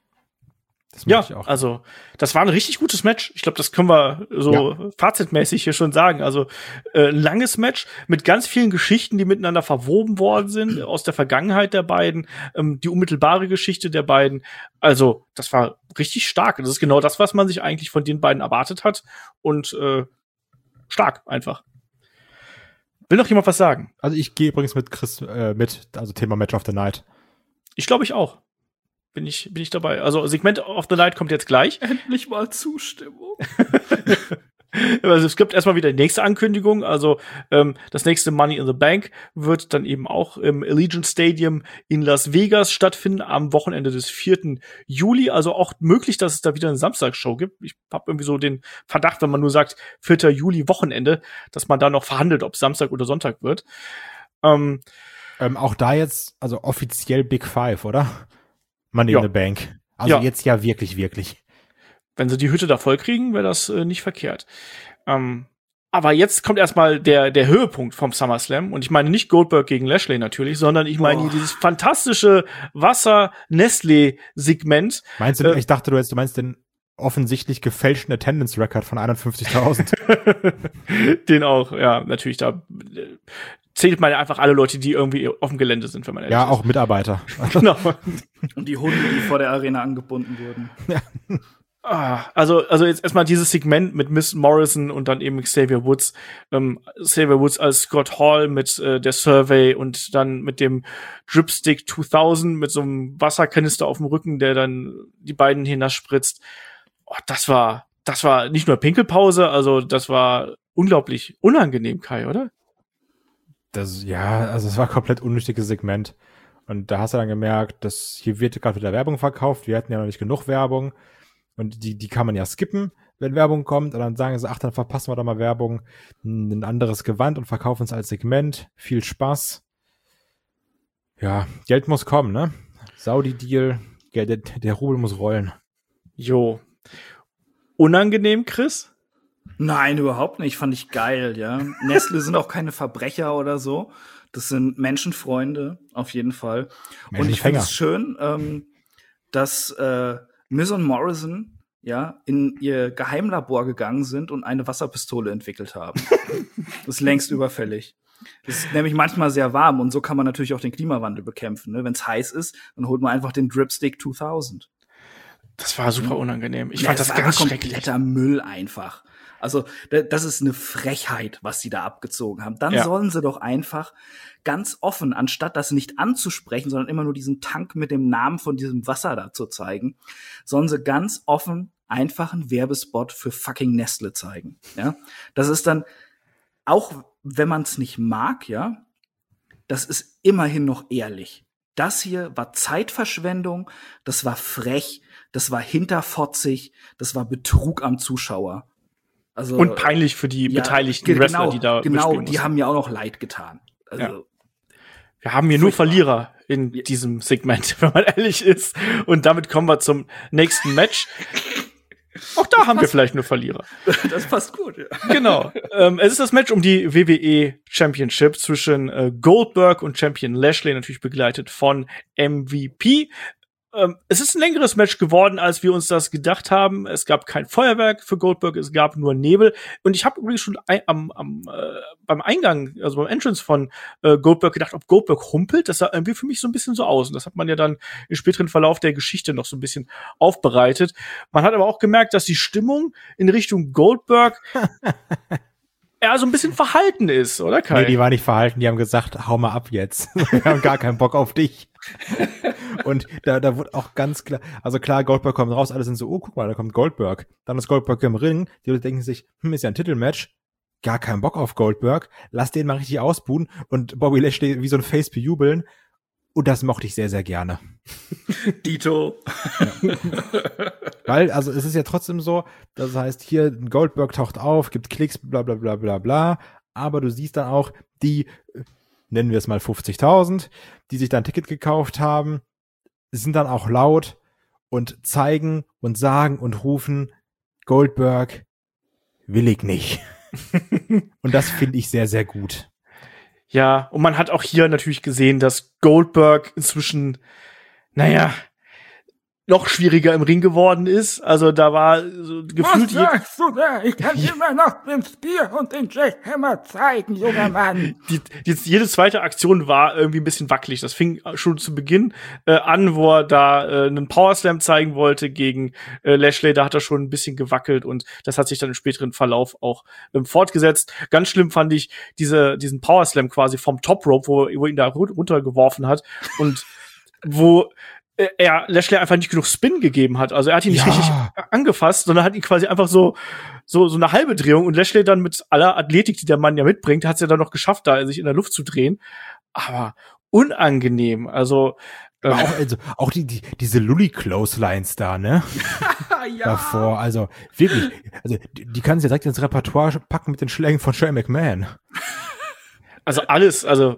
Das ja, ich auch. Also das war ein richtig gutes Match. Ich glaube, das können wir so ja. fazitmäßig hier schon sagen. Also äh, ein langes Match mit ganz vielen Geschichten, die miteinander verwoben worden sind, aus der Vergangenheit der beiden, ähm, die unmittelbare Geschichte der beiden. Also das war richtig stark. Das ist genau das, was man sich eigentlich von den beiden erwartet hat. Und äh, stark einfach. Will noch jemand was sagen? Also ich gehe übrigens mit Chris äh, mit, also Thema Match of the Night. Ich glaube, ich auch. Bin ich, bin ich dabei. Also Segment of the Night kommt jetzt gleich. Endlich mal Zustimmung. Also es gibt erstmal wieder die nächste Ankündigung. Also ähm, das nächste Money in the Bank wird dann eben auch im Allegiant Stadium in Las Vegas stattfinden am Wochenende des vierten Juli. Also auch möglich, dass es da wieder eine Samstagsshow gibt. Ich habe irgendwie so den Verdacht, wenn man nur sagt vierter Juli Wochenende, dass man da noch verhandelt, ob Samstag oder Sonntag wird. Ähm, ähm, auch da jetzt, also offiziell Big Five, oder? Money Ja. in the Bank. Also Ja. jetzt ja wirklich, wirklich. Wenn sie die Hütte da voll kriegen, wäre das äh, nicht verkehrt. Ähm, aber jetzt kommt erstmal der, der Höhepunkt vom SummerSlam. Und ich meine nicht Goldberg gegen Lashley natürlich, sondern ich meine Oh. hier dieses fantastische Wasser-Nestle-Segment. Meinst du, Äh, ich dachte, du, jetzt, du meinst den offensichtlich gefälschten Attendance-Record von einundfünfzigtausend. Den auch, ja, natürlich, da äh, zählt man ja einfach alle Leute, die irgendwie auf dem Gelände sind, wenn man ehrlich Ja, ist. auch Mitarbeiter. Genau. Und die Hunde, die vor der Arena angebunden wurden. Ah, also, also jetzt erstmal dieses Segment mit Miss Morrison und dann eben Xavier Woods. Ähm, Xavier Woods als Scott Hall mit äh, der Survey und dann mit dem Dripstick zweitausend mit so einem Wasserkanister auf dem Rücken, der dann die beiden hinterspritzt. Oh, das war, das war nicht nur Pinkelpause, also das war unglaublich unangenehm, Kai, oder? Das, ja, also es war ein komplett unnötiges Segment. Und da hast du dann gemerkt, dass hier wird gerade wieder Werbung verkauft. Wir hatten ja noch nicht genug Werbung. Und die, die kann man ja skippen, wenn Werbung kommt. Und dann sagen sie, ach, dann verpassen wir doch mal Werbung, ein anderes Gewand und verkaufen es als Segment. Viel Spaß. Ja, Geld muss kommen, ne? Saudi-Deal, der, der, der Rubel muss rollen. Jo. Unangenehm, Chris? Nein, überhaupt nicht. Fand ich geil, ja. Nestle sind auch keine Verbrecher oder so. Das sind Menschenfreunde, auf jeden Fall. Und ich finde Menschenfänger. es schön, ähm, dass äh, Miz und Morrison ja in ihr Geheimlabor gegangen sind und eine Wasserpistole entwickelt haben. Das ist längst überfällig. Das ist nämlich manchmal sehr warm und so kann man natürlich auch den Klimawandel bekämpfen. Ne? Wenn es heiß ist, dann holt man einfach den Dripstick zweitausend. Das war super unangenehm. Ich Ja, fand das war ganz schrecklich. kompletter Müll einfach. Also, da- das ist eine Frechheit, was sie da abgezogen haben. Dann Ja. sollen sie doch einfach ganz offen, anstatt das nicht anzusprechen, sondern immer nur diesen Tank mit dem Namen von diesem Wasser da zu zeigen, sollen sie ganz offen einfach einen Werbespot für fucking Nestle zeigen. Ja, das ist dann, auch wenn man es nicht mag, ja, das ist immerhin noch ehrlich. Das hier war Zeitverschwendung, das war frech, das war hinterfotzig, das war Betrug am Zuschauer. Also, Und peinlich für die ja, beteiligten ge- Wrestler, genau, die da Genau, mitspielen die mussten. haben mir auch noch leid getan. Also, Ja. Wir haben hier nur Furchtbar. Verlierer in Ja. diesem Segment, wenn man ehrlich ist. Und damit kommen wir zum nächsten Match. Auch da haben wir vielleicht nur Verlierer. das passt gut, ja. Genau. ähm, es ist das Match um die W W E Championship zwischen äh, Goldberg und Champion Lashley, natürlich begleitet von M V P. Ähm, es ist ein längeres Match geworden, als wir uns das gedacht haben. Es gab kein Feuerwerk für Goldberg, es gab nur Nebel. Und ich habe übrigens schon ein, am, am, äh, beim Eingang, also beim Entrance von äh, Goldberg gedacht, ob Goldberg humpelt. Das sah irgendwie für mich so ein bisschen so aus. Und das hat man ja dann im späteren Verlauf der Geschichte noch so ein bisschen aufbereitet. Man hat aber auch gemerkt, dass die Stimmung in Richtung Goldberg ja so ein bisschen verhalten ist, oder Kai? Nee, die war nicht verhalten, die haben gesagt, hau mal ab jetzt. Wir haben gar keinen Bock auf dich. Und da, da wurde auch ganz klar, also klar, Goldberg kommt raus, alle sind so, oh, guck mal, da kommt Goldberg. Dann ist Goldberg im Ring, die Leute denken sich, hm, ist ja ein Titelmatch, gar keinen Bock auf Goldberg, lass den mal richtig ausbuhen und Bobby Lashley wie so ein Face bejubeln. Und das mochte ich sehr, sehr gerne. Dito. Weil, also es ist ja trotzdem so, das heißt, hier Goldberg taucht auf, gibt Klicks, bla bla bla bla bla, aber du siehst dann auch die, äh, nennen wir es mal fünfzigtausend, die sich dann ein Ticket gekauft haben, sind dann auch laut und zeigen und sagen und rufen, Goldberg will ich nicht. Und das finde ich sehr, sehr gut. Ja, und man hat auch hier natürlich gesehen, dass Goldberg inzwischen, naja, noch schwieriger im Ring geworden ist. Also da war so gefühlt je, du da? Ich kann immer noch den Spear und den Jackhammer zeigen, junger Mann. die, die, jede zweite Aktion war irgendwie ein bisschen wackelig. Das fing schon zu Beginn äh, an, wo er da äh, einen Powerslam zeigen wollte gegen äh, Lashley. Da hat er schon ein bisschen gewackelt und das hat sich dann im späteren Verlauf auch ähm, fortgesetzt. Ganz schlimm fand ich diese, diesen Powerslam quasi vom Top Rope, wo, wo ihn da runtergeworfen hat und wo er Lashley einfach nicht genug Spin gegeben hat. Also er hat ihn nicht Ja. richtig angefasst, sondern hat ihn quasi einfach so so so eine halbe Drehung und Lashley dann mit aller Athletik, die der Mann ja mitbringt, hat es ja dann noch geschafft, da sich in der Luft zu drehen. Aber unangenehm. Also Aber ähm, auch, also, auch die, die, diese Lully-Clotheslines da, ne? Davor, also wirklich, also die, die kannst du ja direkt ins Repertoire packen mit den Schlägen von Shane McMahon. also alles, also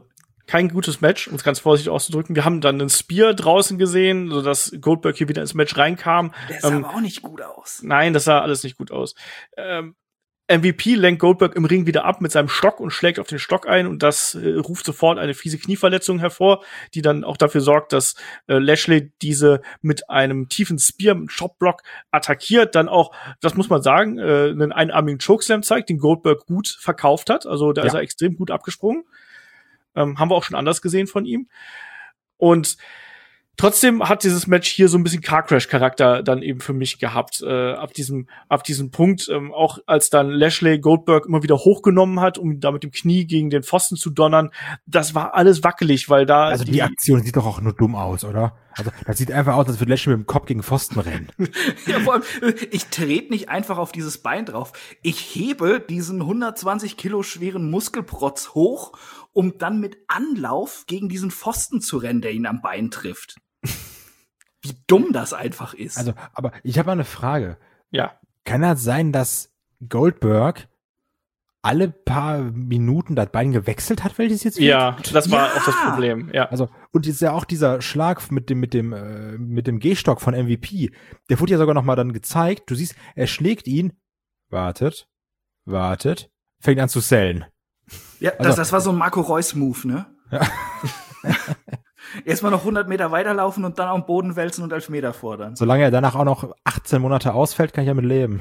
kein gutes Match, um es ganz vorsichtig auszudrücken. Wir haben dann einen Spear draußen gesehen, sodass Goldberg hier wieder ins Match reinkam. Der sah ähm, aber auch nicht gut aus. Nein, das sah alles nicht gut aus. Ähm, M V P lenkt Goldberg im Ring wieder ab mit seinem Stock und schlägt auf den Stock ein und das äh, ruft sofort eine fiese Knieverletzung hervor, die dann auch dafür sorgt, dass äh, Lashley diese mit einem tiefen Spear, mit Chopblock attackiert, dann auch, das muss man sagen, äh, einen einarmigen Chokeslam zeigt, den Goldberg gut verkauft hat, also da Ja. ist er extrem gut abgesprungen. Ähm, haben wir auch schon anders gesehen von ihm. Und trotzdem hat dieses Match hier so ein bisschen Car Crash Charakter dann eben für mich gehabt. Äh, ab diesem ab diesem Punkt, ähm, auch als dann Lashley Goldberg immer wieder hochgenommen hat, um da mit dem Knie gegen den Pfosten zu donnern, das war alles wackelig, weil da Also die Aktion sieht doch auch nur dumm aus, oder? Also das sieht einfach aus, als würde Lashley mit dem Kopf gegen Pfosten rennen. Ja, vor allem, ich trete nicht einfach auf dieses Bein drauf. Ich hebe diesen hundertzwanzig Kilo schweren Muskelprotz hoch, um dann mit Anlauf gegen diesen Pfosten zu rennen, der ihn am Bein trifft. Wie dumm das einfach ist. Also, aber ich habe mal eine Frage. ja. Kann das sein, dass Goldberg alle paar Minuten das Bein gewechselt hat, welches jetzt wird? Ja, das war Ja. auch das Problem. Ja. Also, und jetzt ja auch dieser Schlag mit dem, mit dem, äh, mit dem Gehstock von M V P, der wurde ja sogar noch mal dann gezeigt. Du siehst, er schlägt ihn, wartet, wartet, fängt an zu sellen. ja, also- das, das war so ein Marco Reus-Move, ne? Ja. Erstmal noch hundert Meter weiterlaufen und dann auf den Boden wälzen und Elfmeter fordern. Solange er danach auch noch achtzehn Monate ausfällt, kann ich damit leben.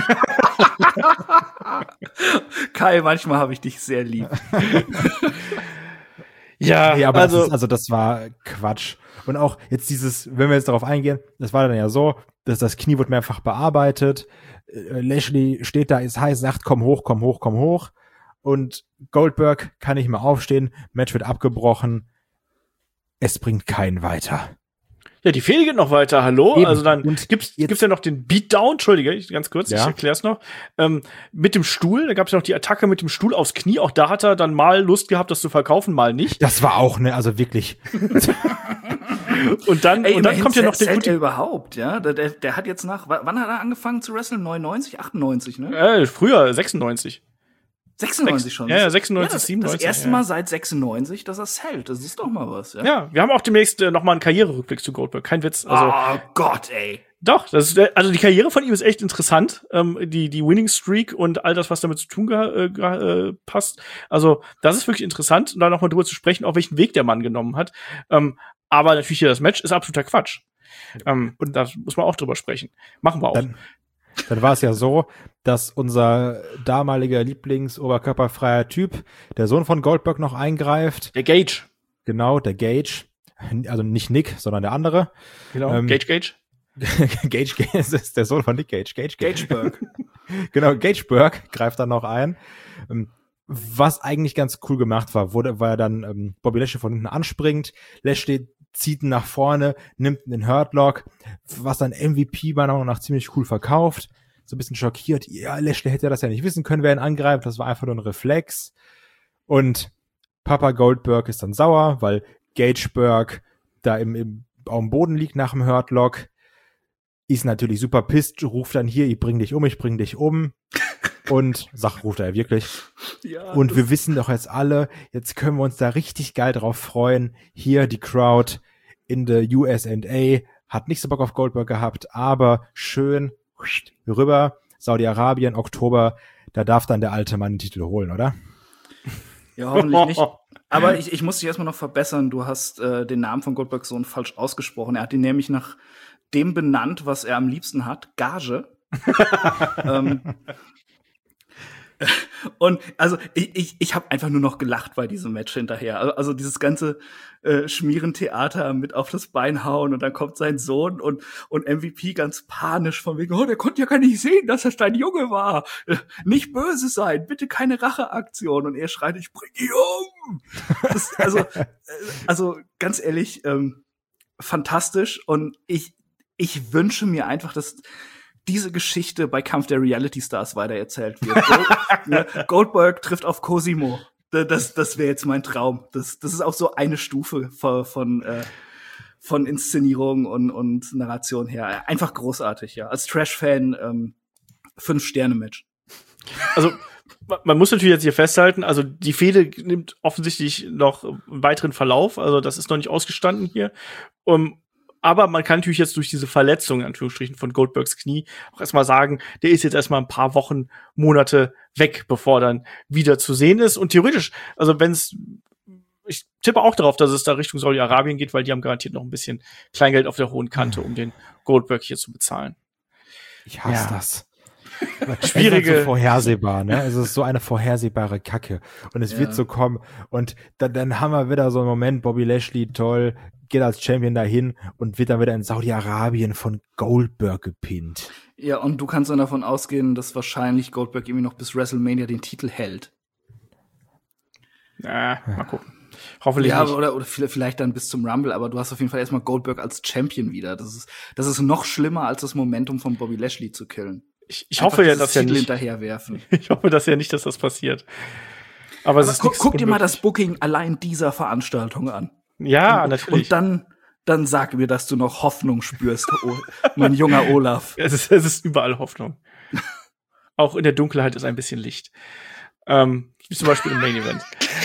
Kai, manchmal habe ich dich sehr lieb. Ja, Nee, aber also das ist, also das war Quatsch. Und auch jetzt dieses, wenn wir jetzt darauf eingehen, das war dann ja so, dass das Knie wird mehrfach bearbeitet. Äh, Lashley steht da, ist heiß, sagt, komm hoch, komm hoch, komm hoch. Und Goldberg kann nicht mehr aufstehen, Match wird abgebrochen. Es bringt keinen weiter. ja, die Fehde geht noch weiter, hallo? Eben. Also dann Und gibt's jetzt- gibt's ja noch den Beatdown, Entschuldige, ich- ganz kurz, Ja. ich erklär's noch. Ähm, mit dem Stuhl, da gab's ja noch die Attacke mit dem Stuhl aufs Knie, auch da hat er dann mal Lust gehabt, das zu verkaufen, mal nicht. Das war auch, ne, also wirklich. Und dann, Ey, und dann immerhin kommt ja noch der zählt gute er überhaupt, ja? Der, der, der hat jetzt nach, wa- wann hat er angefangen zu wrestlen? neunundneunzig, achtundneunzig, ne? äh, früher, sechsundneunzig. sechsundneunzig schon. Ja, ja, sechsundneunzig, das, siebenundneunzig. Das erste ja. Mal seit sechsundneunzig, dass er zählt. Das ist doch mal was, ja? Ja, wir haben auch demnächst äh, noch mal einen Karriererückblick zu Goldberg. Kein Witz. Also Oh Gott, ey. doch, das ist, äh, also die Karriere von ihm ist echt interessant. Ähm, die die Winning Streak und all das, was damit zu tun ge äh, ge äh, passt. Also das ist wirklich interessant, und da noch mal drüber zu sprechen, auch welchen Weg der Mann genommen hat. Ähm, aber natürlich hier das Match ist absoluter Quatsch. Ähm, und da muss man auch drüber sprechen. Machen wir auch. Dann, dann war es ja so, dass unser damaliger Lieblings-oberkörperfreier Typ, der Sohn von Goldberg, noch eingreift. der Gage. Genau, der Gage. Also nicht Nick, sondern der andere. Genau. Ähm, Gage Gage. Gage, Gage ist der Sohn von Nick Gage. Gage, Gage. Gageberg. Genau, Gageberg greift dann noch ein. Ähm, Was eigentlich ganz cool gemacht war, wurde, weil er dann ähm, Bobby Lashley von hinten anspringt. Lashley zieht ihn nach vorne, nimmt den Hurtlock, was dann M V P meiner Meinung nach ziemlich cool verkauft. So ein bisschen schockiert. Ja, Lashley hätte das ja nicht wissen können, wer ihn angreift. Das war einfach nur ein Reflex. Und Papa Goldberg ist dann sauer, weil Gageberg da im, im, auf dem Boden liegt nach dem Hurtlock. Ist natürlich super pisst, ruft dann hier, ich bring dich um, ich bring dich um. Und, sag, ruft er wirklich. Ja, Und wir wissen doch jetzt alle, jetzt können wir uns da richtig geil drauf freuen. Hier die Crowd in der U S A hat nicht so Bock auf Goldberg gehabt, aber schön rüber, Saudi-Arabien, Oktober, da darf dann der alte Mann den Titel holen, oder? ja, hoffentlich nicht. Aber ich, ich muss dich erstmal noch verbessern. Du hast äh, den Namen von Goldbergs Sohn falsch ausgesprochen. Er hat ihn nämlich nach dem benannt, was er am liebsten hat, Gage. ähm, und also ich, ich, ich habe einfach nur noch gelacht bei diesem Match hinterher. Also, also dieses ganze äh, Schmierentheater mit auf das Bein hauen und dann kommt sein Sohn und und M V P ganz panisch von wegen, oh, der konnte ja gar nicht sehen, dass das dein Junge war. Äh, nicht böse sein, bitte keine Racheaktion. Und er schreit, ich bring ihn um. Das, also, äh, also ganz ehrlich, ähm, fantastisch. Und ich ich wünsche mir einfach, dass diese Geschichte bei Kampf der Reality Stars weitererzählt wird. Gold, ne, Goldberg trifft auf Cosimo. Das, das wäre jetzt mein Traum. Das, das ist auch so eine Stufe von, von, äh, von Inszenierung und, und Narration her. Einfach großartig, ja. Als Trash-Fan ähm, Fünf-Sterne-Match. Also man muss natürlich jetzt hier festhalten, also die Fehde nimmt offensichtlich noch einen weiteren Verlauf, also das ist noch nicht ausgestanden hier. Um, aber man kann natürlich jetzt durch diese Verletzung, in Anführungsstrichen, von Goldbergs Knie auch erstmal sagen, der ist jetzt erstmal ein paar Wochen, Monate weg, bevor dann wieder zu sehen ist. Und theoretisch, also wenn es, ich tippe auch darauf, dass es da Richtung Saudi-Arabien geht, weil die haben garantiert noch ein bisschen Kleingeld auf der hohen Kante, um den Goldberg hier zu bezahlen. Ich hasse Ja. das. Schwierige- Es ist so vorhersehbar, ne? Es ist so eine vorhersehbare Kacke. Und es Ja. wird so kommen. Und dann, dann haben wir wieder so einen Moment, Bobby Lashley, toll, geht als Champion dahin und wird dann wieder in Saudi-Arabien von Goldberg gepinnt. Ja, und du kannst dann davon ausgehen, dass wahrscheinlich Goldberg irgendwie noch bis WrestleMania den Titel hält. Ja, mal gucken. Hoffentlich Ja, nicht. oder, oder vielleicht dann bis zum Rumble, aber du hast auf jeden Fall erstmal Goldberg als Champion wieder. Das ist, das ist noch schlimmer, als das Momentum von Bobby Lashley zu killen. Ich, ich hoffe ja, dass ja Titel nicht. hinterherwerfen. Ich hoffe, dass ja nicht, dass das passiert. Aber, es Aber ist guck, nichts guck dir mal das unmöglich. Booking allein dieser Veranstaltung an. Ja, und, natürlich. Und dann, dann sag mir, dass du noch Hoffnung spürst, oh, mein junger Olaf. Es ist, es ist überall Hoffnung. Auch in der Dunkelheit ist ein bisschen Licht. Ähm, wie zum Beispiel im Main Event.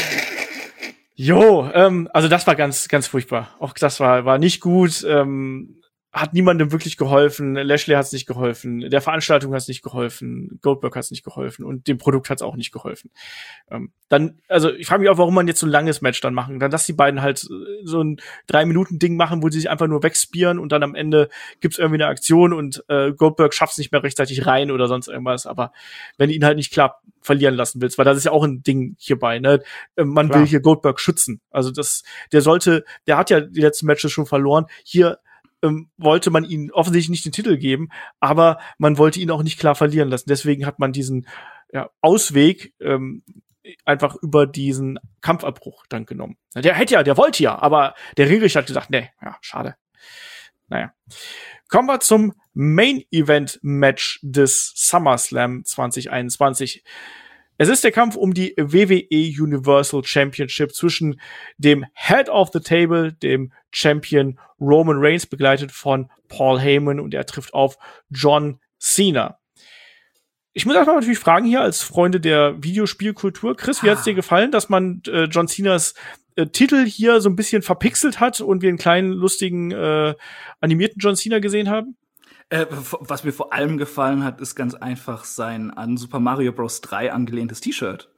Jo, ähm, also das war ganz, ganz furchtbar. Auch das war, war nicht gut. Ähm, hat niemandem wirklich geholfen. Lashley hat es nicht geholfen. Der Veranstaltung hat es nicht geholfen. Goldberg hat es nicht geholfen. Und dem Produkt hat es auch nicht geholfen. Ähm, dann, also ich frage mich auch, warum man jetzt so ein langes Match dann machen. Dann, dass die beiden halt äh, so ein Drei-Minuten-Ding machen, wo sie sich einfach nur wegspieren und dann am Ende gibt's irgendwie eine Aktion und äh, Goldberg schafft's nicht mehr rechtzeitig rein oder sonst irgendwas. Aber wenn du ihn halt nicht klar verlieren lassen willst, weil das ist ja auch ein Ding hierbei, ne? Äh, man Klar. will hier Goldberg schützen. Also das, der sollte, der hat ja die letzten Matches schon verloren. Hier ähm, wollte man ihn offensichtlich nicht den Titel geben, aber man wollte ihn auch nicht klar verlieren lassen. Deswegen hat man diesen ja, Ausweg ähm, einfach über diesen Kampfabbruch dann genommen. Der hätte ja, der wollte ja, aber der Ringrichter hat gesagt, nee, ja, schade. Naja. Kommen wir zum Main-Event-Match des SummerSlam zwanzig einundzwanzig. Es ist der Kampf um die W W E Universal Championship zwischen dem Head of the Table, dem Champion Roman Reigns, begleitet von Paul Heyman, und er trifft auf John Cena. Ich muss erstmal natürlich fragen hier als Freunde der Videospielkultur, Chris, wie hat's dir gefallen, dass man äh, John Cenas äh, Titel hier so ein bisschen verpixelt hat und wir einen kleinen, lustigen, äh, animierten John Cena gesehen haben? Äh, was mir vor allem gefallen hat, ist ganz einfach sein an Super Mario Bros. drei angelehntes T-Shirt.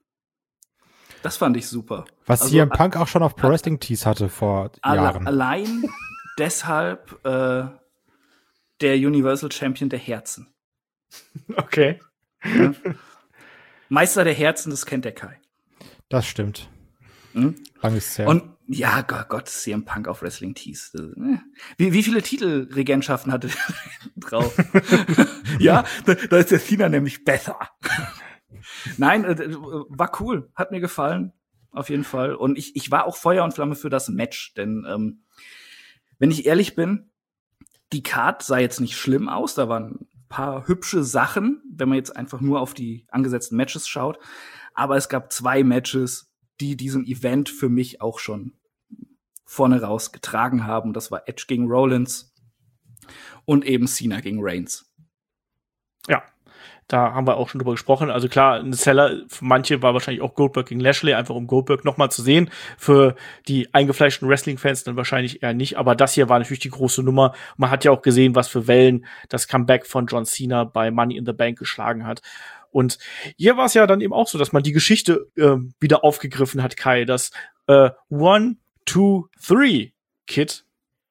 Das fand ich super. Was Also, C M Punk auch schon auf Pro Wrestling Tees hatte vor alle, Jahren. allein deshalb äh, der Universal Champion der Herzen. Okay. Ja? Meister der Herzen, das kennt der Kai. Das stimmt. Mhm. Lang ist es her. Und ja, Gott, Gott, C M Punk auf Wrestling Tees. Das, äh. Wie, wie viele Titelregentschaften hatte der drauf? Ja, da, da ist der Cena nämlich besser. Nein, äh, war cool, hat mir gefallen, auf jeden Fall. Und ich, ich war auch Feuer und Flamme für das Match, denn ähm, wenn ich ehrlich bin, die Card sah jetzt nicht schlimm aus, da waren ein paar hübsche Sachen, wenn man jetzt einfach nur auf die angesetzten Matches schaut. Aber es gab zwei Matches, die diesen Event für mich auch schon vorne raus getragen haben. Das war Edge gegen Rollins und eben Cena gegen Reigns. Ja, da haben wir auch schon drüber gesprochen. Also klar, ein Seller für manche war wahrscheinlich auch Goldberg gegen Lashley, einfach um Goldberg noch mal zu sehen. Für die eingefleischten Wrestling-Fans dann wahrscheinlich eher nicht. Aber das hier war natürlich die große Nummer. Man hat ja auch gesehen, was für Wellen das Comeback von John Cena bei Money in the Bank geschlagen hat. Und hier war es ja dann eben auch so, dass man die Geschichte äh, wieder aufgegriffen hat, Kai, das äh, One, Two, Three Kid.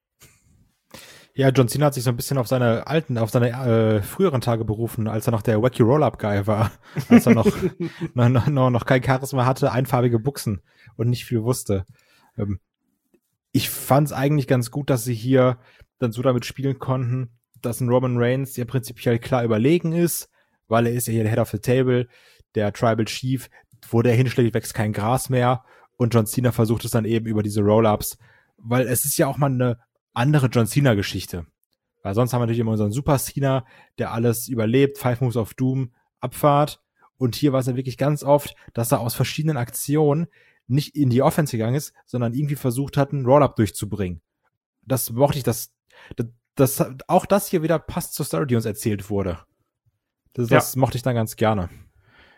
Ja, John Cena hat sich so ein bisschen auf seine alten, auf seine äh, früheren Tage berufen, als er noch der Wacky Roll-Up-Guy war. Als er noch, noch, noch, noch kein Charisma hatte, einfarbige Buchsen und nicht viel wusste. Ähm, ich fand es eigentlich ganz gut, dass sie hier dann so damit spielen konnten, dass ein Roman Reigns ja prinzipiell klar überlegen ist, weil er ist ja hier der Head of the Table, der Tribal Chief, wo der hinschlägt, wächst kein Gras mehr. Und John Cena versucht es dann eben über diese Roll-Ups, weil es ist ja auch mal eine andere John Cena-Geschichte. Weil sonst haben wir natürlich immer unseren Super Cena, der alles überlebt, Five Moves of Doom, Abfahrt. Und hier war es ja wirklich ganz oft, dass er aus verschiedenen Aktionen nicht in die Offense gegangen ist, sondern irgendwie versucht hat, einen Roll-Up durchzubringen. Das mochte ich, dass das, das, auch das hier wieder passt zur Story, die uns erzählt wurde. Das, das Ja. mochte ich dann ganz gerne.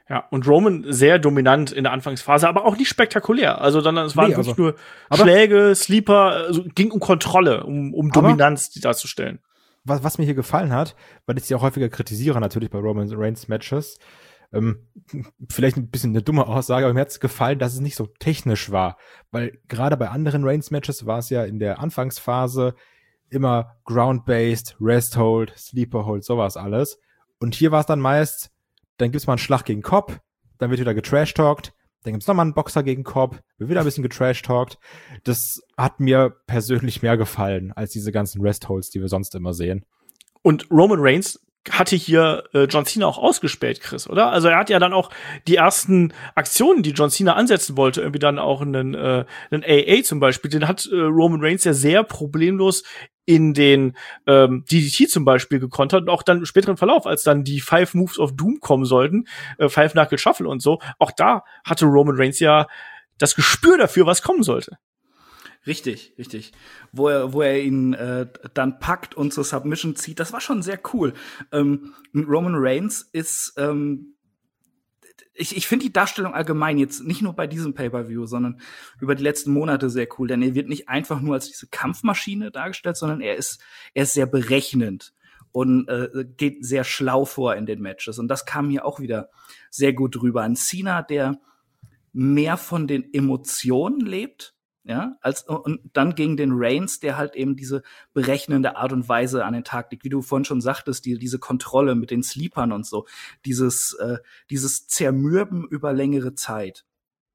Ja, und Roman sehr dominant in der Anfangsphase, aber auch nicht spektakulär. Also dann, es waren Nee, wirklich also, nur aber- Schläge, Sleeper, also ging um Kontrolle, um, um Aber- Dominanz die darzustellen. Was, was mir hier gefallen hat, weil ich sie auch häufiger kritisiere, natürlich bei Roman Reigns Matches, ähm, vielleicht ein bisschen eine dumme Aussage, aber mir hat es gefallen, dass es nicht so technisch war. Weil gerade bei anderen Reigns Matches war es ja in der Anfangsphase immer Ground-Based, Rest-Hold, Sleeper-Hold, sowas alles. Und hier war es dann meist, dann gibt's mal einen Schlag gegen Cobb, dann wird wieder getrash-talkt, dann gibt's nochmal einen Boxer gegen Cobb, wird wieder ein bisschen getrash-talkt. Das hat mir persönlich mehr gefallen, als diese ganzen Rest-Holds, die wir sonst immer sehen. Und Roman Reigns hatte hier äh, John Cena auch ausgespäht, Chris, oder? Also er hat ja dann auch die ersten Aktionen, die John Cena ansetzen wollte, irgendwie dann auch einen, äh, einen A A zum Beispiel, den hat äh, Roman Reigns ja sehr problemlos in den ähm, D D T zum Beispiel gekontert und auch dann im späteren Verlauf, als dann die Five Moves of Doom kommen sollten, äh, Five Knuckle Shuffle und so, auch da hatte Roman Reigns ja das Gespür dafür, was kommen sollte. Richtig, richtig. Wo er, wo er ihn äh, dann packt und zur Submission zieht, das war schon sehr cool. Ähm, Roman Reigns ist, ähm, ich, ich finde die Darstellung allgemein jetzt nicht nur bei diesem Pay-Per-View, sondern über die letzten Monate sehr cool, denn er wird nicht einfach nur als diese Kampfmaschine dargestellt, sondern er ist, er ist sehr berechnend und äh, geht sehr schlau vor in den Matches. Und das kam hier auch wieder sehr gut rüber. Ein Cena, der mehr von den Emotionen lebt, ja, als, und dann gegen den Reigns, der halt eben diese berechnende Art und Weise an den Tag legt, wie du vorhin schon sagtest, die, diese Kontrolle mit den Sleepern und so, dieses, äh, dieses Zermürben über längere Zeit.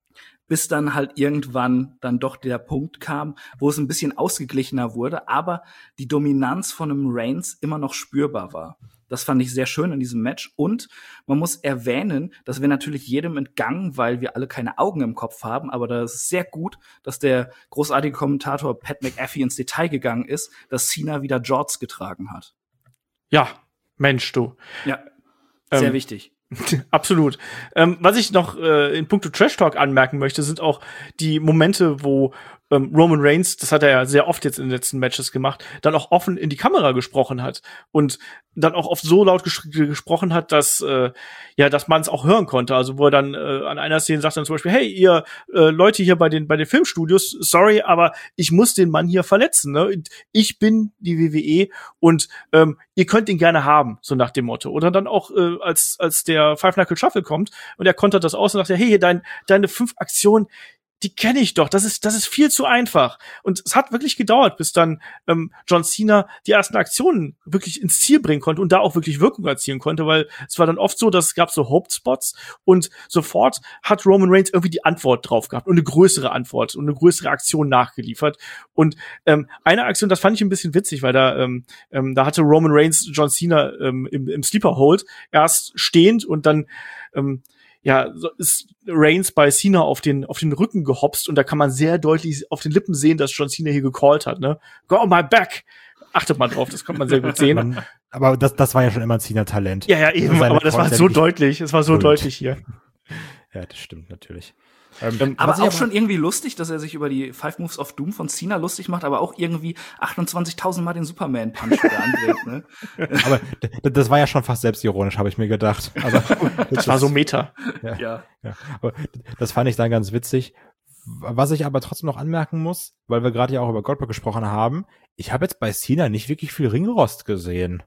Bis dann halt irgendwann dann doch der Punkt kam, wo es ein bisschen ausgeglichener wurde, aber die Dominanz von einem Reigns immer noch spürbar war. Das fand ich sehr schön in diesem Match. Und man muss erwähnen, dass wir natürlich jedem entgangen, weil wir alle keine Augen im Kopf haben. Aber das ist sehr gut, dass der großartige Kommentator Pat McAfee ins Detail gegangen ist, dass Cena wieder Jorts getragen hat. Ja, Mensch, du. Ja, sehr Ähm, wichtig. Absolut. Ähm, was ich noch äh, in puncto Trash Talk anmerken möchte, sind auch die Momente, wo ähm, Roman Reigns, das hat er ja sehr oft jetzt in den letzten Matches gemacht, dann auch offen in die Kamera gesprochen hat und dann auch oft so laut ges- gesprochen hat, dass äh, ja, dass man es auch hören konnte. Also wo er dann äh, an einer Szene sagt dann zum Beispiel, hey, ihr äh, Leute hier bei den bei den Filmstudios, sorry, aber ich muss den Mann hier verletzen. Ne? Ich bin die W W E und ähm, ihr könnt ihn gerne haben, so nach dem Motto. Oder dann auch äh, als als der Five Knuckle Shuffle kommt und er kontert das aus und sagt, hey, hier dein, deine fünf Aktionen, die kenne ich doch, das ist das ist viel zu einfach. Und es hat wirklich gedauert, bis dann ähm, John Cena die ersten Aktionen wirklich ins Ziel bringen konnte und da auch wirklich Wirkung erzielen konnte, weil es war dann oft so, dass es gab so Hope-Spots und sofort hat Roman Reigns irgendwie die Antwort drauf gehabt und eine größere Antwort und eine größere Aktion nachgeliefert. Und ähm, eine Aktion, das fand ich ein bisschen witzig, weil da ähm, ähm, da hatte Roman Reigns John Cena ähm, im, im Sleeper Hold erst stehend und dann ähm, ja, so ist Reigns bei Cena auf den auf den Rücken gehopst und da kann man sehr deutlich auf den Lippen sehen, dass John Cena hier gecallt hat, ne? Go on my back. Achtet mal drauf, das kann man sehr gut sehen. Man, aber das, das war ja schon immer ein Cena-Talent. Ja, ja, eben, aber das war so deutlich, es war so deutlich hier. Ja, das stimmt natürlich. Ähm, aber auch aber schon irgendwie lustig, dass er sich über die Five Moves of Doom von Cena lustig macht, aber auch irgendwie achtundzwanzigtausend Mal den Superman-Punch wieder andreht, ne? Aber das war ja schon fast selbstironisch, habe ich mir gedacht. Also, das, das war so Meta. Ja, ja. ja. Aber das fand ich dann ganz witzig. Was ich aber trotzdem noch anmerken muss, weil wir gerade ja auch über Goldberg gesprochen haben, ich habe jetzt bei Cena nicht wirklich viel Ringrost gesehen.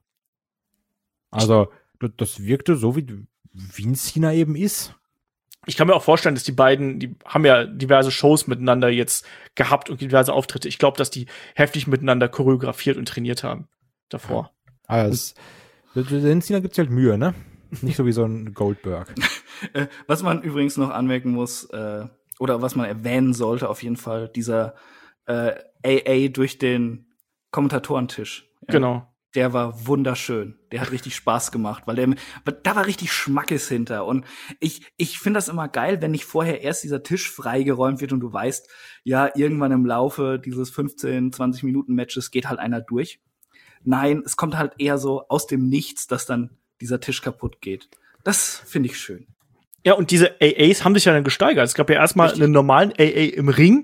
Also, das wirkte so, wie, wie ein Cena eben ist. Ich kann mir auch vorstellen, dass die beiden, die haben ja diverse Shows miteinander jetzt gehabt und diverse Auftritte. Ich glaube, dass die heftig miteinander choreografiert und trainiert haben davor. Also, den Cena gibt's halt Mühe, ne? Nicht so wie so ein Goldberg. Was man übrigens noch anmerken muss, äh, oder was man erwähnen sollte, auf jeden Fall, dieser äh, A A durch den Kommentatorentisch. Ja. Genau. Der war wunderschön. Der hat richtig Spaß gemacht, weil der, da war richtig Schmackes hinter. Und ich, ich finde das immer geil, wenn nicht vorher erst dieser Tisch freigeräumt wird und du weißt, ja, irgendwann im Laufe dieses fünfzehn, zwanzig Minuten Matches geht halt einer durch. Nein, es kommt halt eher so aus dem Nichts, dass dann dieser Tisch kaputt geht. Das finde ich schön. Ja, und diese A As haben sich ja dann gesteigert. Es gab ja erstmal einen normalen A A im Ring.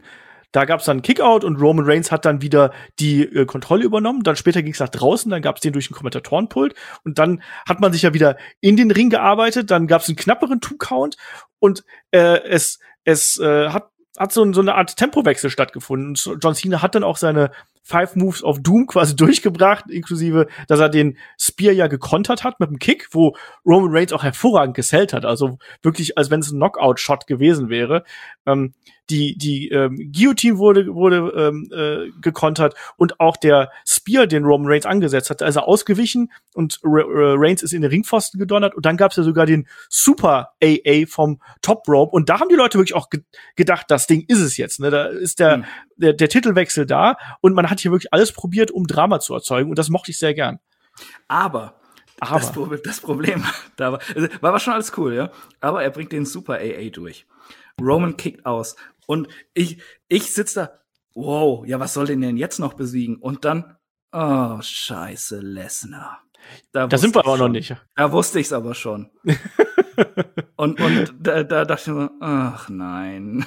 Da gab's dann einen Kickout und Roman Reigns hat dann wieder die äh, Kontrolle übernommen. Dann später ging's nach draußen, dann gab's den durch den Kommentatorenpult und dann hat man sich ja wieder in den Ring gearbeitet. Dann gab's einen knapperen Two-Count und äh, es es äh, hat hat so, so eine Art Tempowechsel stattgefunden. Und John Cena hat dann auch seine Five Moves of Doom quasi durchgebracht, inklusive, dass er den Spear ja gekontert hat mit dem Kick, wo Roman Reigns auch hervorragend gesellt hat. Also wirklich, als wenn es ein Knockout-Shot gewesen wäre. Ähm, die die ähm, Guillotine wurde wurde ähm, äh, gekontert und auch der Spear, den Roman Reigns angesetzt hat, also ausgewichen und Re Re Reigns ist in den Ringpfosten gedonnert und dann gab's ja sogar den Super A A vom Top Rope und da haben die Leute wirklich auch ge gedacht, das Ding ist es jetzt, ne? Da ist der, hm. der der Titelwechsel da und man hat hier wirklich alles probiert, um Drama zu erzeugen und das mochte ich sehr gern. Aber Aber das, Pro das Problem da war, also, war war schon alles cool, ja, aber er bringt den Super A A durch. Roman kickt aus. Und ich, ich sitz da, wow, ja, was soll den denn jetzt noch besiegen? Und dann, oh, scheiße, Lesnar. Da, da sind wir aber noch nicht. Da wusste ich's aber schon. und und da, da dachte ich mir, ach nein.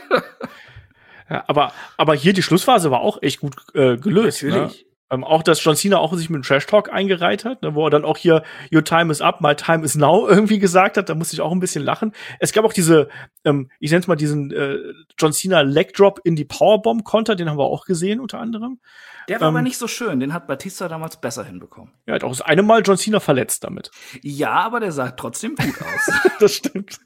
Ja, aber, aber hier die Schlussphase war auch echt gut äh, gelöst. Natürlich. Ne? Ähm, auch, dass John Cena auch sich mit dem Trash-Talk eingereiht hat, ne, wo er dann auch hier Your time is up, my time is now irgendwie gesagt hat. Da musste ich auch ein bisschen lachen. Es gab auch diese, ähm, ich nenne es mal diesen äh, John Cena Leg Drop in die Powerbomb-Konter, den haben wir auch gesehen unter anderem. Der war ähm, aber nicht so schön. Den hat Batista damals besser hinbekommen. Er hat auch das eine Mal John Cena verletzt damit. Ja, aber der sah trotzdem gut aus. Das stimmt.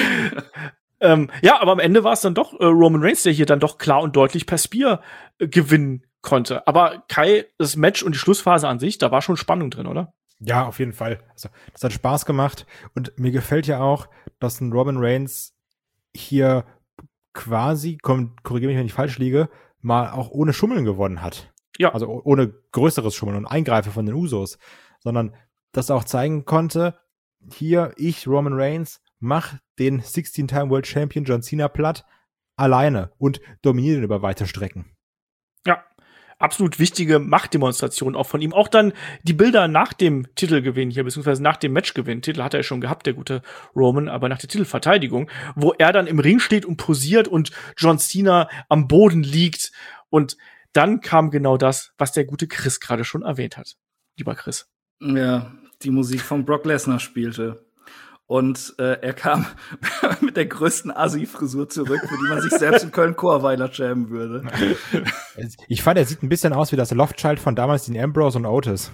ähm, ja, aber am Ende war es dann doch äh, Roman Reigns, der hier dann doch klar und deutlich per Spear äh, gewinnen konnte. Aber Kai, das Match und die Schlussphase an sich, da war schon Spannung drin, oder? Ja, auf jeden Fall. Also, das hat Spaß gemacht. Und mir gefällt ja auch, dass ein Roman Reigns hier quasi, korrigiere mich, wenn ich falsch liege, mal auch ohne Schummeln gewonnen hat. Ja. Also ohne größeres Schummeln und Eingreifen von den Usos. Sondern, dass er auch zeigen konnte, hier, ich, Roman Reigns, mach den sixteen-Time World Champion John Cena platt alleine und dominiere ihn über weite Strecken. Ja. Absolut wichtige Machtdemonstration auch von ihm. Auch dann die Bilder nach dem Titelgewinn hier, beziehungsweise nach dem Matchgewinn. Titel hat er ja schon gehabt, der gute Roman, aber nach der Titelverteidigung, wo er dann im Ring steht und posiert und John Cena am Boden liegt. Und dann kam genau das, was der gute Chris gerade schon erwähnt hat. Lieber Chris. Ja, die Musik von Brock Lesnar spielte. Und äh, er kam mit der größten Assi-Frisur zurück, für die man sich selbst in Köln-Chorweiler schämen würde. Ich fand, er sieht ein bisschen aus wie das Loftchild von damals, den Ambrose und Otis.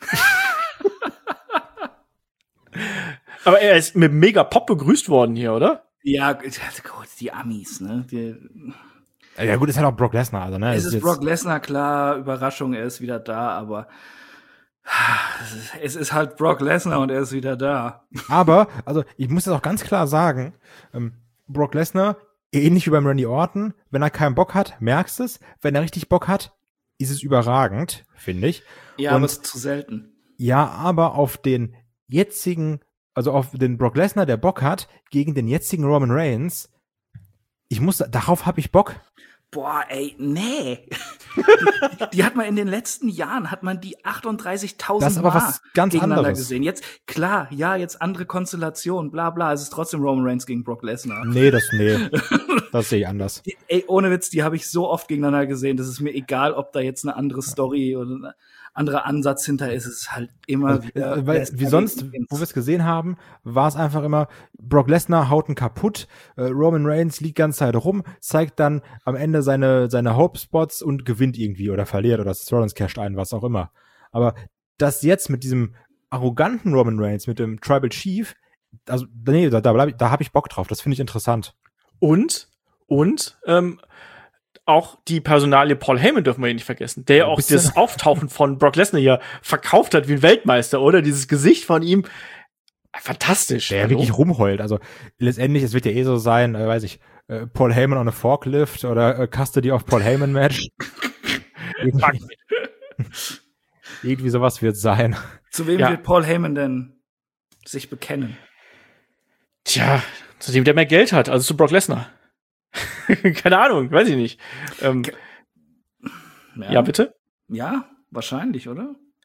Aber er ist mit mega Pop begrüßt worden hier, oder? Ja, gut, die Amis, ne? Die, ja gut, ist halt auch Brock Lesnar, also ne? Es ist, ist Brock Lesnar, klar, Überraschung, er ist wieder da, aber es ist halt Brock Lesnar und er ist wieder da. Aber, also ich muss das auch ganz klar sagen, ähm, Brock Lesnar, ähnlich wie beim Randy Orton, wenn er keinen Bock hat, merkst es. Wenn er richtig Bock hat, ist es überragend, finde ich. Ja, und, aber es ist zu selten. Ja, aber auf den jetzigen, also auf den Brock Lesnar, der Bock hat, gegen den jetzigen Roman Reigns, ich muss, darauf habe ich Bock. Boah, ey, nee. die, die hat man in den letzten Jahren, hat man die achtunddreißigtausend Mal was ganz gegeneinander anderes. gesehen. Jetzt, klar, ja, jetzt andere Konstellation, bla bla, es ist trotzdem Roman Reigns gegen Brock Lesnar. Nee, das, nee, das sehe ich anders. Die, ey, ohne Witz, die habe ich so oft gegeneinander gesehen, das ist mir egal, ob da jetzt eine andere Story oder ein anderer Ansatz hinter ist, es ist halt immer also, wieder. Weil, wie sonst, wo wir es gesehen haben, war es einfach immer, Brock Lesnar haut ihn kaputt, äh, Roman Reigns liegt ganz Zeit rum, zeigt dann am Ende seine seine Hope-Spots und gewinnt irgendwie oder verliert oder Rollins casht ein, was auch immer. Aber das jetzt mit diesem arroganten Roman Reigns, mit dem Tribal Chief, also nee, da, da, bleib ich, da habe ich Bock drauf, das finde ich interessant. Und, und, ähm, auch die Personalie Paul Heyman dürfen wir hier nicht vergessen, der ja auch das Auftauchen von Brock Lesnar hier verkauft hat wie ein Weltmeister, oder? Dieses Gesicht von ihm, fantastisch. Der wirklich rumheult. Also letztendlich, es wird ja eh so sein, äh, weiß ich, äh, Paul Heyman on a Forklift oder äh, Custody of Paul Heyman Match. irgendwie, irgendwie sowas wird sein. Zu wem ja. wird Paul Heyman denn sich bekennen? Tja, zu dem, der mehr Geld hat, also zu Brock Lesnar. Keine Ahnung, weiß ich nicht. Ähm, ja. ja, bitte? Ja, wahrscheinlich, oder?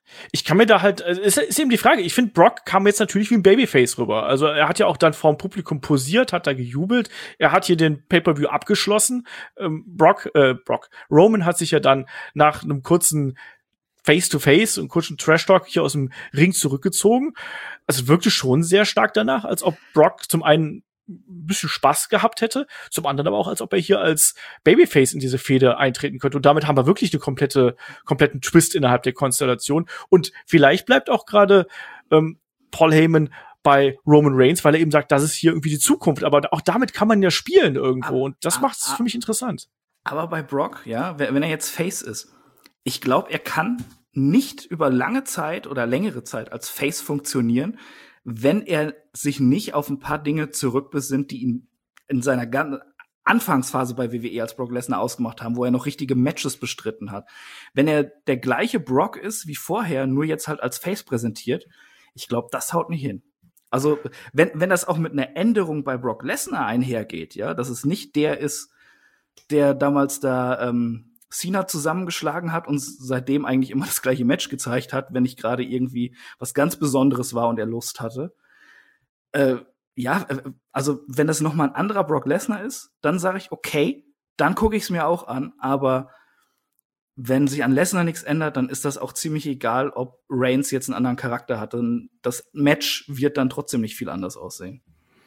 Ich kann mir da halt, es ist eben die Frage, ich finde, Brock kam jetzt natürlich wie ein Babyface rüber. Also er hat ja auch dann vor dem Publikum posiert, hat da gejubelt. Er hat hier den Pay-Per-View abgeschlossen. Ähm, Brock, äh, Brock, Roman hat sich ja dann nach einem kurzen Face-to-Face und kurzen Trash-Talk hier aus dem Ring zurückgezogen. Also wirkte schon sehr stark danach, als ob Brock zum einen ein bisschen Spaß gehabt hätte, zum anderen aber auch, als ob er hier als Babyface in diese Fehde eintreten könnte. Und damit haben wir wirklich eine komplette, kompletten Twist innerhalb der Konstellation. Und vielleicht bleibt auch gerade ähm, Paul Heyman bei Roman Reigns, weil er eben sagt, das ist hier irgendwie die Zukunft. Aber auch damit kann man ja spielen irgendwo. Aber, und das macht es für mich interessant. Aber bei Brock, ja, wenn er jetzt Face ist, ich glaube, er kann nicht über lange Zeit oder längere Zeit als Face funktionieren, wenn er sich nicht auf ein paar Dinge zurückbesinnt, die ihn in seiner ganzen Anfangsphase bei W W E als Brock Lesnar ausgemacht haben, wo er noch richtige Matches bestritten hat. Wenn er der gleiche Brock ist wie vorher, nur jetzt halt als Face präsentiert, ich glaube, das haut nicht hin. Also, wenn, wenn das auch mit einer Änderung bei Brock Lesnar einhergeht, ja, dass es nicht der ist, der damals da ähm, Cena zusammengeschlagen hat und seitdem eigentlich immer das gleiche Match gezeigt hat, wenn nicht gerade irgendwie was ganz Besonderes war und er Lust hatte. Äh, ja, also wenn das noch mal ein anderer Brock Lesnar ist, dann sage ich, okay, dann gucke ich es mir auch an. Aber wenn sich an Lesnar nichts ändert, dann ist das auch ziemlich egal, ob Reigns jetzt einen anderen Charakter hat. Und das Match wird dann trotzdem nicht viel anders aussehen.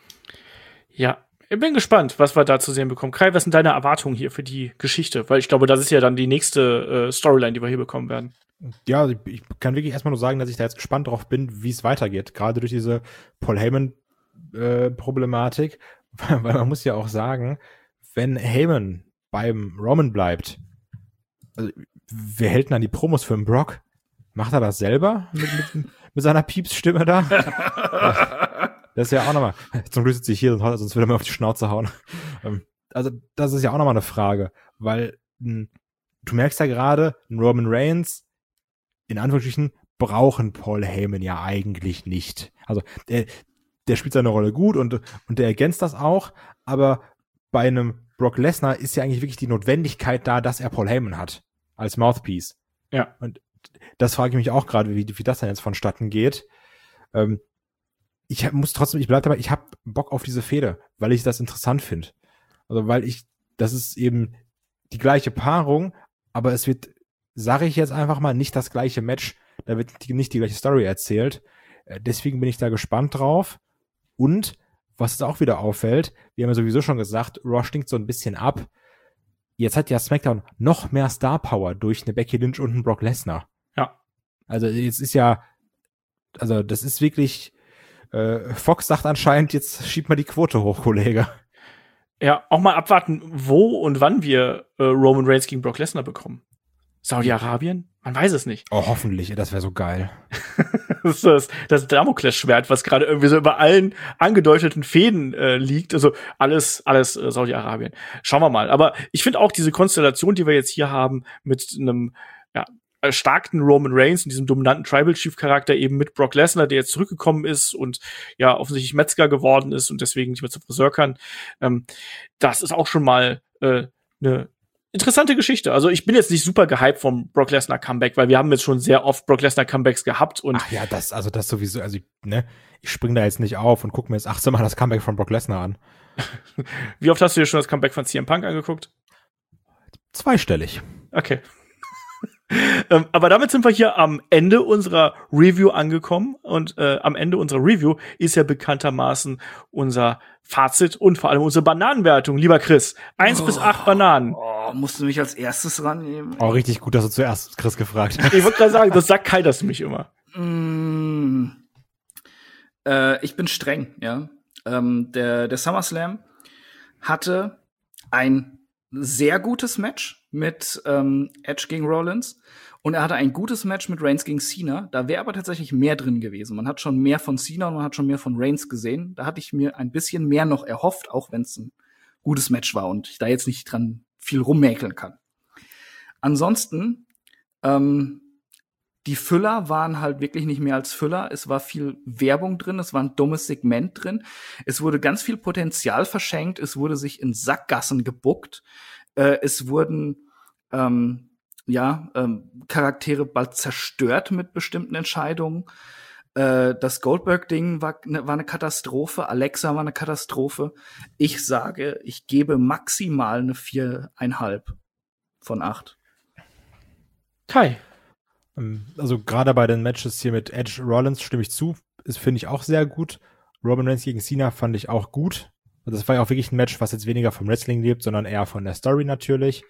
Ja. Ich bin gespannt, was wir da zu sehen bekommen. Kai, was sind deine Erwartungen hier für die Geschichte? Weil ich glaube, das ist ja dann die nächste äh, Storyline, die wir hier bekommen werden. Ja, ich, ich kann wirklich erstmal nur sagen, dass ich da jetzt gespannt drauf bin, wie es weitergeht. Gerade durch diese Paul Heyman-Problematik. Äh, weil man muss ja auch sagen, wenn Heyman beim Roman bleibt, also, wer hält denn dann die Promos für den Brock? Macht er das selber mit, mit, mit seiner Pieps-Stimme da? Das ist ja auch nochmal, zum Glück sitze ich hier, sonst würde er mir auf die Schnauze hauen. Also, das ist ja auch nochmal eine Frage, weil m, du merkst ja gerade, Roman Reigns, in Anführungsstrichen, brauchen Paul Heyman ja eigentlich nicht. Also, der, der spielt seine Rolle gut und, und der ergänzt das auch, aber bei einem Brock Lesnar ist ja eigentlich wirklich die Notwendigkeit da, dass er Paul Heyman hat, als Mouthpiece. Ja. Und das frage ich mich auch gerade, wie, wie das dann jetzt vonstatten geht. Ähm, Ich hab, muss trotzdem, ich bleib dabei, ich habe Bock auf diese Fehde, weil ich das interessant finde. Also weil ich, das ist eben die gleiche Paarung, aber es wird, sage ich jetzt einfach mal, nicht das gleiche Match, da wird die, nicht die gleiche Story erzählt. Deswegen bin ich da gespannt drauf. Und, was es auch wieder auffällt, wir haben ja sowieso schon gesagt, Raw stinkt so ein bisschen ab. Jetzt hat ja SmackDown noch mehr Star Power durch eine Becky Lynch und einen Brock Lesnar. Ja. Also jetzt ist ja, also das ist wirklich, Fox sagt anscheinend, jetzt schiebt mal die Quote hoch, Kollege. Ja, auch mal abwarten, wo und wann wir äh, Roman Reigns gegen Brock Lesnar bekommen. Saudi-Arabien? Man weiß es nicht. Oh, hoffentlich, das wäre so geil. Das ist das, das Damoklesschwert, was gerade irgendwie so über allen angedeuteten Fäden äh, liegt. Also alles, alles äh, Saudi-Arabien. Schauen wir mal. Aber ich finde auch diese Konstellation, die wir jetzt hier haben, mit einem, ja, erstarkten Roman Reigns und diesem dominanten Tribal Chief Charakter eben mit Brock Lesnar, der jetzt zurückgekommen ist und ja offensichtlich Metzger geworden ist und deswegen nicht mehr zum Friseur kann. Ähm, das ist auch schon mal äh, eine interessante Geschichte. Also ich bin jetzt nicht super gehypt vom Brock Lesnar Comeback, weil wir haben jetzt schon sehr oft Brock Lesnar Comebacks gehabt und ach ja, das also das sowieso, also ich, ne, ich spring da jetzt nicht auf und guck mir jetzt achtzehnmal das Comeback von Brock Lesnar an. Wie oft hast du dir schon das Comeback von C M Punk angeguckt? Zweistellig. Okay. ähm, aber damit sind wir hier am Ende unserer Review angekommen und äh, am Ende unserer Review ist ja bekanntermaßen unser Fazit und vor allem unsere Bananenwertung. Lieber Chris, eins oh, bis acht Bananen. Oh, musst du mich als erstes rannehmen? Oh, richtig gut, dass du zuerst Chris gefragt hast. Ich wollte gerade sagen, das sagt Kai das nämlich immer. Mm, äh, ich bin streng, ja. Ähm, der, der SummerSlam hatte ein sehr gutes Match mit ähm, Edge gegen Rollins und er hatte ein gutes Match mit Reigns gegen Cena. Da wäre aber tatsächlich mehr drin gewesen. Man hat schon mehr von Cena und man hat schon mehr von Reigns gesehen. Da hatte ich mir ein bisschen mehr noch erhofft, auch wenn es ein gutes Match war und ich da jetzt nicht dran viel rummäkeln kann. Ansonsten, ähm, die Füller waren halt wirklich nicht mehr als Füller. Es war viel Werbung drin, es war ein dummes Segment drin. Es wurde ganz viel Potenzial verschenkt, es wurde sich in Sackgassen gebuckt. Äh, es wurden ähm, ja, ähm, Charaktere bald zerstört mit bestimmten Entscheidungen. Äh, das Goldberg-Ding war ne, war eine Katastrophe. Alexa war eine Katastrophe. Ich sage, ich gebe maximal eine viereinhalb von acht. Kai. Also gerade bei den Matches hier mit Edge Rollins stimme ich zu. Das finde ich auch sehr gut. Roman Reigns gegen Cena fand ich auch gut. Und das war ja auch wirklich ein Match, was jetzt weniger vom Wrestling lebt, sondern eher von der Story natürlich.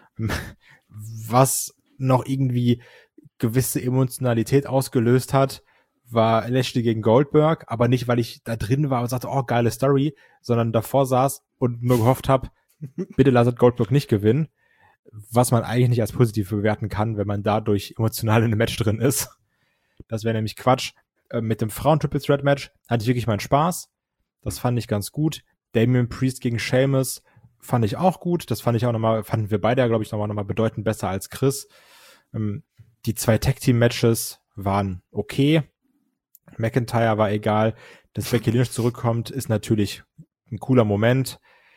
Was noch irgendwie gewisse Emotionalität ausgelöst hat, war Lashley gegen Goldberg, aber nicht, weil ich da drin war und sagte, oh, geile Story, sondern davor saß und nur gehofft habe, bitte lasst Goldberg nicht gewinnen, was man eigentlich nicht als positiv bewerten kann, wenn man dadurch emotional in einem Match drin ist. Das wäre nämlich Quatsch. Mit dem Frauen-Triple-Threat-Match hatte ich wirklich meinen Spaß. Das fand ich ganz gut. Damian Priest gegen Sheamus fand ich auch gut. Das fand ich auch nochmal, fanden wir beide ja, glaube ich, nochmal noch mal bedeutend besser als Chris. Die zwei Tag-Team-Matches waren okay. McIntyre war egal. Dass Becky Lynch zurückkommt, ist natürlich ein cooler Moment.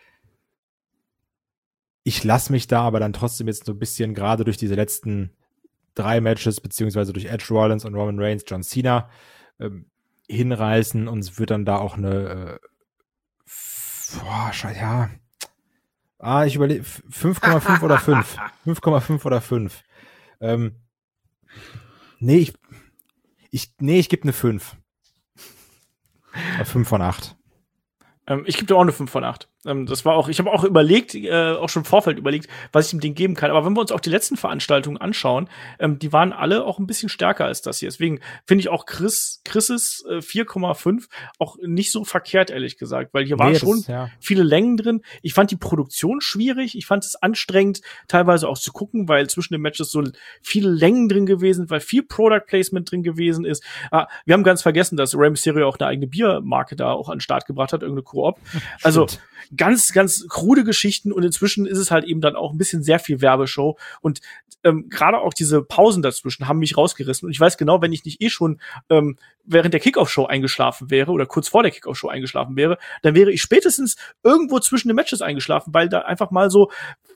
Ich lasse mich da aber dann trotzdem jetzt so ein bisschen gerade durch diese letzten drei Matches, beziehungsweise durch Edge Rollins und Roman Reigns, John Cena, ähm, hinreißen, und es wird dann da auch eine äh, f- boah, scheiße, ja. Ah, ich überlege, fünf Komma fünf oder fünf. fünf Komma fünf oder fünf. Ähm, nee, ich, ich, nee, ich gebe eine fünf. fünf von acht. Ähm, ich gebe dir auch eine fünf von acht. Ähm, das war auch, ich habe auch überlegt, äh, auch schon im Vorfeld überlegt, was ich dem Ding geben kann. Aber wenn wir uns auch die letzten Veranstaltungen anschauen, ähm, die waren alle auch ein bisschen stärker als das hier. Deswegen finde ich auch Chris, Chris's äh, vier Komma fünf auch nicht so verkehrt, ehrlich gesagt, weil hier waren Nee, schon das, ja. viele Längen drin. Ich fand die Produktion schwierig. Ich fand es anstrengend, teilweise auch zu gucken, weil zwischen den Matches so viele Längen drin gewesen sind, weil viel Product Placement drin gewesen ist. Ah, wir haben ganz vergessen, dass Rey Mysterio auch eine eigene Biermarke da auch an den Start gebracht hat, irgendeine Koop. Also ganz, ganz krude Geschichten, und inzwischen ist es halt eben dann auch ein bisschen sehr viel Werbeshow, und ähm, gerade auch diese Pausen dazwischen haben mich rausgerissen, und ich weiß genau, wenn ich nicht eh schon ähm, während der Kickoff-Show eingeschlafen wäre oder kurz vor der Kickoff-Show eingeschlafen wäre, dann wäre ich spätestens irgendwo zwischen den Matches eingeschlafen, weil da einfach mal so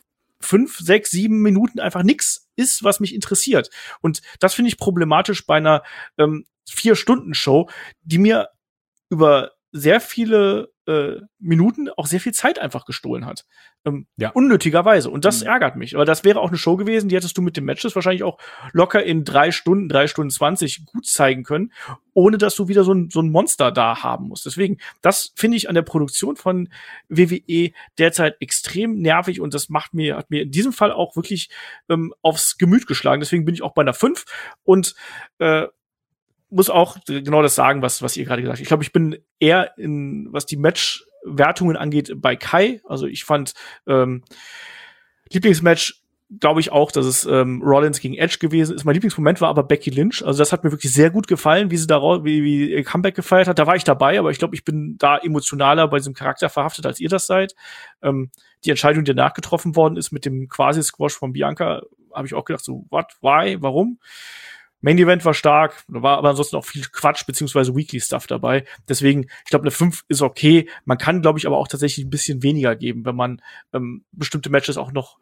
fünf, sechs, sieben Minuten einfach nix ist, was mich interessiert. Und das finde ich problematisch bei einer ähm, Vier-Stunden-Show, die mir über sehr viele äh, Minuten auch sehr viel Zeit einfach gestohlen hat. Ähm, Ja. Unnötigerweise. Und das Mhm. ärgert mich. Aber das wäre auch eine Show gewesen, die hättest du mit den Matches wahrscheinlich auch locker in drei Stunden, drei Stunden zwanzig gut zeigen können, ohne dass du wieder so ein, so ein Monster da haben musst. Deswegen, das finde ich an der Produktion von W W E derzeit extrem nervig, und das macht mir, hat mir in diesem Fall auch wirklich ähm, aufs Gemüt geschlagen. Deswegen bin ich auch bei einer fünf, und äh, muss auch genau das sagen, was, was ihr gerade gesagt habt. Ich glaube, ich bin eher in, was die Match-Wertungen angeht, bei Kai. Also ich fand ähm, Lieblingsmatch, glaube ich auch, dass es ähm, Rollins gegen Edge gewesen ist. Mein Lieblingsmoment war aber Becky Lynch. Also das hat mir wirklich sehr gut gefallen, wie sie da ra- wie, wie ihr Comeback gefeiert hat. Da war ich dabei, aber ich glaube, ich bin da emotionaler bei diesem Charakter verhaftet, als ihr das seid. Ähm, die Entscheidung, die danach getroffen worden ist mit dem Quasi-Squash von Bianca, habe ich auch gedacht, so, what, why, warum? Main Event war stark, da war aber ansonsten auch viel Quatsch beziehungsweise Weekly Stuff dabei. Deswegen, ich glaube, eine fünf ist okay. Man kann, glaube ich, aber auch tatsächlich ein bisschen weniger geben, wenn man ähm, bestimmte Matches auch noch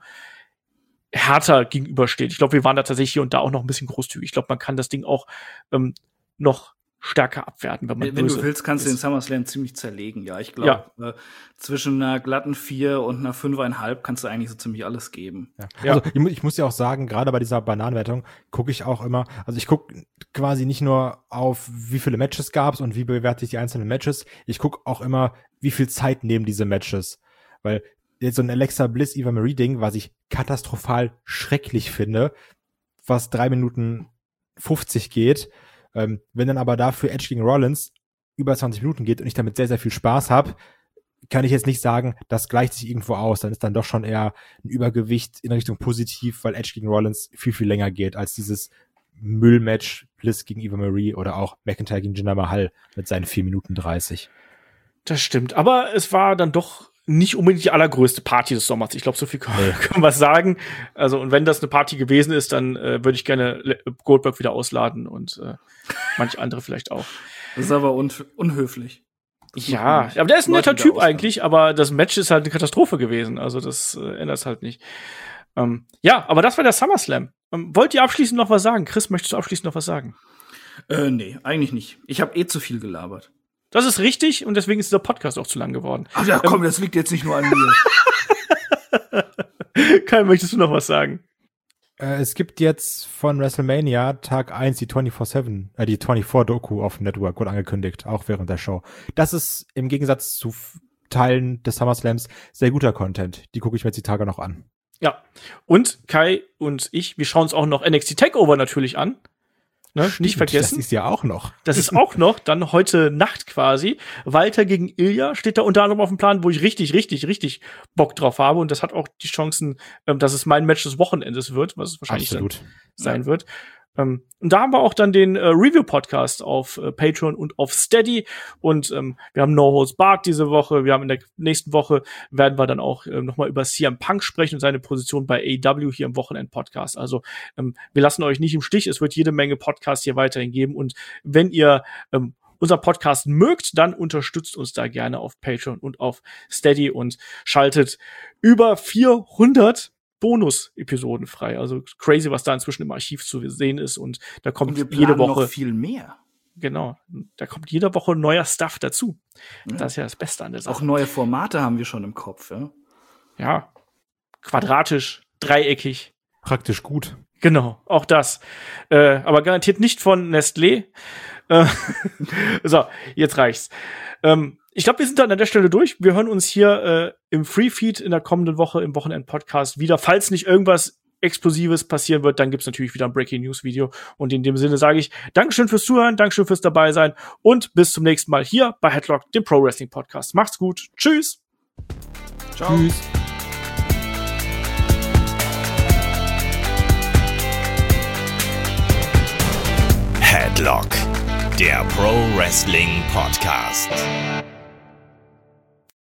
härter gegenübersteht. Ich glaube, wir waren da tatsächlich hier und da auch noch ein bisschen großzügig. Ich glaube, man kann das Ding auch ähm, noch stärker abwerten, wenn man Wenn, wenn böse du willst, kannst du den ist. SummerSlam ziemlich zerlegen. Ja, ich glaube, äh, zwischen einer glatten vier und einer fünfeinhalb kannst du eigentlich so ziemlich alles geben. Ja. Ja. Also ich, mu- ich muss ja auch sagen, gerade bei dieser Bananenwertung gucke ich auch immer, also ich gucke quasi nicht nur auf, wie viele Matches gab's und wie bewerte ich die einzelnen Matches, ich gucke auch immer, wie viel Zeit nehmen diese Matches. Weil jetzt so ein Alexa Bliss, Eva Marie Ding, was ich katastrophal schrecklich finde, was drei Minuten fünfzig geht, ähm, wenn dann aber dafür Edge gegen Rollins über zwanzig Minuten geht und ich damit sehr, sehr viel Spaß habe, kann ich jetzt nicht sagen, das gleicht sich irgendwo aus. Dann ist dann doch schon eher ein Übergewicht in Richtung positiv, weil Edge gegen Rollins viel, viel länger geht als dieses Müllmatch Bliss gegen Eva Marie oder auch McIntyre gegen Jinder Mahal mit seinen vier Minuten dreißig. Das stimmt. Aber es war dann doch nicht unbedingt die allergrößte Party des Sommers. Ich glaube, so viel können, können wir sagen. Also, und wenn das eine Party gewesen ist, dann äh, würde ich gerne Le- Goldberg wieder ausladen und äh, manche andere vielleicht auch. Das ist aber un unhöflich. Das Ja, muss man aber der ist ein Leute netter wieder Typ ausladen. eigentlich, aber das Match ist halt eine Katastrophe gewesen. Also das äh, ändert es halt nicht. Ähm, ja, aber das war der SummerSlam. Ähm, wollt ihr abschließend noch was sagen? Chris, möchtest du abschließend noch was sagen? Äh, nee, eigentlich nicht. Ich habe eh zu viel gelabert. Das ist richtig und deswegen ist dieser Podcast auch zu lang geworden. Ach ja, komm, ähm, das liegt jetzt nicht nur an mir. Kai, möchtest du noch was sagen? Äh, es gibt jetzt von WrestleMania Tag eins die vierundzwanzig sieben, äh, die vierundzwanzig-Doku auf dem Network, wurde angekündigt, auch während der Show. Das ist im Gegensatz zu Teilen des SummerSlams sehr guter Content. Die gucke ich mir jetzt die Tage noch an. Ja, und Kai und ich, wir schauen uns auch noch N X T TakeOver natürlich an. Ne? Stimmt, nicht vergessen. Das ist ja auch noch. Das ist auch noch, dann heute Nacht quasi. Walter gegen Ilja steht da unter anderem auf dem Plan, wo ich richtig, richtig, richtig Bock drauf habe. Und das hat auch die Chancen, ähm, dass es mein Match des Wochenendes wird, was es wahrscheinlich dann sein ja. wird. Ähm, und da haben wir auch dann den äh, Review-Podcast auf äh, Patreon und auf Steady. Und ähm, wir haben No Holds Barred diese Woche. Wir haben in der nächsten Woche werden wir dann auch äh, nochmal über C M Punk sprechen und seine Position bei A E W hier im Wochenend-Podcast. Also ähm, wir lassen euch nicht im Stich. Es wird jede Menge Podcasts hier weiterhin geben. Und wenn ihr ähm, unser Podcast mögt, dann unterstützt uns da gerne auf Patreon und auf Steady und schaltet über vierhundert Bonus-Episoden frei. Also crazy, was da inzwischen im Archiv zu sehen ist. Und da kommt und wir jede Woche noch viel mehr. Genau. Da kommt jede Woche neuer Stuff dazu. Ja. Das ist ja das Beste an der Sache. Auch neue Formate haben wir schon im Kopf, ja? Ja. Quadratisch, dreieckig. Praktisch gut. Genau, auch das. Äh, aber garantiert nicht von Nestlé. Äh, so, jetzt reicht's. Ähm, Ich glaube, wir sind dann an der Stelle durch. Wir hören uns hier äh, im Free-Feed in der kommenden Woche im Wochenend-Podcast wieder. Falls nicht irgendwas Explosives passieren wird, dann gibt's natürlich wieder ein Breaking-News-Video. Und in dem Sinne sage ich Dankeschön fürs Zuhören, Dankeschön fürs Dabeisein und bis zum nächsten Mal hier bei Headlock, dem Pro-Wrestling-Podcast. Macht's gut. Tschüss. Ciao. Tschüss. Headlock, der Pro Wrestling Podcast.